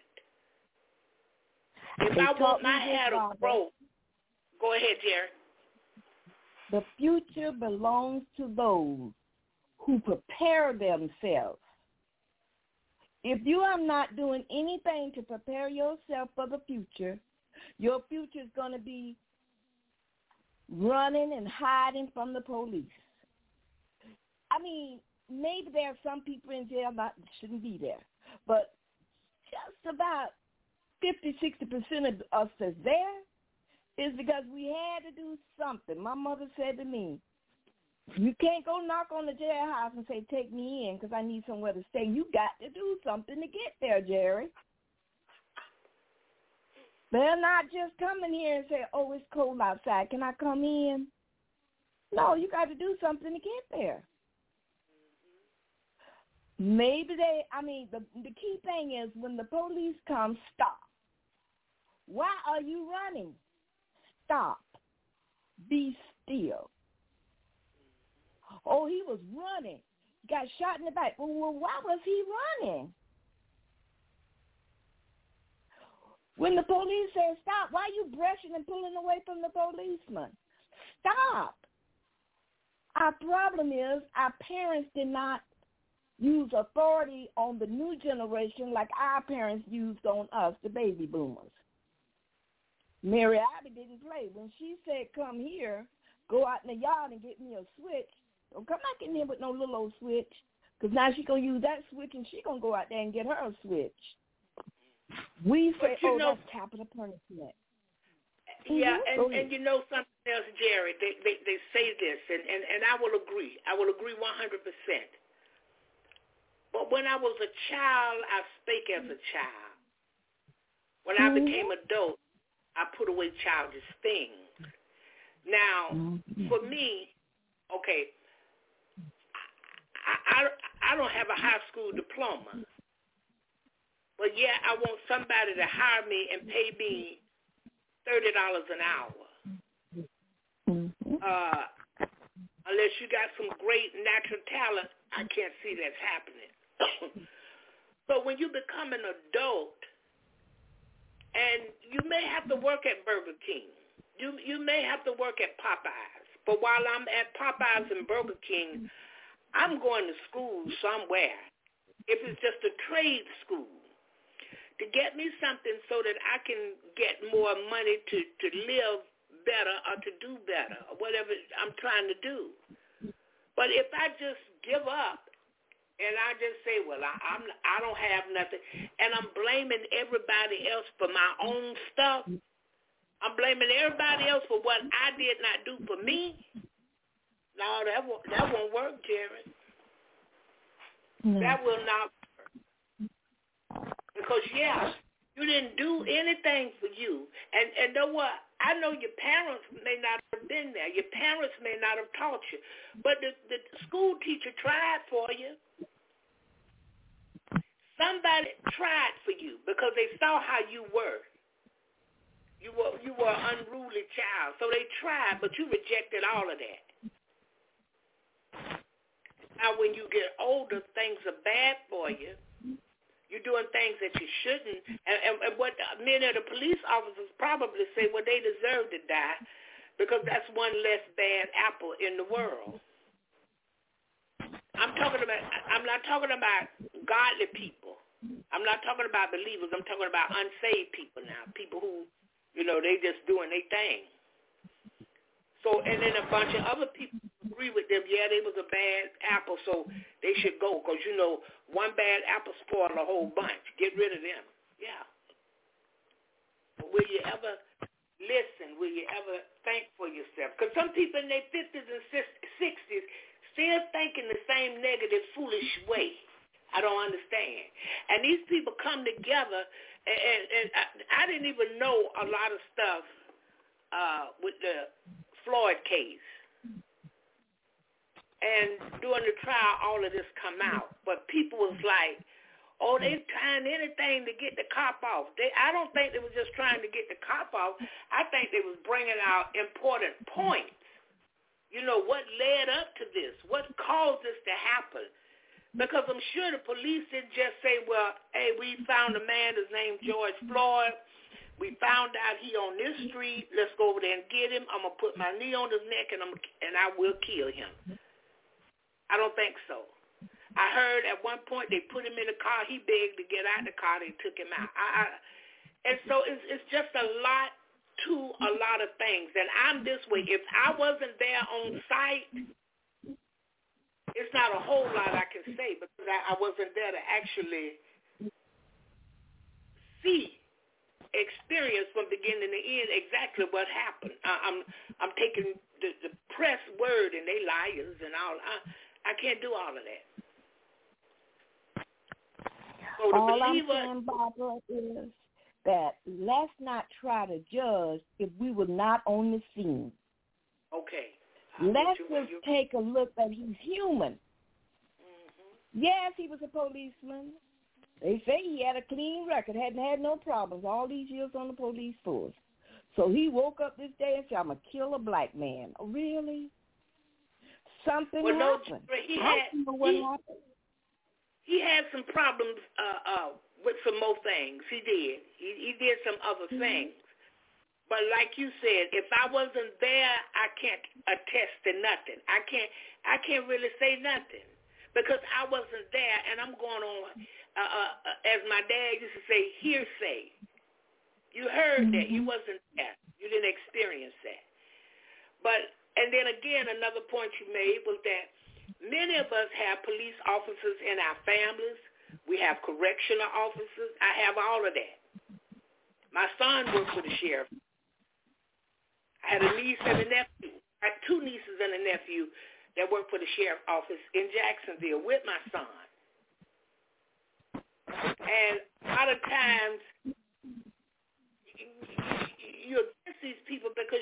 If I want my hair to grow, go ahead, Jerry. The future belongs to those who prepare themselves. If you are not doing anything to prepare yourself for the future, your future is going to be running and hiding from the police. I mean, maybe there are some people in jail that shouldn't be there, but just about 50-60% of us that's there is because we had to do something. My mother said to me, you can't go knock on the jailhouse and say, take me in because I need somewhere to stay. You got to do something to get there, Jerry. They're not just coming here and say, oh, it's cold outside. Can I come in? No, you got to do something to get there. Maybe the key thing is when the police come, stop. Why are you running? Stop. Be still. Oh, he was running. Got shot in the back. Well, why was he running? When the police said stop, why are you brushing and pulling away from the policeman? Stop. Our problem is our parents did not use authority on the new generation like our parents used on us, the baby boomers. Mary Abby didn't play. When she said, come here, go out in the yard and get me a switch, don't come back in here with no little old switch, because now she's going to use that switch and she's going to go out there and get her a switch. We say, that's capital punishment. Yeah, and you know something else, Jerry, they say this, and I will agree. I will agree 100%. But when I was a child, I spake as a child. When I became adult, I put away childish things. Now, for me, okay, I don't have a high school diploma, but yeah, I want somebody to hire me and pay me $30 an hour. Unless you got some great natural talent, I can't see that's happening. So when you become an adult, and you may have to work at Burger King, you may have to work at Popeyes, but while I'm at Popeyes and Burger King, I'm going to school somewhere. If it's just a trade school, to get me something so that I can get more money to live better or to do better or whatever I'm trying to do. But if I just give up and I just say, well, I don't have nothing, and I'm blaming everybody else for my own stuff, I'm blaming everybody else for what I did not do for me, no, that won't work, Jerry. No. That will not work. Because, yeah, you didn't do anything for you. And know what? I know your parents may not have been there. Your parents may not have taught you. But the school teacher tried for you. Somebody tried for you because they saw how you were. You were an unruly child. So they tried, but you rejected all of that. Now, when you get older, things are bad for you. You're doing things that you shouldn't. And what many of the police officers probably say, well, they deserve to die because that's one less bad apple in the world. I'm not talking about godly people. I'm not talking about believers. I'm talking about unsaved people now, people who, they just doing their thing. So, and then a bunch of other people agree with them, yeah, they was a bad apple, so they should go because, one bad apple spoiled a whole bunch. Get rid of them. Yeah. But will you ever listen? Will you ever think for yourself? Because some people in their 50s and 60s still think in the same negative, foolish way. I don't understand. And these people come together, and I didn't even know a lot of stuff with the Floyd case. And during the trial, all of this come out. But people was like, oh, they trying anything to get the cop off. I don't think they was just trying to get the cop off. I think they was bringing out important points. What led up to this? What caused this to happen? Because I'm sure the police didn't just say, well, hey, we found a man, his name George Floyd. We found out he on this street. Let's go over there and get him. I'm going to put my knee on his neck, and I will kill him. I don't think so. I heard at one point they put him in the car. He begged to get out of the car. They took him out. And so it's just a lot to a lot of things. And I'm this way. If I wasn't there on site, it's not a whole lot I can say because I wasn't there to actually experience from beginning to end exactly what happened. I'm taking the press word and they liars and all. I can't do all of that. So all I'm saying, Barbara, is that let's not try to judge if we were not on the scene. Okay. Let's just take a look that he's human. Mm-hmm. Yes, he was a policeman. They say he had a clean record, hadn't had no problems all these years on the police force. So he woke up this day and said, I'm going to kill a black man. Oh, really? Something happened. He had some problems with some more things. He did. He did some other things. But like you said, if I wasn't there, I can't attest to nothing. I can't really say nothing because I wasn't there, and I'm going on, as my dad used to say, hearsay. You heard that. You wasn't there. You didn't experience that. And then again, another point you made was that many of us have police officers in our families. We have correctional officers. I have all of that. My son works for the sheriff. I had a niece and a nephew. I had two nieces and a nephew that work for the sheriff's office in Jacksonville with my son. And a lot of times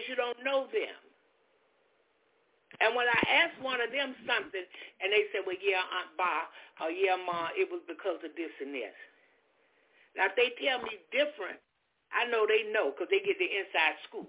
you don't know them. And when I asked one of them something, and they said, well, yeah, Aunt Ba, or yeah, Ma, it was because of this and this. Now, if they tell me different, I know they know because they get the inside scoop.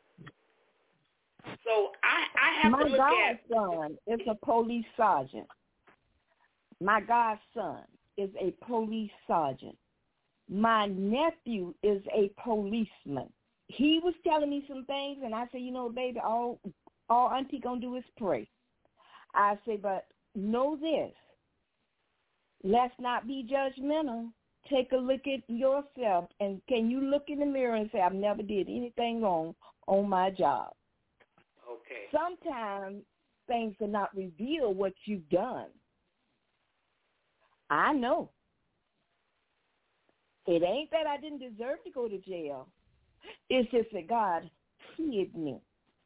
So I have to look at... My godson is a police sergeant. My godson is a police sergeant. My nephew is a policeman. He was telling me some things, and I said, you know, baby, all Auntie going to do is pray. I say, but know this. Let's not be judgmental. Take a look at yourself, and can you look in the mirror and say, I've never did anything wrong on my job. Okay. Sometimes things are not revealed what you've done. I know. It ain't that I didn't deserve to go to jail. It's just that God hid me.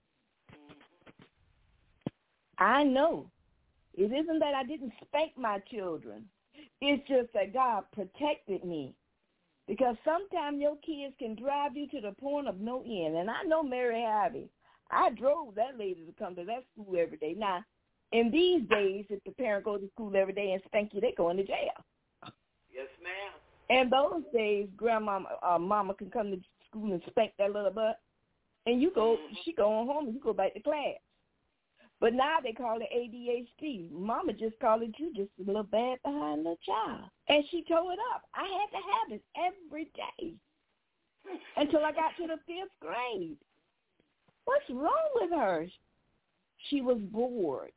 I know. It isn't that I didn't spank my children. It's just that God protected me. Because sometimes your kids can drive you to the point of no end. And I know Mary Harvey. I drove that lady to come to that school every day. Now, in these days, if the parent goes to school every day and spank you, they go into jail. Yes, ma'am. In those days, mama can come to school and spank that little butt, and you go, she go home and you go back to class. But now they call it ADHD. Mama just called it you just a little bad behind the child. And she tore it up. I had to have it every day until I got to the 5th grade. What's wrong with her? She was bored.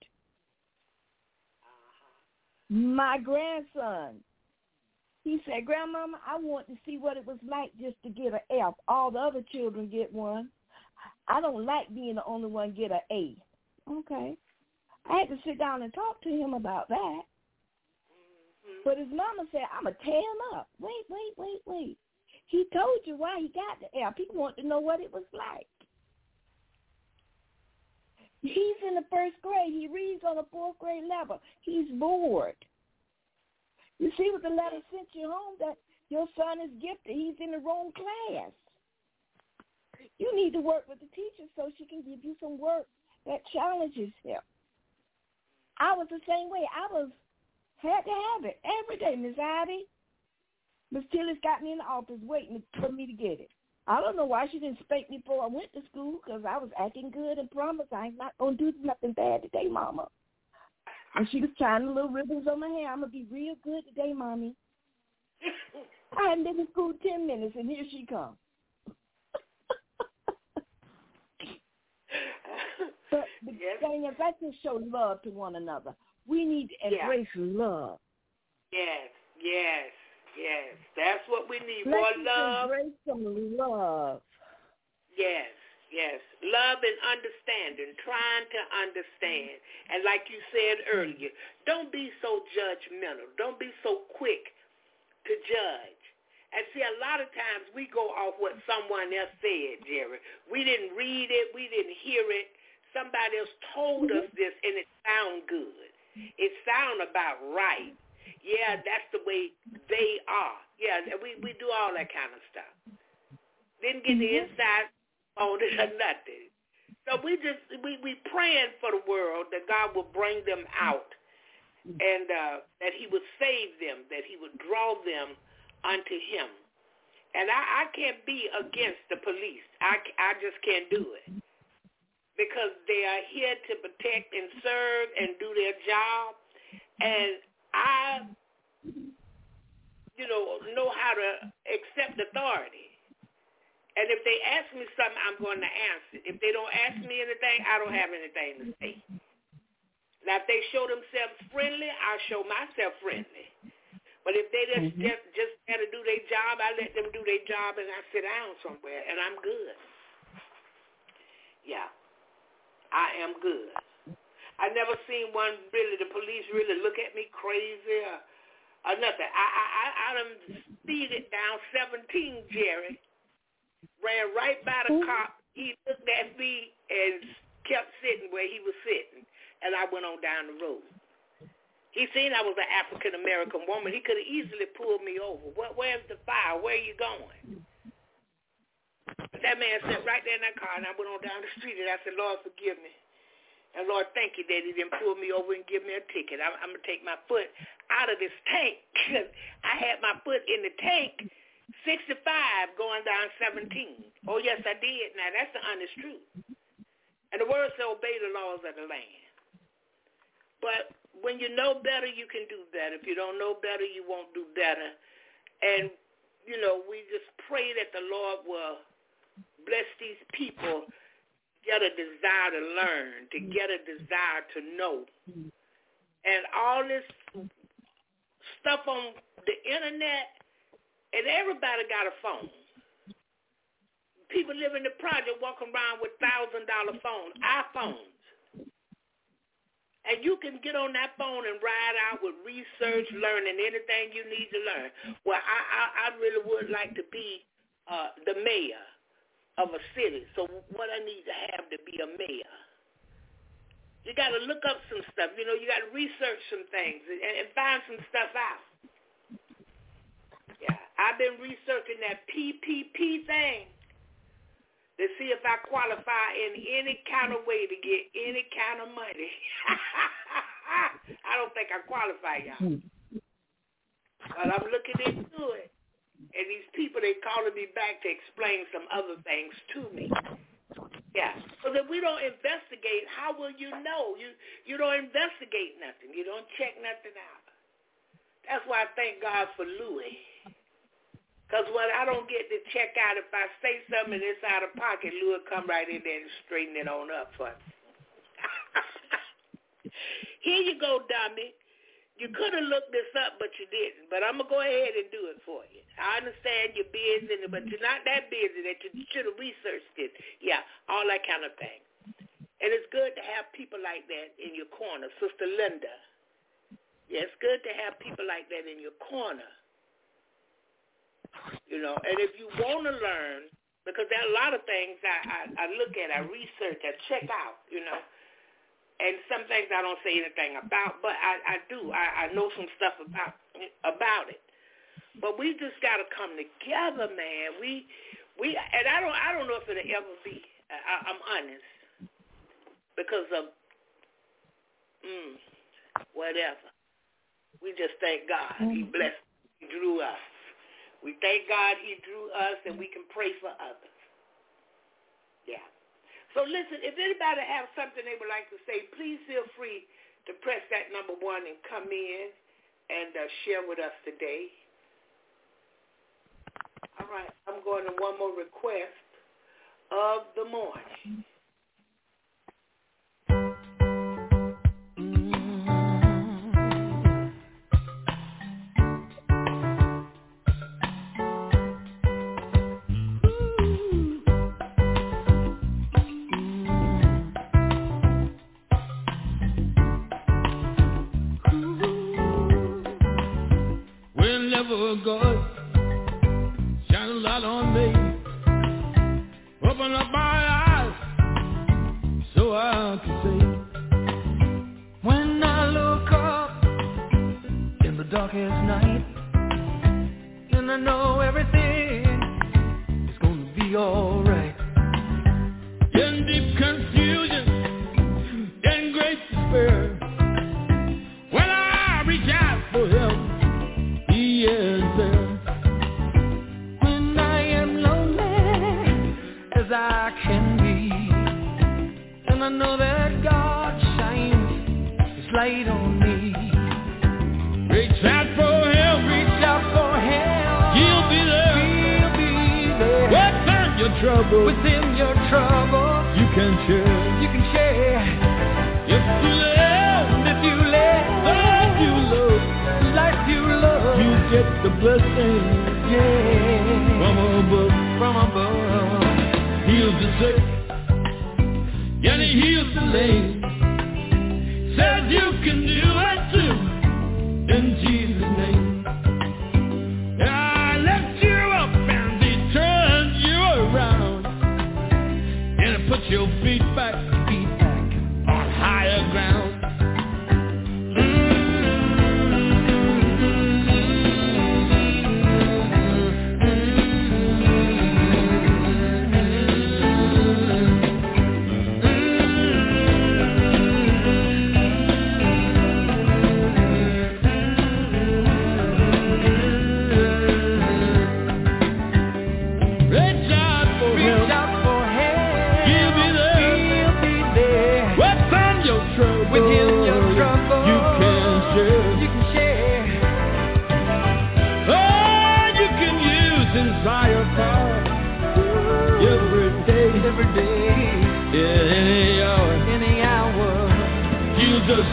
My grandson, he said, Grandmama, I want to see what it was like just to get an F. All the other children get one. I don't like being the only one get an A. Okay. I had to sit down and talk to him about that. But his mama said, I'm going to tear him up. Wait. He told you why he got the F. He wanted to know what it was like. He's in the 1st grade. He reads on a 4th grade level. He's bored. You see what the letter sent you home, that your son is gifted. He's in the wrong class. You need to work with the teacher so she can give you some work that challenges him. I was the same way. I had to have it every day, Miss Ivy. Miss Tillis got me in the office waiting for me to get it. I don't know why she didn't spank me before I went to school, because I was acting good and promised I ain't not going to do nothing bad today, Mama. And she was tying the little ribbons on my hair. I'm going to be real good today, Mommy. I hadn't been in school 10 minutes, and here she comes. But the thing is, let's just show love to one another. We need to embrace love. Yes. That's what we need. More love. Embrace some love. Yes. Love and understanding, trying to understand. And like you said earlier, don't be so judgmental. Don't be so quick to judge. And see, a lot of times we go off what someone else said, Jerry. We didn't read it. We didn't hear it. Somebody else told us this, and it sound good. It sound about right. Yeah, that's the way they are. Yeah, we do all that kind of stuff. Didn't get the inside on it or nothing. So we praying for the world that God will bring them out, and that he would save them, that he would draw them unto him. And I can't be against the police. I just can't do it, because they are here to protect and serve and do their job. And I, know how to accept authority. And if they ask me something, I'm going to answer. If they don't ask me anything, I don't have anything to say. Now, if they show themselves friendly, I'll show myself friendly. But if they just got to do their job, I let them do their job, and I sit down somewhere, and I'm good. Yeah, I am good. I never seen the police really look at me crazy or nothing. I done speeded down 17, Jerry. Ran right by the cop. He looked at me and kept sitting where he was sitting, and I went on down the road. He seen I was an African-American woman. He could have easily pulled me over. Where's the fire? Where are you going? But That man sat right there in that car, and I went on down the street, and I said, Lord, forgive me. And Lord, thank you that he didn't pull me over and give me a ticket. I'm going to take my foot out of this tank because I had my foot in the tank, 65 going down 17. Oh, yes, I did. Now, that's the honest truth. And the word says obey the laws of the land. But when you know better, you can do better. If you don't know better, you won't do better. And, you know, we just pray that the Lord will bless these people, get a desire to learn, to get a desire to know. And all this stuff on the internet, and everybody got a phone. People live in the project walking around with $1,000 phones, iPhones. And you can get on that phone and ride out with research, learning anything you need to learn. Well, I really would like to be the mayor of a city. So what I need to have to be a mayor? You got to look up some stuff. You know, you got to research some things and find some stuff out. Yeah, I've been researching that PPP thing to see if I qualify in any kind of way to get any kind of money. I don't think I qualify, y'all. But I'm looking into it. And these people, they calling me back to explain some other things to me. Yeah. So that we don't investigate, how will you know? You don't investigate nothing. You don't check nothing out. That's why I thank God for Louis. Because what I don't get to check out, if I say something and it's out of pocket, Louis come right in there and straighten it on up for me. Here you go, dummy. You could have looked this up, but you didn't. But I'm going to go ahead and do it for you. I understand you're busy, but you're not that busy that you should have researched it. Yeah, all that kind of thing. And it's good to have people like that in your corner. Sister Linda. Yeah, it's good to have people like that in your corner. You know, and if you want to learn, because there are a lot of things I look at, I research, I check out, you know. And some things I don't say anything about, but I do. I know some stuff about it. But we just got to come together, man. We and I don't know if it'll ever be. I'm honest, because of whatever. We just thank God. He blessed. He drew us. We thank God He drew us, and we can pray for others. Yeah. So listen, if anybody has something they would like to say, please feel free to press that number 1 and come in and share with us today. All right, I'm going to one more request of the morning. God, shine a light on me. Open up my eyes so I can see. When I look up in the darkest night, and I know everything is gonna be alright. In deep confusion, in great despair, when I reach out for help, He is there. When I am lonely as I can be, and I know that God shines His light on me. Reach out for help, reach out for help. He'll be there, He'll be there. Within your trouble, within your trouble, you can share, you can share. If you love, if you love, life you love, life you love, you get the blessing, yeah, from above, from above. Heals the sick, and He heals the lame. Says you can do it too, in Jesus' name. I lift you up and He turns you around, and He puts your feet back on higher ground.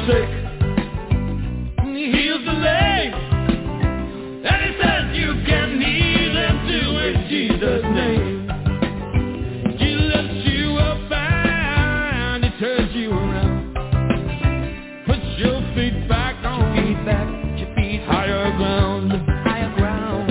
sick. He heals the lame. And he says you can heal them too in Jesus' name. He lifts you up and he turns you around. Puts your feet back on your feet higher ground. Higher ground.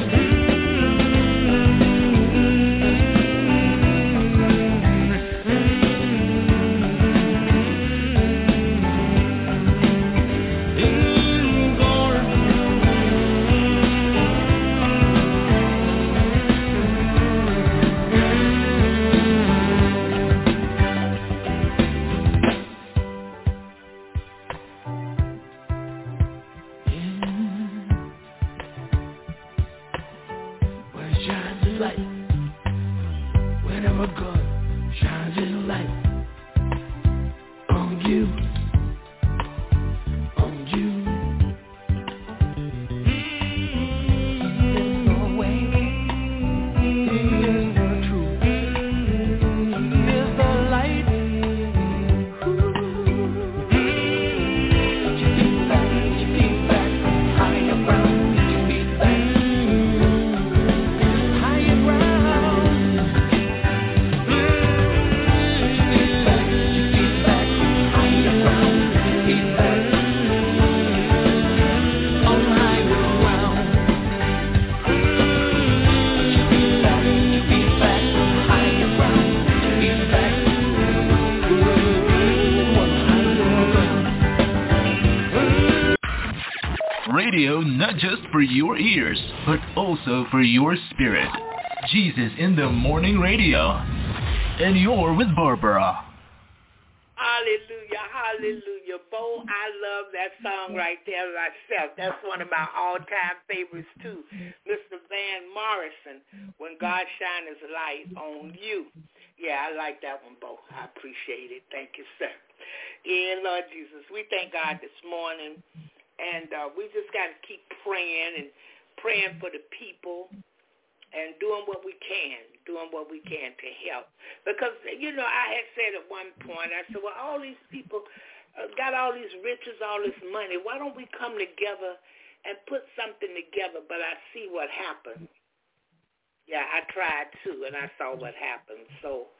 Whenever God shines his light on you, there's no way, there's no truth, there's the light. Put your feet back, higher ground. Put your feet back, higher ground. Radio not just for your ears, but also for your spirit. Jesus in the Morning Radio. And you're with Barbara. Hallelujah, hallelujah. Bo, I love that song right there myself. That's one of my all-time favorites, too. Mr. Van Morrison, When God Shines His Light on You. Yeah, I like that one, Bo. I appreciate it. Thank you, sir. Yeah, Lord Jesus, we thank God this morning. And we just got to keep praying for the people and doing what we can to help. Because, you know, I had said at one point, I said, well, all these people got all these riches, all this money. Why don't we come together and put something together? But I see what happened. Yeah, I tried too, and I saw what happened. So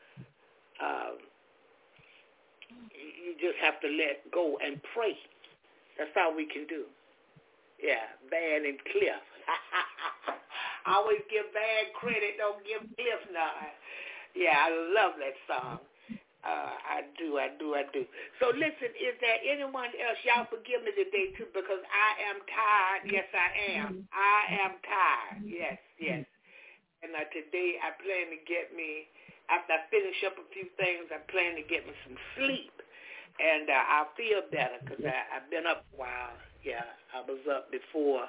you just have to let go and pray. That's all we can do. Yeah, Van and Cliff. I always give Van credit, don't give Cliff none. Yeah, I love that song. I do. So listen, is there anyone else? Y'all forgive me today, too, because I am tired. Yes, I am. I am tired. Yes. And today I plan to get me, after I finish up a few things, I plan to get me some sleep. And I'll feel better because I've been up a while. Yeah, I was up before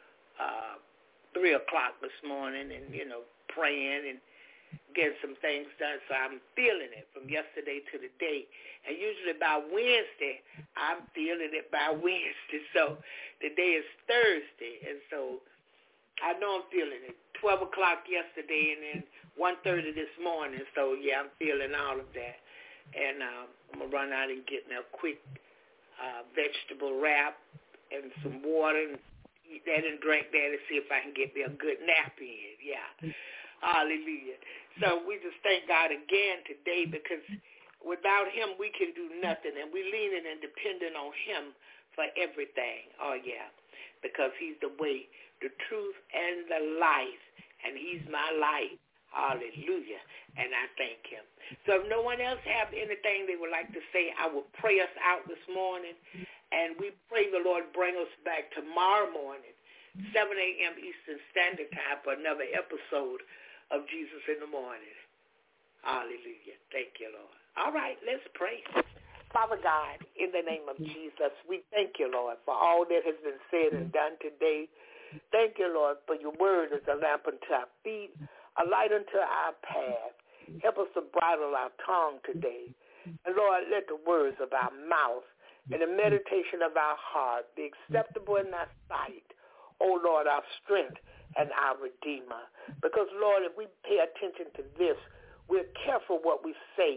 3 o'clock this morning and, you know, praying and getting some things done. So I'm feeling it from yesterday to today. And usually by Wednesday, I'm feeling it by Wednesday. So today is Thursday. And so I know I'm feeling it. 12 o'clock yesterday and then 1:30 this morning. So, yeah, I'm feeling all of that. And I'm going to run out and get me a quick vegetable wrap and some water and eat that and drink that and see if I can get me a good nap in. Yeah. Hallelujah. So we just thank God again today because without him we can do nothing, and we're leaning and depending on him for everything. Oh, yeah, because he's the way, the truth, and the life, and he's my life. Hallelujah. And I thank him. So if no one else have anything they would like to say, I will pray us out this morning. And we pray the Lord bring us back tomorrow morning, 7 a.m. Eastern Standard Time for another episode of Jesus in the Morning. Hallelujah. Thank you, Lord. All right, let's pray. Father God, in the name of Jesus, we thank you, Lord, for all that has been said and done today. Thank you, Lord, for your word is a lamp unto our feet, a light unto our path. Help us to bridle our tongue today. And, Lord, let the words of our mouth and the meditation of our heart be acceptable in thy sight. Oh, Lord, our strength and our Redeemer. Because, Lord, if we pay attention to this, we're careful what we say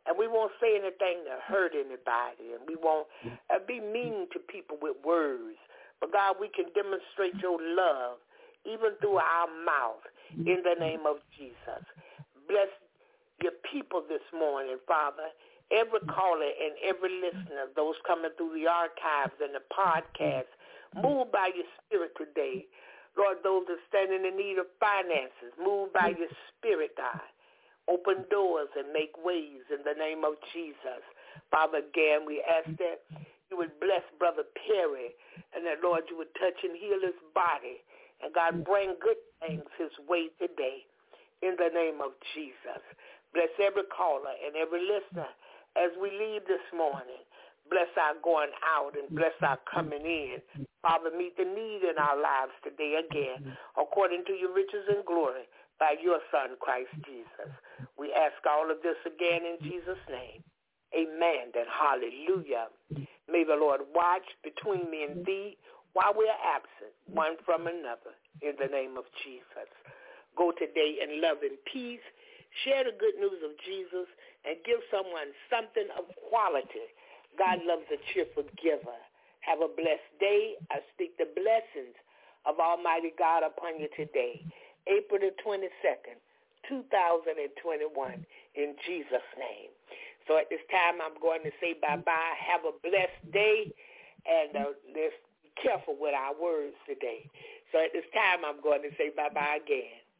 And we won't say anything to hurt anybody, and we won't be mean to people with words. But, God, we can demonstrate your love even through our mouth in the name of Jesus. Bless your people this morning, Father. Every caller and every listener, those coming through the archives and the podcast, move by your spirit today. Lord, those that stand in the need of finances, move by your spirit, God. Open doors and make ways in the name of Jesus. Father, again, we ask that you would bless Brother Perry and that, Lord, you would touch and heal his body. And, God, bring good things his way today in the name of Jesus. Bless every caller and every listener as we leave this morning. Bless our going out and bless our coming in. Father, meet the need in our lives today again, according to your riches and glory, by your Son, Christ Jesus. We ask all of this again in Jesus' name. Amen and hallelujah. May the Lord watch between me and thee while we are absent, one from another, in the name of Jesus. Go today in love and peace. Share the good news of Jesus and give someone something of quality. God loves a cheerful giver. Have a blessed day. I speak the blessings of Almighty God upon you today. April the 22nd, 2021, in Jesus' name. So at this time, I'm going to say bye-bye. Have a blessed day, and let's be careful with our words today. So at this time, I'm going to say bye-bye again.